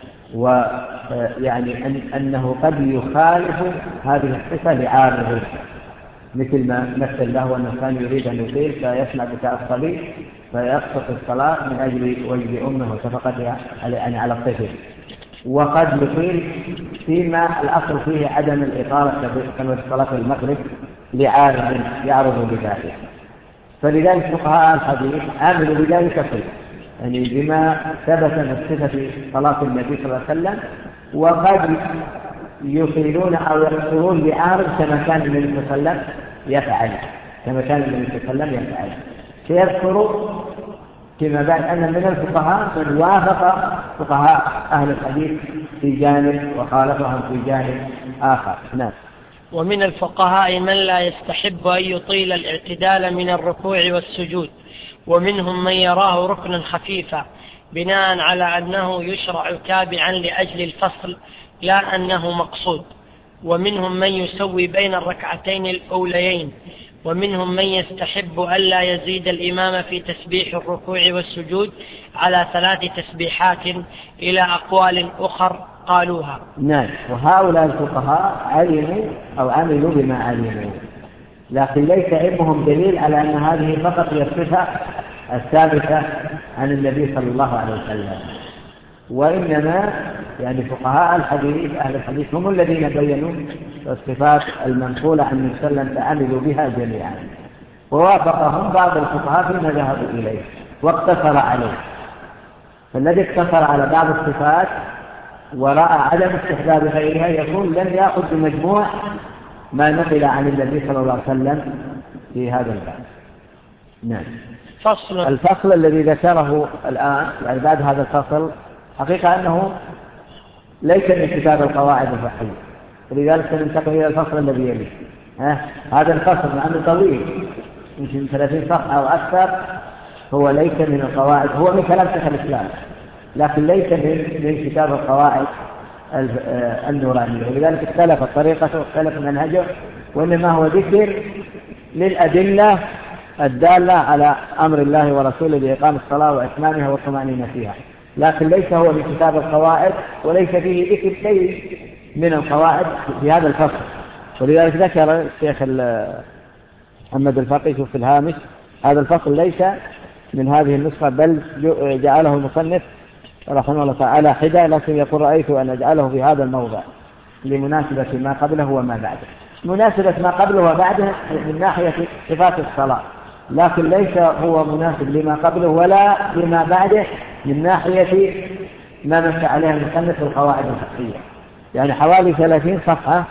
S1: ويعني أنه قد يخالف هذه الصفة لعارضه، مثل ما مثل له أنه كان يريد أن يطيل فيسمع بكاء الصبي فيسقط الصلاة من أجل وجد أمه وشفقتها على الطفل، وقد يطيل فيما الأصل فيه عدم الإطالة كما في صلاة المغرب لعارض يعرض بذلك. فلذلك فقهاء الحديث عملوا بذلك كله، يعني بما ثبت من صفة صلاة النبي صلى الله عليه وسلم، وقد يطيلون أو يقصرون بأمر كما كان النبي صلى الله عليه وسلم يفعل، سيذكر فيما بعد أن من الفقهاء من وافق فقهاء أهل الحديث في جانب وخالفهم في جانب آخر. نعم.
S2: ومن الفقهاء من لا يستحب أن يطيل الاعتدال من الركوع والسجود، ومنهم من يراه ركنا خفيفا بناء على أنه يشرع تابعا لأجل الفصل لا أنه مقصود، ومنهم من يسوي بين الركعتين الأوليين، ومنهم من يستحب ألا يزيد الإمام في تسبيح الركوع والسجود على 3 تسبيحات إلى أقوال أخر قالوها.
S1: نعم. وهؤلاء الفقهاء علموا أو عملوا بما علموا، لكن ليس علمهم دليل على أن هذه فقط هي الصفة الثابتة عن النبي صلى الله عليه وسلم، وإنما يعني فقهاء الحديث أهل الحديث هم الذين بينوا الصفات المنقولة عن النبي صلى الله عليه وسلم فعملوا بها جميعا، ووافقهم بعض الفقهاء فيما ذهبوا إليه واقتصر عليه. فالذي اقتصر على بعض الصفات ورأى عدم استحباب غيرها يكون لم يأخذ بمجموع ما نقل عن النبي صلى الله عليه وسلم في هذا الباب. نعم. الفصل الذي ذكره الآن يعني بعد هذا الفصل حقيقة أنه ليس من كتاب القواعد الفقهية، ولذلك سننتقل إلى الفصل الذي يليه. هذا الفصل مع أنه طويل يمكن 30 صفحة أو أكثر، هو ليس من القواعد، هو من كلام شيخ الإسلام لكن ليس من كتاب القواعد النورانية، ولذلك اختلفت طريقته واختلف منهجه، وإنما هو ذكر للأدلة الدالة على أمر الله ورسوله بإقام الصلاة وإتمامها والطمأنينة فيها، لكن ليس هو من كتاب القواعد وليس فيه ذكر شيء من القواعد في هذا الفصل. ولذلك ذكر الشيخ محمد الفقي في الهامش هذا الفصل ليس من هذه النسخة، بل جعله المصنف رحمه الله تعالى حدة، لكن يقول رأيت أن أجعله في هذا الموضع لمناسبة ما قبله وما بعده. مناسبة ما قبله وبعده من ناحية صفات الصلاة، لكن ليس هو مناسب لما قبله ولا لما بعده من ناحية ما مشى عليها المصنف في القواعد الفقهية، يعني حوالي 30 صفحة.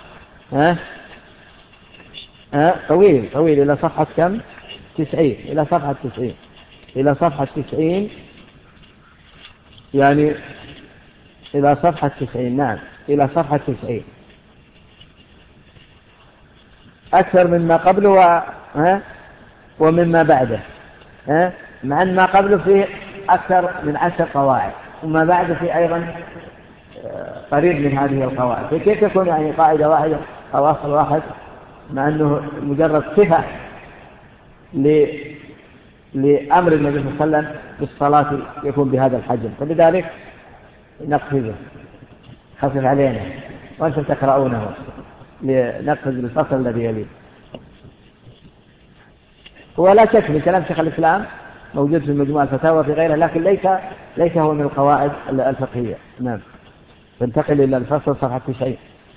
S1: طويل إلى صفحة كم؟ 90، إلى صفحة 90 يعني إلى صفحة 90. نعم، إلى صفحة 90 أكثر مما قبله ومما بعده، مع أن ما قبله فيه أكثر من 10 قواعد، وما بعده فيه أيضا قريب من هذه القواعد، فكيف يكون يعني قاعدة واحدة أو أصل واحد مع أنه مجرد صفة لأمر النبي صلى الله عليه وسلم بالصلاة يكون بهذا الحجم، فلذلك نقفزه، خفف علينا وأنتم تقرؤونه لنقفز الفصل الذي يليه. ولا شك من كلام شيخ الإسلام موجود في مجموعة الفتاوى في غيره، لكن ليس هو من القواعد الفقهية. نعم. فانتقل إلى الفصل صفحة 90.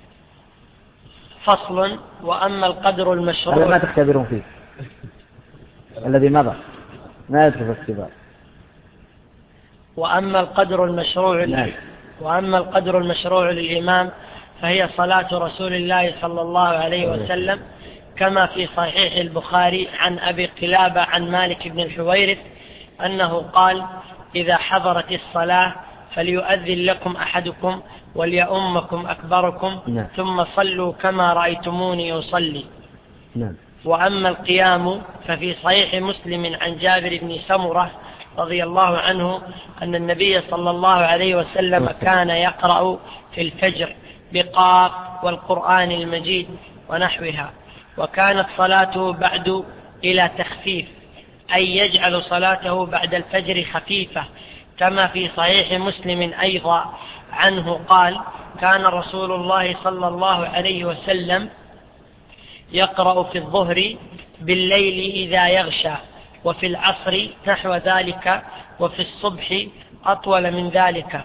S2: فصل. وأما القدر المشروع،
S1: هذا ما تختبرون فيه الذي مضى ما يدخل في اختبار.
S2: وأما القدر المشروع للإمام فهي صلاة رسول الله صلى الله عليه وسلم كما في صحيح البخاري عن أبي قلابة عن مالك بن الحويرث أنه قال: إذا حضرت الصلاة فليؤذن لكم أحدكم وليؤمكم أكبركم، ثم صلوا كما رأيتموني أصلي. وأما القيام ففي صحيح مسلم عن جابر بن سمرة رضي الله عنه أن النبي صلى الله عليه وسلم كان يقرأ في الفجر بقاف والقرآن المجيد ونحوها، وكانت صلاته بعد إلى تخفيف، أي يجعل صلاته بعد الفجر خفيفة، كما في صحيح مسلم أيضا عنه قال: كان رسول الله صلى الله عليه وسلم يقرأ في الظهر بالليل إذا يغشى، وفي العصر نحو ذلك، وفي الصبح أطول من ذلك،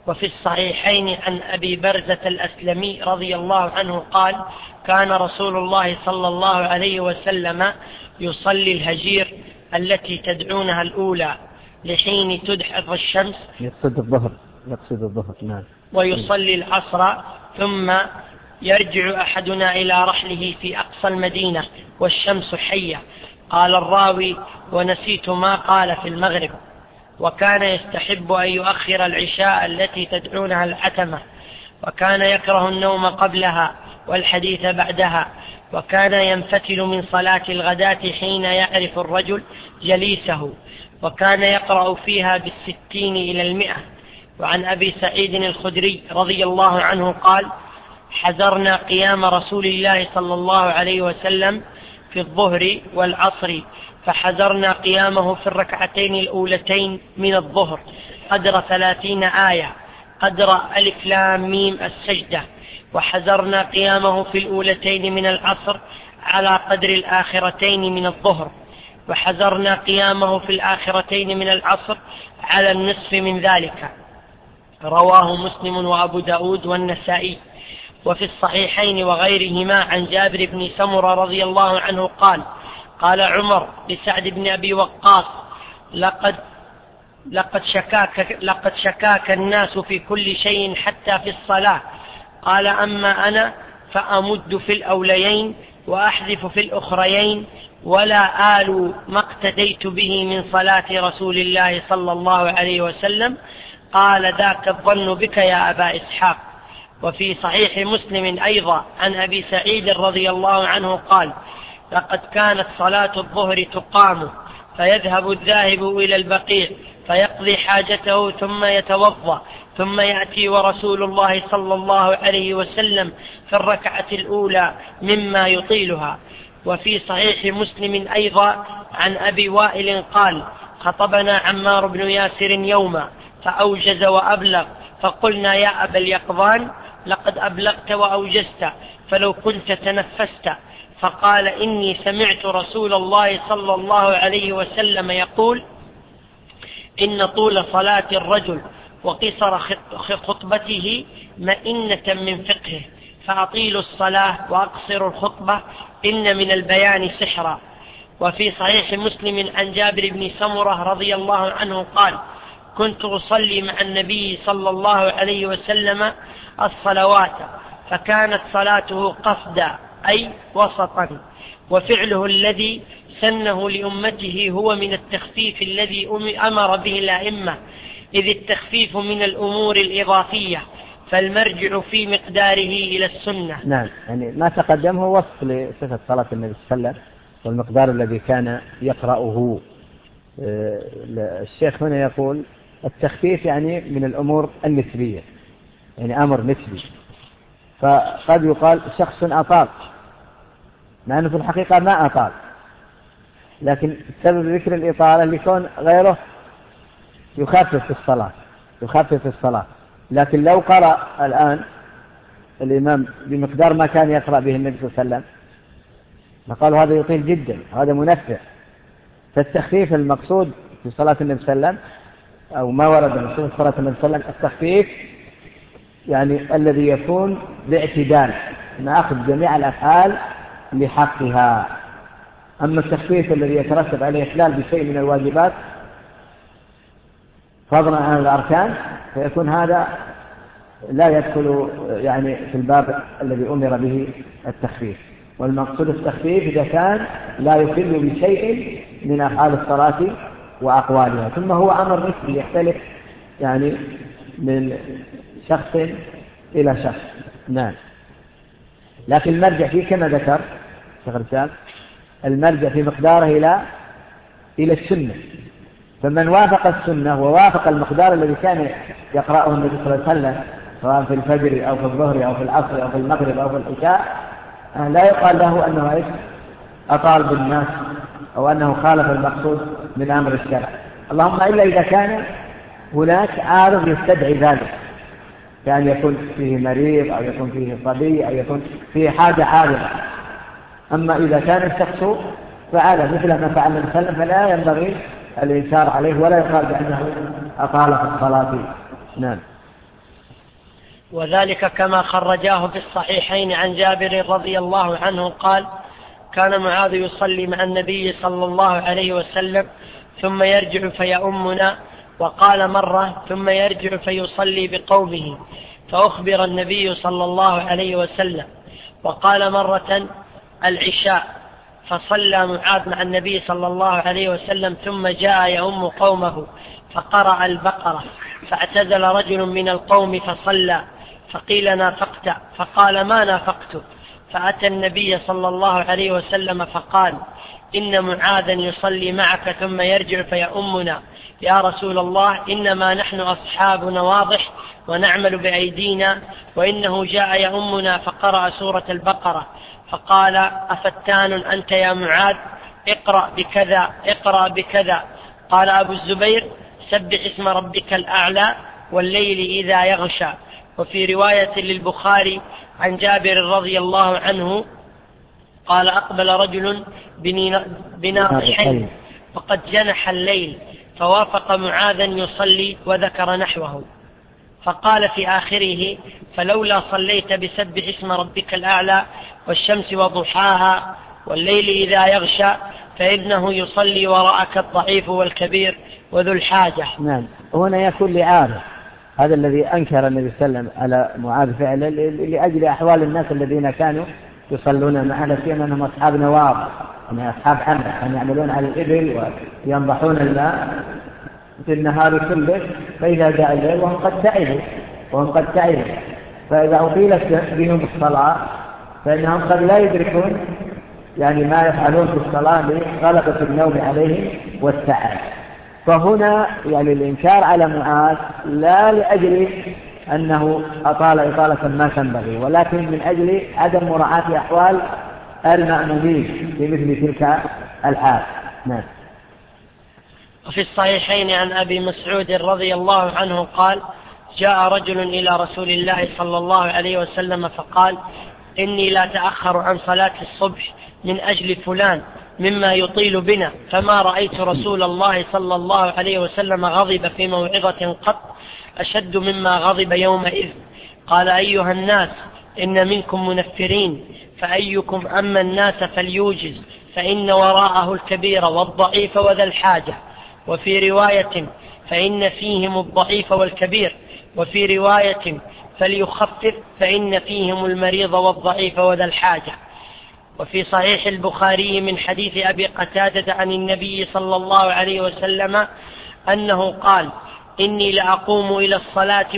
S2: وفي الصحيحين عن أبي برزة الأسلمي رضي الله عنه قال: كان رسول الله صلى الله عليه وسلم يصلي الهجير التي تدعونها الأولى لحين تدحض الشمس،
S1: يقصد الظهر نعم،
S2: ويصلي العصر، ثم يرجع أحدنا إلى رحله في أقصى المدينة والشمس حية. قال الراوي: ونسيت ما قال في المغرب. وكان يستحب أن يؤخر العشاء التي تدعونها العتمة، وكان يكره النوم قبلها والحديث بعدها، وكان ينفتل من صلاة الغداة حين يعرف الرجل جليسه، وكان يقرأ فيها 60 إلى 100. وعن أبي سعيد الخدري رضي الله عنه قال: حذرنا قيام رسول الله صلى الله عليه وسلم في الظهر والعصر، فحذرنا قيامه في الركعتين الأولتين من الظهر قدر 30 آية قدر ألف لام ميم السجدة، وحذرنا قيامه في الأولتين من العصر على قدر الآخرتين من الظهر، وحذرنا قيامه في الآخرتين من العصر على النصف من ذلك. رواه مسلم وأبو داود والنسائي. وفي الصحيحين وغيرهما عن جابر بن سمرة رضي الله عنه قال: قال عمر لسعد بن أبي وقاص: لقد شكاك الناس في كل شيء حتى في الصلاة. قال: أما أنا فأمد في الأوليين وأحذف في الأخريين، ولا آل ما اقتديت به من صلاة رسول الله صلى الله عليه وسلم. قال: ذاك الظن بك يا أبا إسحاق. وفي صحيح مسلم أيضا عن أبي سعيد رضي الله عنه قال: لقد كانت صلاة الظهر تقام، فيذهب الذاهب إلى البقيع فيقضي حاجته ثم يتوضأ، ثم يأتي ورسول الله صلى الله عليه وسلم في الركعة الأولى مما يطيلها. وفي صحيح مسلم أيضا عن أبي وائل قال: خطبنا عمار بن ياسر يوما فأوجز وأبلغ، فقلنا: يا أبا اليقظان، لقد أبلغت وأوجزت، فلو كنت تنفست. فقال: إني سمعت رسول الله صلى الله عليه وسلم يقول: إن طول صلاة الرجل وقصر خطبته مئنة من فقهه، فأطيلوا الصلاة وأقصروا الخطبة، إن من البيان سحرا. وفي صحيح مسلم عن جابر بن سمرة رضي الله عنه قال: كنت أصلي مع النبي صلى الله عليه وسلم الصلوات، فكانت صلاته قصدا أي وسطا، وفعله الذي سنه لأمته هو من التخفيف الذي أمر به الأئمة، إذ التخفيف من الأمور الإضافية، فالمرجع في مقداره إلى السنة.
S1: نعم، يعني ما تقدم هو وصف لصفة صلاة النبي صلى الله عليه وسلم والمقدار الذي كان يقرأه. الشيخ هنا يقول التخفيف يعني من الأمور النسبية، يعني أمر نسبي، فقد يقال شخص أطال مع أنه في الحقيقة ما أطال، لكن سبب ذكر الإطالة لكون غيره يخفف في الصلاة. لكن لو قرأ الآن الإمام بمقدار ما كان يقرأ به النبي صلى الله عليه وسلم فقالوا هذا يطيل جدا، هذا منفع. فالتخفيف المقصود في صلاة النبي صلى الله عليه وسلم أو ما ورد من صفة صلاة النبي صلى الله عليه وسلم التخفيف يعني الذي يكون باعتدال، نأخذ جميع الأفعال لحقها. أما التخفيف الذي يترتب عليه إخلال بشيء من الواجبات فضلا عن الأركان فيكون هذا لا يدخل يعني في الباب الذي أمر به التخفيف. والمقصود التخفيف إذا كان لا يخل بشيء من أفعال الصلاة وأقوالها، ثم هو أمر نسبي يختلف يعني من شخص إلى شخص. نعم، لكن المرجع فيه كما ذكر شيخ الإسلام المرجع في مقداره إلى السنة، فمن وافق السنة ووافق المقدار الذي كان يقرأه النبي صلى الله عليه وسلم سواء في الفجر أو في الظهر أو في العصر أو في المغرب أو في العشاء لا يقال له أنه أطال بالناس أو أنه خالف المقصود من أمر الشرع، اللهم إلا إذا كان هناك عارض يستدعي ذلك، كان يكون فيه مريض أو يكون فيه صبي أو يكون فيه حاجة عارضة. أما إذا كان الشخص فعل مثل ما فعل النبي صلى الله عليه وسلم فلا ينبغي الإنكار عليه ولا يقال بأنه أطال في الصلاة. نعم.
S2: وذلك كما خرجاه في الصحيحين عن جابر رضي الله عنه قال: كان معاذ يصلي مع النبي صلى الله عليه وسلم ثم يرجع فيؤمنا، وقال مرة: ثم يرجع فيصلي بقومه، فأخبر النبي صلى الله عليه وسلم. وقال مرة: العشاء، فصلى معاذ مع النبي صلى الله عليه وسلم ثم جاء يؤم قومه فقرأ البقرة، فاعتزل رجل من القوم فصلى، فقيل: نافقت؟ فقال: ما نافقت. فأتى النبي صلى الله عليه وسلم فقال: إن معاذا يصلي معك ثم يرجع فيؤمنا، يا رسول الله، إنما نحن أصحاب نواضح ونعمل بأيدينا، وإنه جاء يؤمنا فقرأ سورة البقرة. فقال: أفتان أنت يا معاذ؟ اقرأ بكذا اقرأ بكذا. قال أبو الزبير: سبح اسم ربك الأعلى والليل إذا يغشى. وفي رواية للبخاري عن جابر رضي الله عنه قال: أقبل رجل بناطحين وقد جنح الليل، فوافق معاذا يصلي وذكر نحوه، فقال في آخره: فلولا صليت بسبح اسم ربك الأعلى والشمس وضحاها والليل إذا يغشى فإنه يصلي وراءك الضعيف والكبير وذو الحاجة.
S1: نعم. هنا يكون لعارض هذا الذي أنكر النبي صلى الله عليه وسلم على معاذ فعلا لأجل أحوال الناس الذين كانوا يصلون معه، لا سيما أنهم أصحاب نوار، يعني أصحاب حمل، كانوا يعملون على الإبل وينضحون الماء في النهار كله، فإذا جاء الليل وهم قد تعبوا فإذا أطيلت بهم الصلاة فإنهم قد لا يدركون يعني ما يفعلون في الصلاة لغلبة النوم عليهم والتعب. فهنا يعني الإنكار على معاذ لا لأجل أنه أطال إطالة ما تنبغي، ولكن من أجل عدم مراعاة أحوال المأمومين في مثل تلك الحال. نعم.
S2: وفي الصحيحين عن أبي مسعود رضي الله عنه قال: جاء رجل إلى رسول الله صلى الله عليه وسلم فقال: إني لا أتأخر عن صلاة الصبح من أجل فلان مما يطيل بنا، فما رأيت رسول الله صلى الله عليه وسلم غضب في موعظة قط أشد مما غضب يومئذ. قال: أيها الناس، إن منكم منفرين، فأيكم أما الناس فليوجز، فإن وراءه الكبير والضعيف وذا الحاجة. وفي رواية: فإن فيهم الضعيف والكبير. وفي رواية: فليخفف، فإن فيهم المريض والضعيف وذا الحاجة. وفي صحيح البخاري من حديث أبي قتادة عن النبي صلى الله عليه وسلم أنه قال: إني لأقوم إلى الصلاة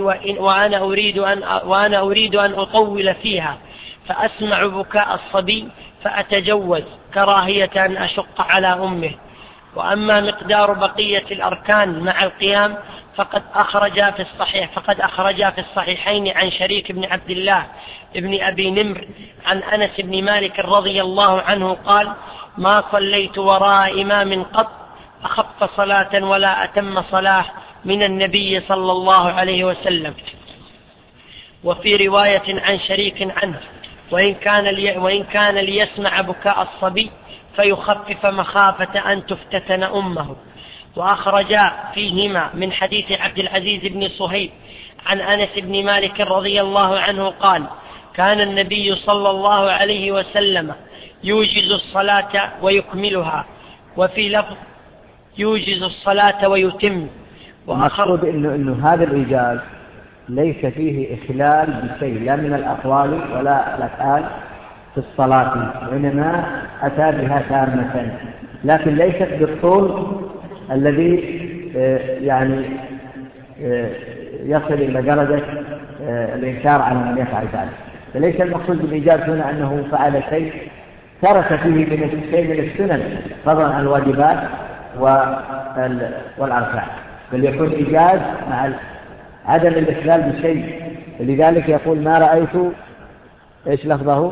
S2: وأنا أريد أن أطول فيها، فأسمع بكاء الصبي فأتجوز كراهية أن أشق على أمه. وأما مقدار بقية الأركان مع القيام فقد أخرج في الصحيحين عن شريك بن عبد الله ابن أبي نمر عن أنس بن مالك رضي الله عنه قال: ما صليت وراء إمام قط أخف صلاة ولا أتم صلاة من النبي صلى الله عليه وسلم. وفي رواية عن شريك عنه: وإن كان ليسمع بكاء الصبي فيخفف مخافة أن تفتتن أمه. وأخرجا فيهما من حديث عبد العزيز بن صهيب عن أنس بن مالك رضي الله عنه قال: كان النبي صلى الله عليه وسلم يوجز الصلاة ويكملها، وفي لفظ يوجز الصلاة ويتم.
S1: وأخرج إنه هذا الإيجاز ليس فيه إخلال بشيء لا من الأقوال ولا الأفعال في الصلاة، وإنما أتى بها تامة، لكن ليست بالطول الذي يعني يصل إلى درجة الإنكار على من يفعل ذلك. فليس المقصود بالإيجاز هنا أنه فعل شيء ترك فيه من الشيء من السنن فضلا عن الواجبات والأركان، بل يكون إيجاز مع عدم الإخلال بشيء. لذلك يقول: ما رأيت إيش لفظه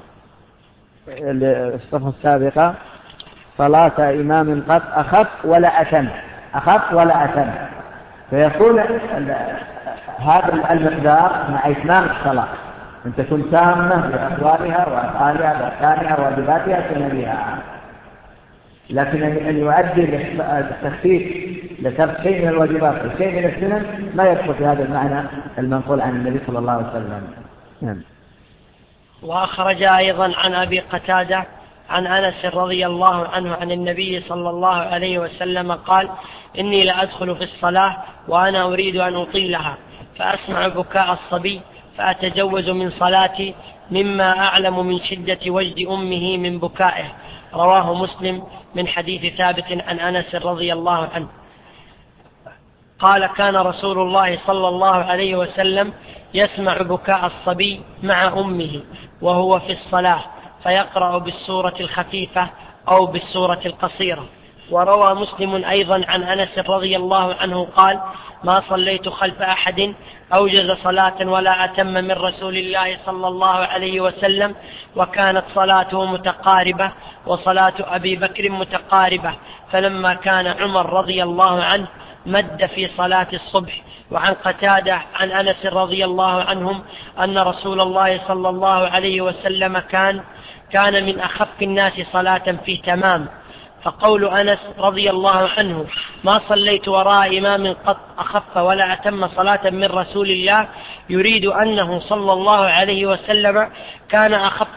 S1: الصفحة السابقة: صلاة إمام قط أخف ولا أتم. فيكون هذا المقدار مع إتمام الصلاة أن تكون تامة بأقوالها وأفعالها وأركانها وواجباتها سننها. لكن أن يؤدي التخفيف لترك شيء من الواجبات وشيء من السنن ما يدخل في هذا المعنى المنقول عن النبي صلى الله عليه وسلم. نعم.
S2: وأخرج أيضا عن أبي قتادة عن أنس رضي الله عنه عن النبي صلى الله عليه وسلم قال: إني لأدخل في الصلاة وأنا أريد أن أطيلها فأسمع بكاء الصبي فأتجوز من صلاتي مما أعلم من شدة وجد أمه من بكائه. رواه مسلم من حديث ثابت عن أنس رضي الله عنه قال: كان رسول الله صلى الله عليه وسلم يسمع بكاء الصبي مع أمه وهو في الصلاة فيقرأ بالسورة الخفيفة أو بالسورة القصيرة. وروى مسلم أيضا عن أنس رضي الله عنه قال: ما صليت خلف أحد أوجز صلاة ولا أتم من رسول الله صلى الله عليه وسلم، وكانت صلاته متقاربة وصلاة أبي بكر متقاربة. فلما كان عمر رضي الله عنه مد في صلاة الصبح. وعن قتادة عن أنس رضي الله عنهم أن رسول الله صلى الله عليه وسلم كان من أخف الناس صلاة في تمام. فقول أنس رضي الله عنه: ما صليت وراء إمام قط أخف ولا أتم صلاة من رسول الله، يريد أنه صلى الله عليه وسلم كان أخف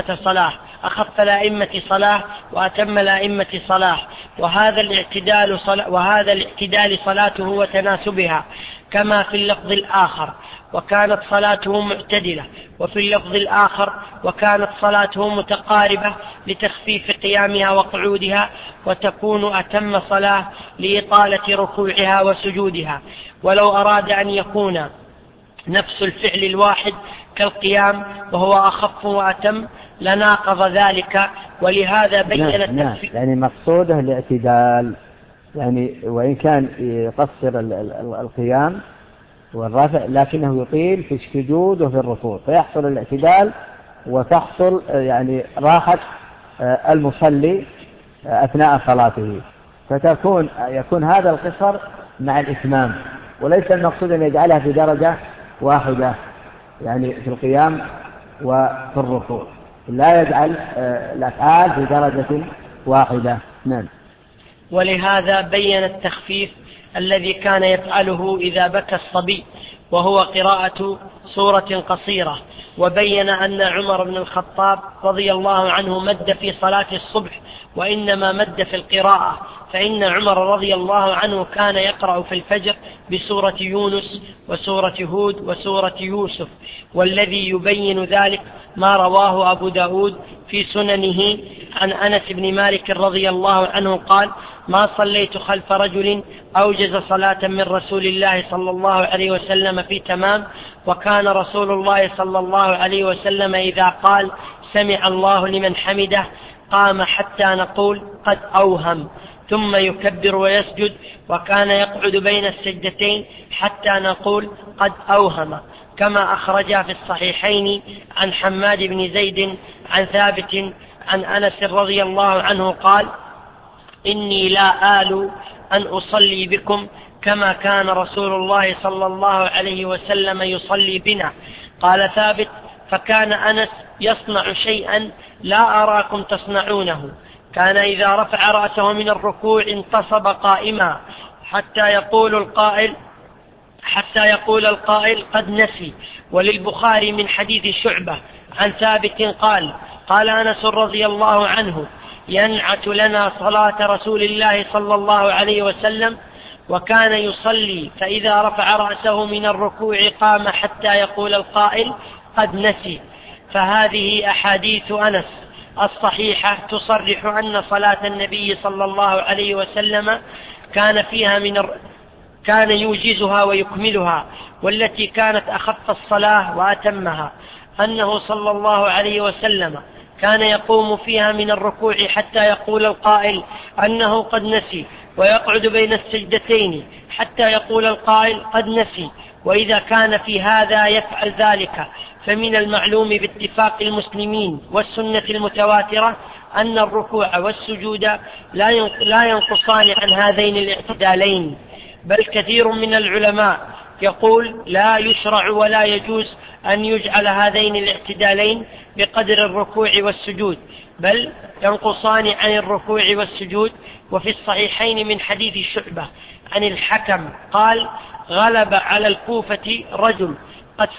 S2: الأئمة صلاة وأتم الأئمة صلاة. وهذا الاعتدال صلاته وتناسبها، كما في اللفظ الآخر: وكانت صلاته معتدلة. وفي اللفظ الآخر: وكانت صلاته متقاربة لتخفيف قيامها وقعودها، وتكون أتم صلاة لإطالة ركوعها وسجودها. ولو أراد أن يكون نفس الفعل الواحد كالقيام وهو أخف وأتم لناقض ذلك. ولهذا بين التخفيف
S1: يعني مقصوده الاعتدال، يعني وإن كان يقصر القيام والرفع لكنه يطيل في السجود وفي الركوع، فيحصل الاعتدال وتحصل يعني راحة المصلي أثناء صلاته، يكون هذا القصر مع الإتمام، وليس المقصود أن يجعلها في درجة واحدة يعني في القيام وفي الركوع، لا يجعل الأفعال في درجة واحدة. نعم.
S2: ولهذا بين التخفيف الذي كان يفعله إذا بكى الصبي وهو قراءة سورة قصيرة. وبين أن عمر بن الخطاب رضي الله عنه مد في صلاة الصبح وإنما مد في القراءة، فإن عمر رضي الله عنه كان يقرأ في الفجر بسورة يونس وسورة هود وسورة يوسف. والذي يبين ذلك ما رواه أبو داود في سننه عن أنس بن مالك رضي الله عنه قال: ما صليت خلف رجل أوجز صلاة من رسول الله صلى الله عليه وسلم في تمام، وكان رسول الله صلى الله عليه وسلم إذا قال: سمع الله لمن حمده قام حتى نقول قد أوهم، ثم يكبر ويسجد، وكان يقعد بين السجدتين حتى نقول قد أوهم. كما أخرجا في الصحيحين عن حماد بن زيد عن ثابت عن أنس رضي الله عنه قال: إني لا آل أن أصلي بكم كما كان رسول الله صلى الله عليه وسلم يصلي بنا. قال ثابت: فكان أنس يصنع شيئا لا أراكم تصنعونه، كان إذا رفع رأسه من الركوع انتصب قائما حتى يقول القائل قد نسي. وللبخاري من حديث شعبة عن ثابت قال أنس رضي الله عنه: ينعت لنا صلاة رسول الله صلى الله عليه وسلم، وكان يصلي فإذا رفع رأسه من الركوع قام حتى يقول القائل قد نسي. فهذه أحاديث أنس الصحيحة تصرح أن صلاة النبي صلى الله عليه وسلم كان يوجزها ويكملها. والتي كانت أخف الصلاة وأتمها أنه صلى الله عليه وسلم كان يقوم فيها من الركوع حتى يقول القائل أنه قد نسي، ويقعد بين السجدتين حتى يقول القائل قد نسي. وإذا كان في هذا يفعل ذلك، فمن المعلوم باتفاق المسلمين والسنة المتواترة أن الركوع والسجود لا ينقصان عن هذين الاعتدالين، بل كثير من العلماء يقول لا يشرع ولا يجوز أن يجعل هذين الاعتدالين بقدر الركوع والسجود، بل ينقصان عن الركوع والسجود. وفي الصحيحين من حديث شعبة عن الحكم قال غلب على الكوفة رجل قد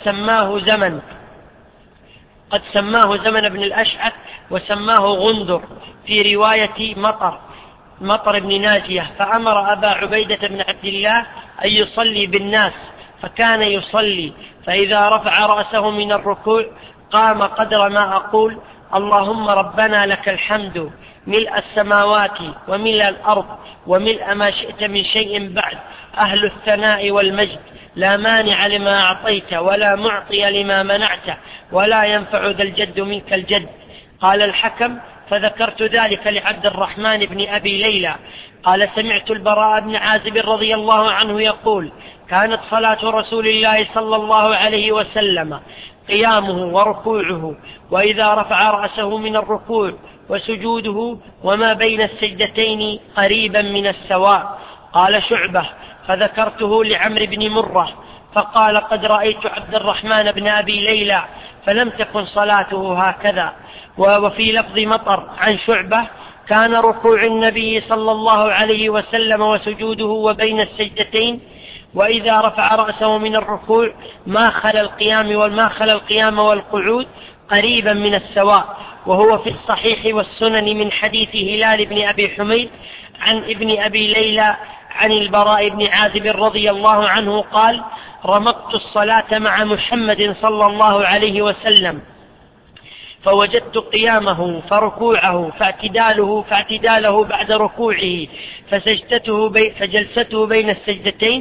S2: سماه زمن بن الأشعث وسماه غندر، في رواية مطر بن ناجية، فأمر أبا عبيدة بن عبد الله أن يصلي بالناس، فكان يصلي، فإذا رفع رأسه من الركوع قام قدر ما أقول اللهم ربنا لك الحمد ملء السماوات وملء الأرض وملء ما شئت من شيء بعد، أهل الثناء والمجد، لا مانع لما أعطيت ولا معطي لما منعت ولا ينفع ذا الجد منك الجد. قال الحكم فذكرت ذلك لعبد الرحمن بن أبي ليلى قال سمعت البراء بن عازب رضي الله عنه يقول كانت صلاة رسول الله صلى الله عليه وسلم قيامه وركوعه وإذا رفع رأسه من الركوع وسجوده وما بين السجدتين قريبا من السواء. قال شعبة فذكرته لعمرو بن مرة فقال قد رأيت عبد الرحمن بن أبي ليلى فلم تكن صلاته هكذا. وفي لفظ مطر عن شعبة كان ركوع النبي صلى الله عليه وسلم وسجوده وبين السجدتين وإذا رفع رأسه من الركوع ما خلا القيام والقعود قريبا من السواء. وهو في الصحيح والسنن من حديث هلال بن أبي حميد عن ابن أبي ليلى عن البراء بن عازب رضي الله عنه قال رمقت الصلاة مع محمد صلى الله عليه وسلم فوجدت قيامه فركوعه فاعتداله بعد ركوعه فجلسته بين السجدتين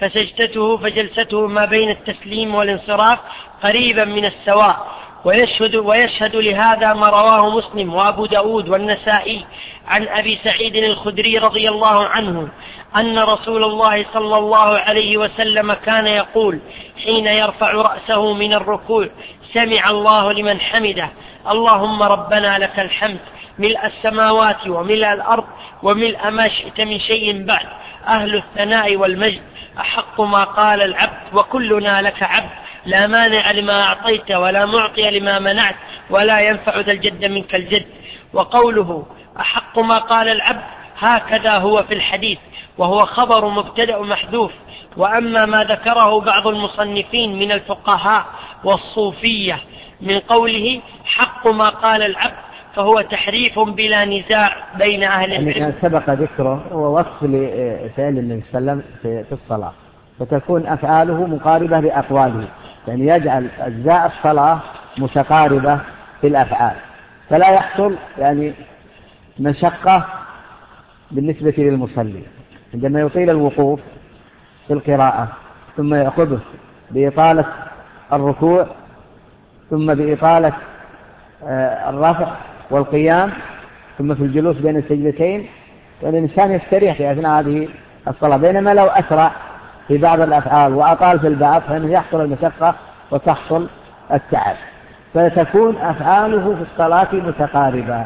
S2: فجلسته ما بين التسليم والانصراف قريبا من السواء. ويشهد لهذا ما رواه مسلم وأبو داود والنسائي عن أبي سعيد الخدري رضي الله عنه أن رسول الله صلى الله عليه وسلم كان يقول حين يرفع رأسه من الركوع سمع الله لمن حمده اللهم ربنا لك الحمد ملء السماوات وملء الأرض وملء ما شئت من شيء بعد، أهل الثناء والمجد، أحق ما قال العبد وكلنا لك عبد، لا مانع لما أعطيت ولا معطي لما منعت ولا ينفع ذا الجد منك الجد. وقوله أحق ما قال العبد هكذا هو في الحديث وهو خبر مبتدأ محذوف. وأما ما ذكره بعض المصنفين من الفقهاء والصوفية من قوله حق ما قال العبد فهو تحريف بلا نزاع بين أهل العلم.
S1: يعني سبق ذكره هو وصف لفعل النبي صلى الله عليه وسلم في الصلاة فتكون أفعاله مقاربة لأقواله، يعني يجعل أجزاء الصلاة متقاربة في الأفعال فلا يحصل يعني مشقة بالنسبة للمصلي عندما يطيل الوقوف في القراءة ثم يأخذه بإطالة الركوع ثم بإطالة الرفع والقيام ثم في الجلوس بين السجدتين، والإنسان يستريح في أثناء هذه الصلاة، بينما لو أسرع في بعض الأفعال وأطال في البعض فإنه يحصل المشقة وتحصل التعب، فتكون أفعاله في الصلاة متقاربة.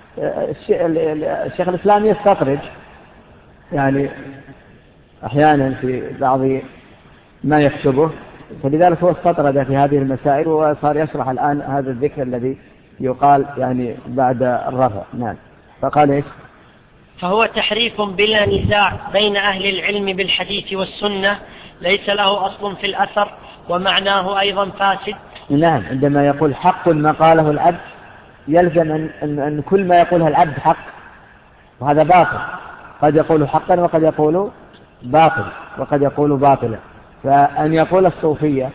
S1: الشيخ الإسلام يستطرد يعني أحيانا في بعض ما يكتبه، فلذلك هو استطرد في هذه المسائل وصار يشرح الآن هذا الذكر الذي يقال يعني بعد الرفع. نعم. فقال إيش؟
S2: فهو تحريف بلا نزاع بين أهل العلم بالحديث والسنة ليس له أصل في الأثر ومعناه أيضا فاسد.
S1: نعم. عندما يقول حق ما قاله العبد يلزم أن كل ما يقوله العبد حق، وهذا باطل، قد يقول حقا وقد يقول باطل وقد يقول باطلا. فأن يقول الصوفية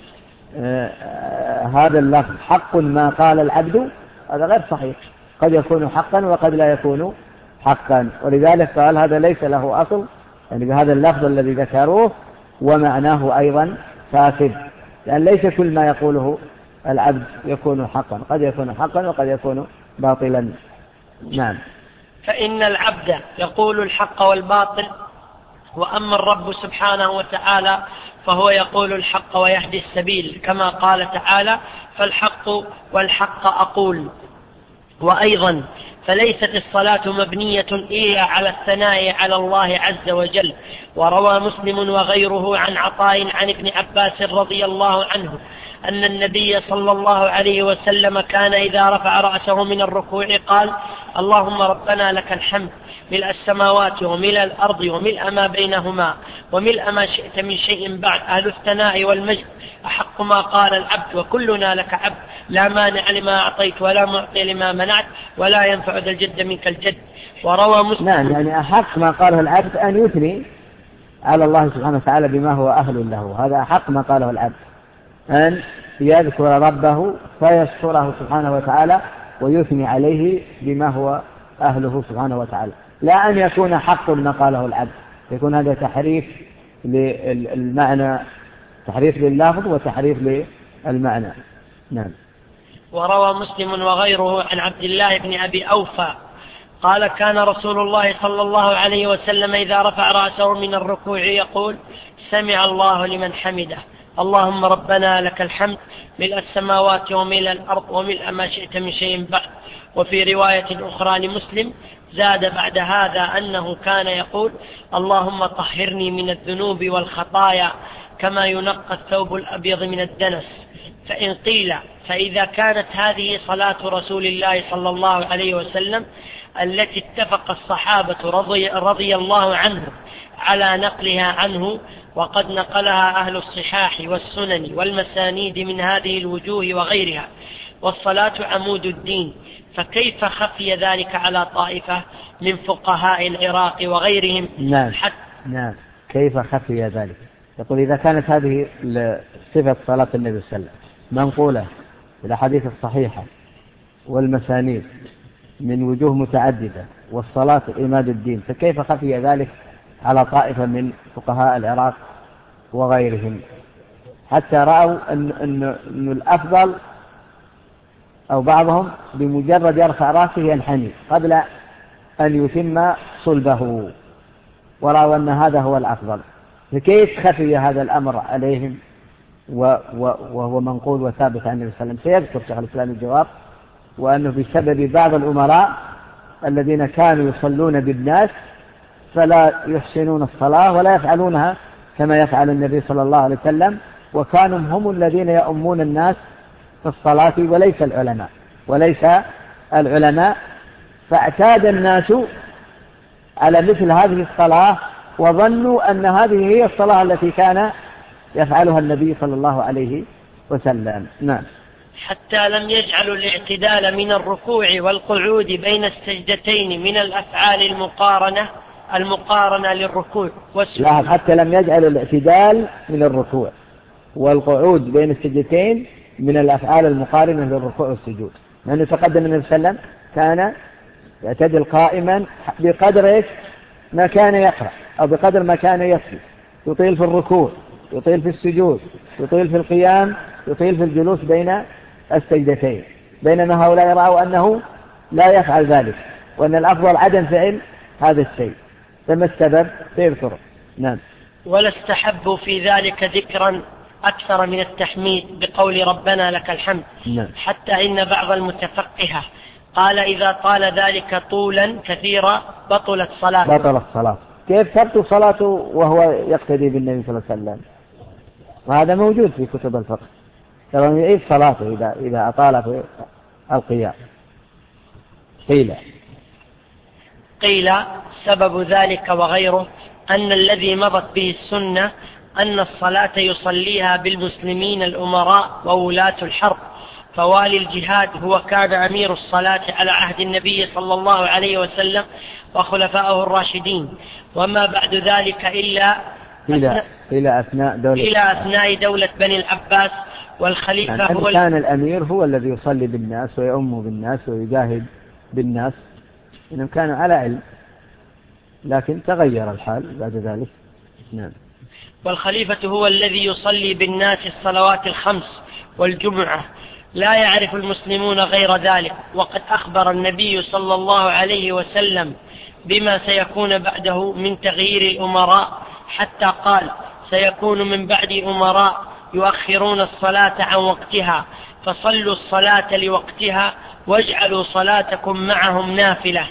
S1: هذا اللفظ حق ما قال العبد هذا غير صحيح، قد يكون حقا وقد لا يكون حقا، ولذلك قال هذا ليس له أصل يعني بهذا اللفظ الذي ذكروه ومعناه أيضا فاسد، لأن ليس كل ما يقوله العبد يكون حقا، قد يكون حقا وقد يكون باطلا. نعم.
S2: فإن العبد يقول الحق والباطل، وأما الرب سبحانه وتعالى فهو يقول الحق ويهدي السبيل كما قال تعالى فالحق والحق أقول. وأيضا فليست الصلاة مبنية إلا على الثناء على الله عز وجل. وروى مسلم وغيره عن عطاء عن ابن عباس رضي الله عنه أن النبي صلى الله عليه وسلم كان إذا رفع رأسه من الركوع قال: اللهم ربنا لك الحمد ملء السماوات وملء الأرض وملء ما بينهما وملء ما شئت من شيء بعد، أهل الثناء والمجد أحق ما قال العبد وكلنا لك عبد، لا مانع لما أعطيت ولا معطي لما منعت ولا ينفع ذا الجد منك الجد. وروى مسلم.
S1: نعم، يعني أحق ما قاله العبد أن يثني على الله سبحانه وتعالى بما هو أهل له، هذا أحق ما قاله العبد، أن يذكر ربه فيشكره سبحانه وتعالى ويثني عليه بما هو أهله سبحانه وتعالى، لا أن يكون حق ما قاله العبد، يكون هذا تحريف للمعنى، تحريف لللفظ وتحريف للمعنى. نعم.
S2: وروى مسلم وغيره عن عبد الله بن أبي أوفى قال: كان رسول الله صلى الله عليه وسلم إذا رفع رأسه من الركوع يقول: سمع الله لمن حمده، اللهم ربنا لك الحمد ملء السماوات وملء الأرض وملء ما شئت من شيء بعد. وفي رواية أخرى لمسلم زاد بعد هذا أنه كان يقول: اللهم طهرني من الذنوب والخطايا كما ينقى الثوب الأبيض من الدنس. فإن قيل: فإذا كانت هذه صلاة رسول الله صلى الله عليه وسلم التي اتفق الصحابة رضي الله عنهم على نقلها عنه، وقد نقلها أهل الصحاح والسنن والمسانيد من هذه الوجوه وغيرها، والصلاة عمود الدين، فكيف خفي ذلك على طائفة من فقهاء العراق وغيرهم؟
S1: نعم، كيف خفي ذلك؟ يقول: إذا كانت هذه صفة صلاة النبي صلى الله عليه وسلم منقولة في الأحاديث الصحيحة والمسانيد من وجوه متعددة، والصلاة عماد الدين، فكيف خفي ذلك على طائفة من فقهاء العراق وغيرهم، حتى رأوا أن الأفضل أو بعضهم بمجرد يرفع رأسه ينحني قبل أن يتم صلبه، ورأوا أن هذا هو الأفضل، فكيف خفي هذا الأمر عليهم وهو منقول وثابت عن النبي صلى الله عليه وسلم؟ سيذكر شيخ الإسلام الجواب، وأنه بسبب بعض الأمراء الذين كانوا يصلون بالناس فلا يحسنون الصلاة ولا يفعلونها كما يفعل النبي صلى الله عليه وسلم، وكانوا هم الذين يؤمون الناس في الصلاة وليس العلماء، فاعتاد الناس على مثل هذه الصلاة وظنوا أن هذه هي الصلاة التي كان يفعلها النبي صلى الله عليه وسلم. نعم.
S2: حتى لم يجعلوا الاعتدال من الركوع والقعود بين السجدتين من الأفعال المقارنة للركوع والسجود.
S1: لا، حتى لم يجعلوا الاعتدال من الركوع والقعود بين السجدتين من الأفعال المقارنة للركوع والسجود، لأنه تقدم النبي صلى الله عليه وسلم كان يعتدل قائما بقدر ما كان يقرأ أو بقدر ما كان يسجد، يطيل في الركوع، يطيل في السجود، يطيل في القيام، يطيل في الجلوس بين السجدتين، بينما هؤلاء رأوا أنه لا يفعل ذلك وأن الأفضل عدم فعل هذا الشيء، فما السبب؟ سيذكر. نعم.
S2: ولا استحبوا في ذلك ذكرا أكثر من التحميد بقول ربنا لك الحمد.
S1: نعم.
S2: حتى إن بعض المتفقهة قال: إذا طال ذلك طولا كثيرا بطلت صلاته.
S1: كيف تبطل صلاته وهو يقتدي بالنبي صلى الله عليه وسلم؟ وهذا موجود في كتب الفقه، ترى يعيد صلاته إذا أطال في القيام.
S2: قيل سبب ذلك وغيره أن الذي مضت به السنة أن الصلاة يصليها بالمسلمين الأمراء وولاة الحرب، فوالي الجهاد هو كان أمير الصلاة على عهد النبي صلى الله عليه وسلم وخلفائه الراشدين، وما بعد ذلك إلى أثناء دولة بني العباس، والخليفة
S1: يعني هو كان الأمير هو الذي يصلي بالناس ويؤم بالناس ويجاهد بالناس، إنهم كانوا على علم، لكن تغير الحال بعد ذلك. نعم.
S2: والخليفة هو الذي يصلي بالناس الصلوات الخمس والجمعة، لا يعرف المسلمون غير ذلك. وقد أخبر النبي صلى الله عليه وسلم بما سيكون بعده من تغيير الأمراء، حتى قال: سيكون من بعد أمراء يؤخرون الصلاة عن وقتها، فصلوا الصلاة لوقتها واجعلوا صلاتكم معهم نافلة.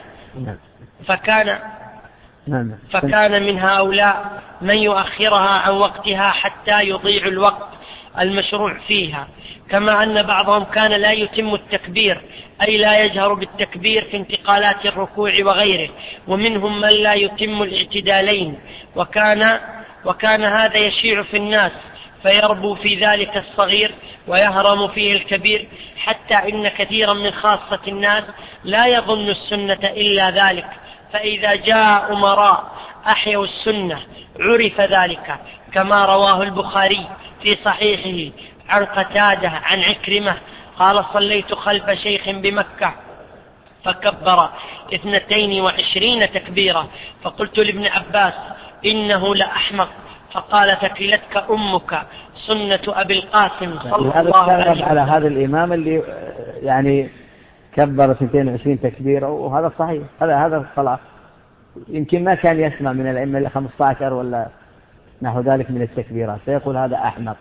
S2: فكان من هؤلاء من يؤخرها عن وقتها حتى يضيع الوقت المشروع فيها، كما أن بعضهم كان لا يتم التكبير، أي لا يجهر بالتكبير في انتقالات الركوع وغيره، ومنهم من لا يتم الاعتدالين، وكان هذا يشيع في الناس، فيربو في ذلك الصغير ويهرم فيه الكبير، حتى إن كثيرا من خاصة الناس لا يظن السنة إلا ذلك، فإذا جاء أمراء أحيوا السنة عرف ذلك، كما رواه البخاري في صحيحه عن قتادة عن عكرمة قال: صليت خلف شيخ بمكة فكبر 22 تكبيرة، فقلت لابن عباس: إنه لأحمق، فقال: ثكلتك أمك، سنة أبي القاسم صلى الله عليه وسلم.
S1: على هذا الإمام اللي يعني كبر 22 تكبيرة، وهذا صحيح، هذا الصلاة يمكن ما كان يسمع من الأئمة 15 ولا نحو ذلك من التكبيرات، فيقول هذا أحمق،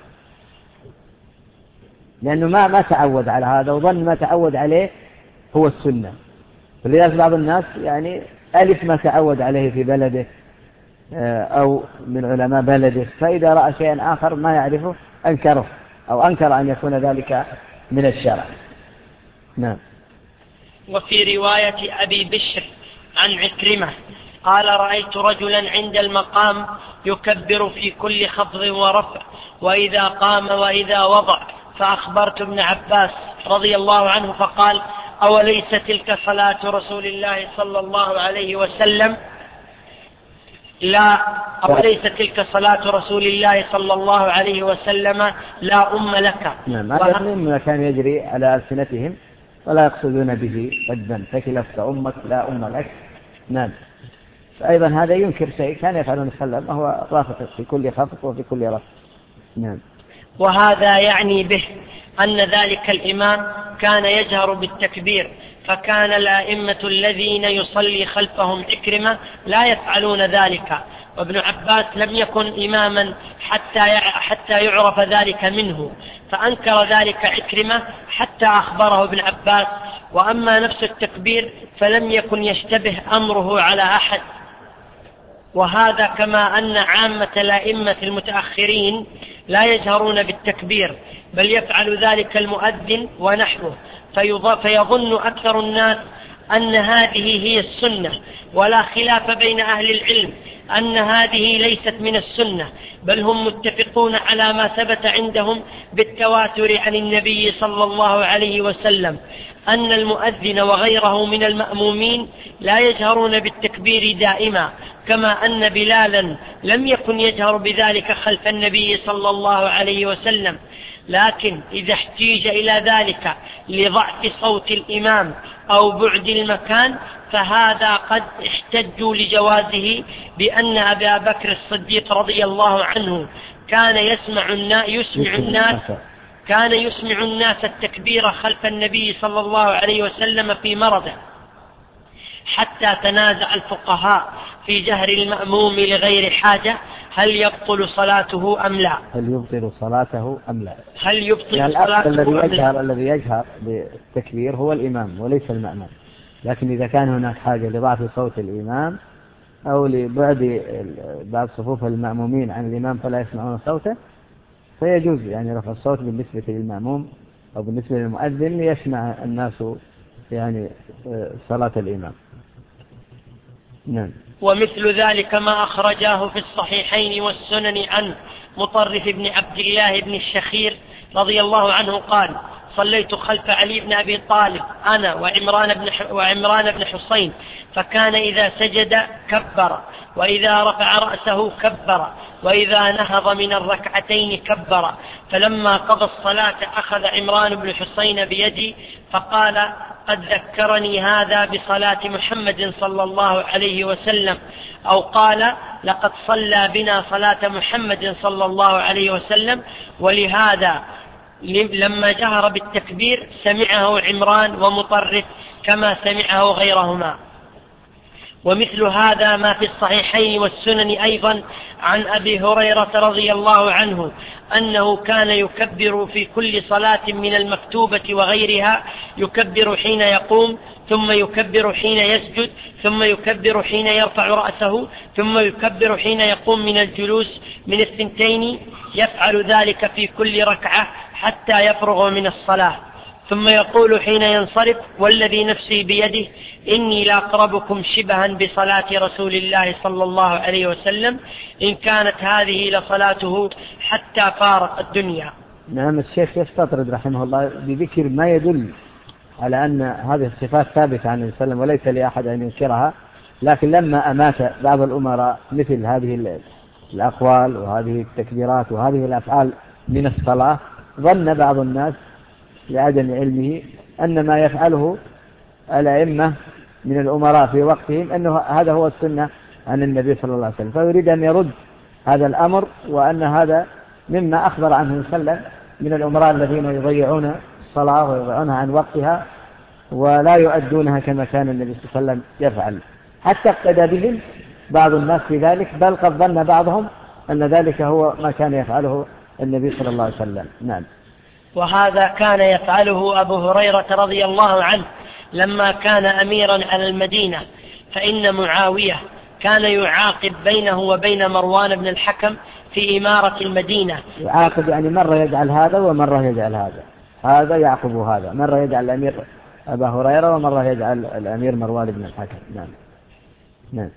S1: لأنه ما تعود على هذا، وظن ما تعود عليه هو السنة. فلذلك بعض الناس يعني ألف ما تعود عليه في بلده أو من علماء بلده، فإذا رأى شيئا آخر ما يعرفه أنكره، أو أنكر أن يكون ذلك من الشرع. نعم.
S2: وفي رواية أبي بشر عن عكرمة قال: رأيت رجلا عند المقام يكبر في كل خفض ورفع، وإذا قام وإذا وضع، فأخبرت ابن عباس رضي الله عنه فقال: أوليس تلك صلاة رسول الله صلى الله عليه وسلم؟ لا، أوليس تلك صلاة رسول الله صلى الله عليه وسلم لا أم لك.
S1: نعم، هذا مما كان يجري على ألسنتهم ولا يقصدون به قدما، ثكلتك أمك لا أم لك. نعم. فأيضا هذا ينكر شيء كان يفعله صلى الله عليه وسلم، وهو رافق في كل خفض وفي كل رفع. نعم.
S2: وهذا يعني به أن ذلك الإمام كان يجهر بالتكبير، فكان الأئمة الذين يصلي خلفهم عكرمة لا يفعلون ذلك، وابن عباس لم يكن إماما حتى يعرف ذلك منه، فأنكر ذلك عكرمة حتى أخبره ابن عباس. وأما نفس التكبير فلم يكن يشتبه أمره على أحد، وهذا كما أن عامة الأئمة المتأخرين لا يجهرون بالتكبير، بل يفعل ذلك المؤذن ونحوه، فيظن أكثر الناس أن هذه هي السنة، ولا خلاف بين أهل العلم أن هذه ليست من السنة، بل هم متفقون على ما ثبت عندهم بالتواتر عن النبي صلى الله عليه وسلم أن المؤذن وغيره من المأمومين لا يجهرون بالتكبير دائما، كما أن بلالا لم يكن يجهر بذلك خلف النبي صلى الله عليه وسلم. لكن إذا احتيج إلى ذلك لضعف صوت الإمام أو بعد المكان فهذا قد احتجوا لجوازه بأن أبا بكر الصديق رضي الله عنه كان يسمع الناس التكبير خلف النبي صلى الله عليه وسلم في مرضه، حتى تنازع الفقهاء في جهر المأموم لغير حاجة هل يبطل صلاته أم لا.
S1: الذي يجهر بالتكبير هو الإمام وليس المأموم، لكن إذا كان هناك حاجة لضعف صوت الإمام أو لبعد بعض صفوف المأمومين عن الإمام فلا يسمعون صوته، فيجوز يعني رفع الصوت بالنسبة للمأموم أو بالنسبة للمؤذن ليسمع الناس يعني صلاة الإمام. نعم.
S2: ومثل ذلك ما أخرجاه في الصحيحين والسنن عن مطرف بن عبد الله بن الشخير رضي الله عنه قال: صليت خلف علي بن أبي طالب أنا وعمران بن حسين، فكان إذا سجد كبر، وإذا رفع رأسه كبر، وإذا نهض من الركعتين كبر، فلما قضى الصلاة أخذ عمران بن حسين بيدي فقال: قد ذكرني هذا بصلاة محمد صلى الله عليه وسلم، أو قال: لقد صلى بنا صلاة محمد صلى الله عليه وسلم. ولهذا لما جهر بالتكبير سمعه عمران ومطرف كما سمعه غيرهما. ومثل هذا ما في الصحيحين والسنن أيضا عن أبي هريرة رضي الله عنه أنه كان يكبر في كل صلاة من المكتوبة وغيرها، يكبر حين يقوم، ثم يكبر حين يسجد، ثم يكبر حين يرفع رأسه، ثم يكبر حين يقوم من الجلوس من الثنتين، يفعل ذلك في كل ركعة حتى يفرغ من الصلاة، ثم يقول حين ينصرف: والذي نفسي بيده إني لأقربكم شبها بصلاة رسول الله صلى الله عليه وسلم، إن كانت هذه لصلاته حتى فارق الدنيا.
S1: نعم. الشيخ يستطرد رحمه الله بذكر ما يدل على أن هذه الصفات ثابتة عن النبي صلى الله عليه وسلم وليس لأحد أن ينكرها، لكن لما أمات بعض الأمراء مثل هذه الأقوال وهذه التكبيرات وهذه الأفعال من الصلاة، ظن بعض الناس لعدم علمه أن ما يفعله الأئمة من الأمراء في وقتهم أنه هذا هو السنة عن النبي صلى الله عليه وسلم، فيريد أن يرد هذا الأمر، وأن هذا مما أخبر عنه صلى الله عليه وسلم من الأمراء الذين يضيعون الصلاة ويضيعونها عن وقتها ولا يؤدونها كما كان النبي صلى الله عليه وسلم يفعل، حتى اقتدى بهم بعض الناس في ذلك، بل قد ظن بعضهم أن ذلك هو ما كان يفعله النبي صلى الله عليه وسلم. نعم.
S2: وهذا كان يفعله أبو هريرة رضي الله عنه لما كان أميرا على المدينة، فإن معاوية كان يعاقب بينه وبين مروان بن الحكم في إمارة المدينة.
S1: يعاقب يعني مرة يجعل هذا ومرة يجعل هذا، هذا يعقب هذا، مرة يجعل الأمير أبا هريرة ومرة يجعل الأمير مروان بن الحكم. نعم. نعم.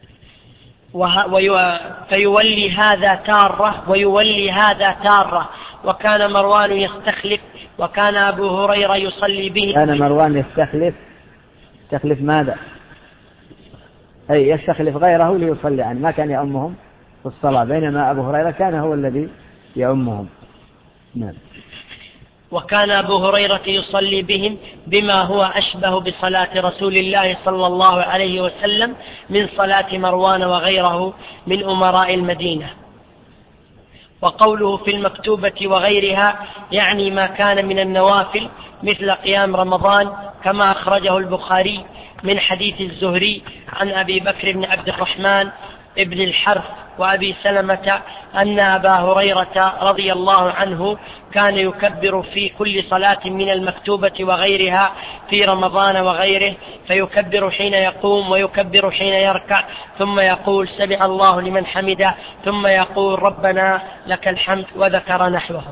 S2: فيولي هذا تارة ويولي هذا تارة، وكان مروان يستخلف، وكان أبو هريرة يصلي به.
S1: كان مروان يستخلف ماذا؟ أي يستخلف غيره ليصلي عنه، ما كان يأمهم في الصلاة، بينما أبو هريرة كان هو الذي يأمهم. نعم.
S2: وكان أبو هريرة يصلي بهم بما هو أشبه بصلاة رسول الله صلى الله عليه وسلم من صلاة مروان وغيره من أمراء المدينة. وقوله في المكتوبة وغيرها يعني ما كان من النوافل مثل قيام رمضان، كما أخرجه البخاري من حديث الزهري عن أبي بكر بن عبد الرحمن ابن الحرث وأبي سلمة أن أبا هريرة رضي الله عنه كان يكبر في كل صلاة من المكتوبة وغيرها في رمضان وغيره، فيكبر حين يقوم ويكبر حين يركع، ثم يقول سمع الله لمن حمده، ثم يقول ربنا لك الحمد، وذكر نحوه.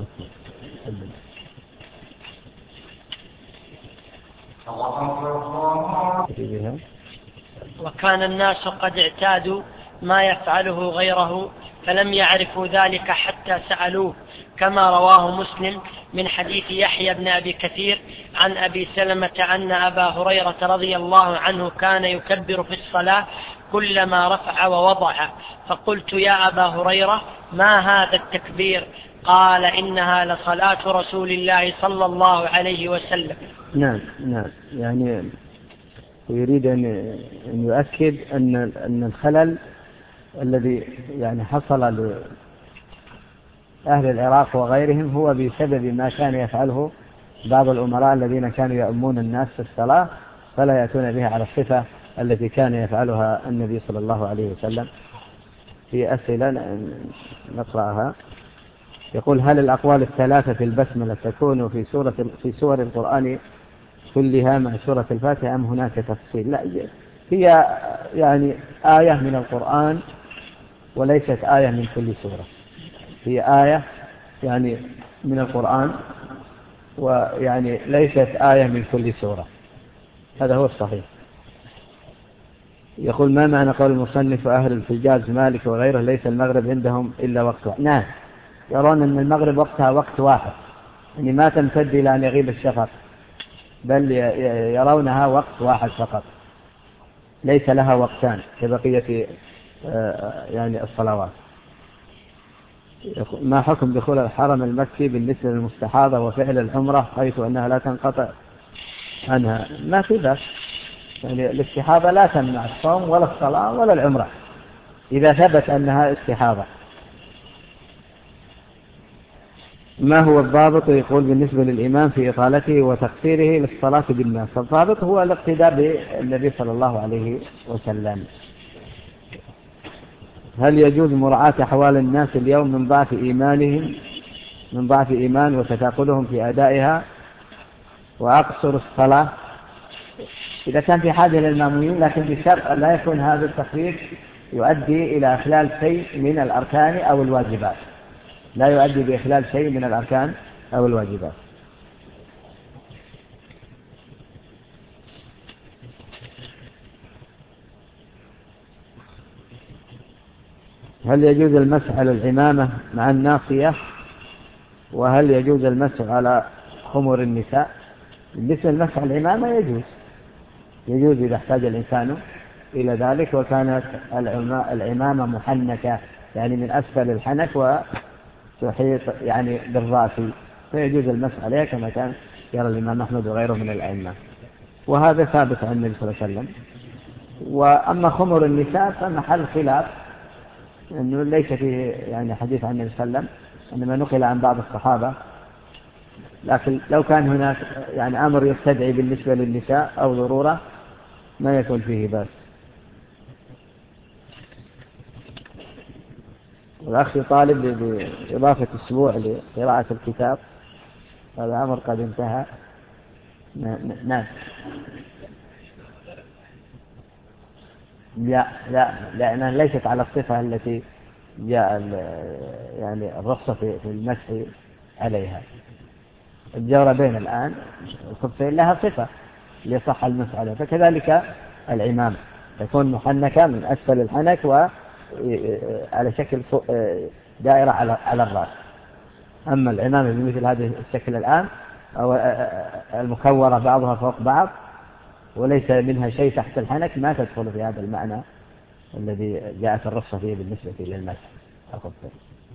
S2: وكان الناس قد اعتادوا ما يفعله غيره فلم يعرفوا ذلك حتى سألوه، كما رواه مسلم من حديث يحيى بن أبي كثير عن أبي سلمة أن أبا هريرة رضي الله عنه كان يكبر في الصلاة كلما رفع ووضع، فقلت يا أبا هريرة ما هذا التكبير؟ قال إنها لصلاة رسول الله صلى الله عليه وسلم.
S1: نعم. يعني يريد أن يؤكد أن الخلل الذي يعني حصل لأهل العراق وغيرهم هو بسبب ما كان يفعله بعض الأمراء الذين كانوا يؤمون الناس في الصلاة فلا يأتون بها على الصفة التي كان يفعلها النبي صلى الله عليه وسلم. في أسئلة نقرأها. يقول: هل الأقوال الثلاثة في البسملة تكون في سور القرآن كلها مع سورة الفاتحة أم هناك تفصيل؟ لا، هي يعني آية من القرآن وليست آية من كل سورة، هي آية يعني من القرآن ويعني ليست آية من كل سورة، هذا هو الصحيح. يقول: ما معنى قول المصنف أهل الحجاز مالك وغيره ليس المغرب عندهم إلا وقت واحد؟ نعم، يرون أن المغرب وقتها وقت واحد، يعني ما تمتد إلى أن يغيب الشفق، بل يرونها وقت واحد فقط، ليس لها وقتان كبقية يعني الصلوات. ما حكم دخول الحرم المكي بالنسبة للمستحاضة وفعل العمرة حيث أنها لا تنقطع عنها؟ ما في ذلك، يعني الاستحاضة لا تمنع الصوم ولا الصلاة ولا العمرة إذا ثبت أنها استحاضة. ما هو الضابط؟ يقول بالنسبة للإمام في إطالته وتقصيره للصلاة بالناس. الضابط هو الاقتداء بالنبي صلى الله عليه وسلم. هل يجوز مراعاة أحوال الناس اليوم من ضعف إيمان وتثاقلهم في أدائها وأقصر الصلاة؟ إذا كان في حاجة للمأمومين، لكن بشرط أن لا يكون هذا التخفيف يؤدي إلى إخلال شيء من الأركان أو الواجبات، لا يؤدي بإخلال شيء من الأركان أو الواجبات. هل يجوز المسح على العمامة مع الناصية؟ وهل يجوز المسح على خمر النساء؟ بالنسبة للمسح على العمامة يجوز إذا احتاج الإنسان إلى ذلك، وكانت العمامة محنكة يعني من أسفل الحنك وتحيط يعني بالرأس، فيجوز المسح عليها كما كان يرى الإمام أحمد وغيره من الأئمة، وهذا ثابت عن النبي صلى الله عليه وسلم. وأما خمر النساء فمحل خلاف، أنه ليس في يعني حديث عن النبي صلى الله عليه وسلم، إنما نقل عن بعض الصحابة، لكن لو كان هناك يعني أمر يستدعي بالنسبة للنساء أو ضرورة ما يكون فيه بأس. والأخ يطالب بإضافة أسبوع لقراءة الكتاب، هذا أمر قد انتهى. نعم. لا لأنها ليست على الصفة التي جاء يعني الرخصة في المسح عليها. الجوربين الآن الخفين لها صفة لصح المسح عليها، فكذلك العمامة تكون محنكة من أسفل الحنك وعلى شكل دائرة على الرأس. أما العمامة بمثل هذا الشكل الآن أو المكورة بعضها فوق بعض وليس منها شيء تحت الحنك ما تدخل في هذا المعنى الذي جاءت الرخصة فيه بالنسبة للمسح الخفين.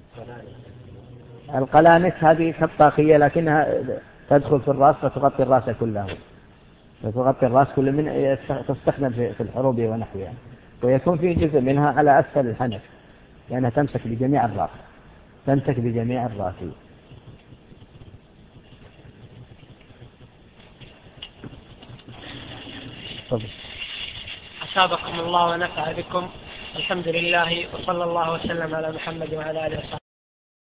S1: القلانس هذه كالطاقية لكنها تدخل في الرأس فتغطي الرأس كله، فتغطي الرأس كله، من تستخدم في الحروب ونحوها، ويكون فيه جزء منها على أسفل الحنك لأنها تمسك بجميع الرأس، تمسك بجميع الرأس.
S2: أصابكم الله ونفع بكم. الحمد لله، وصلى الله وسلم على محمد وعلى آله وصحبه.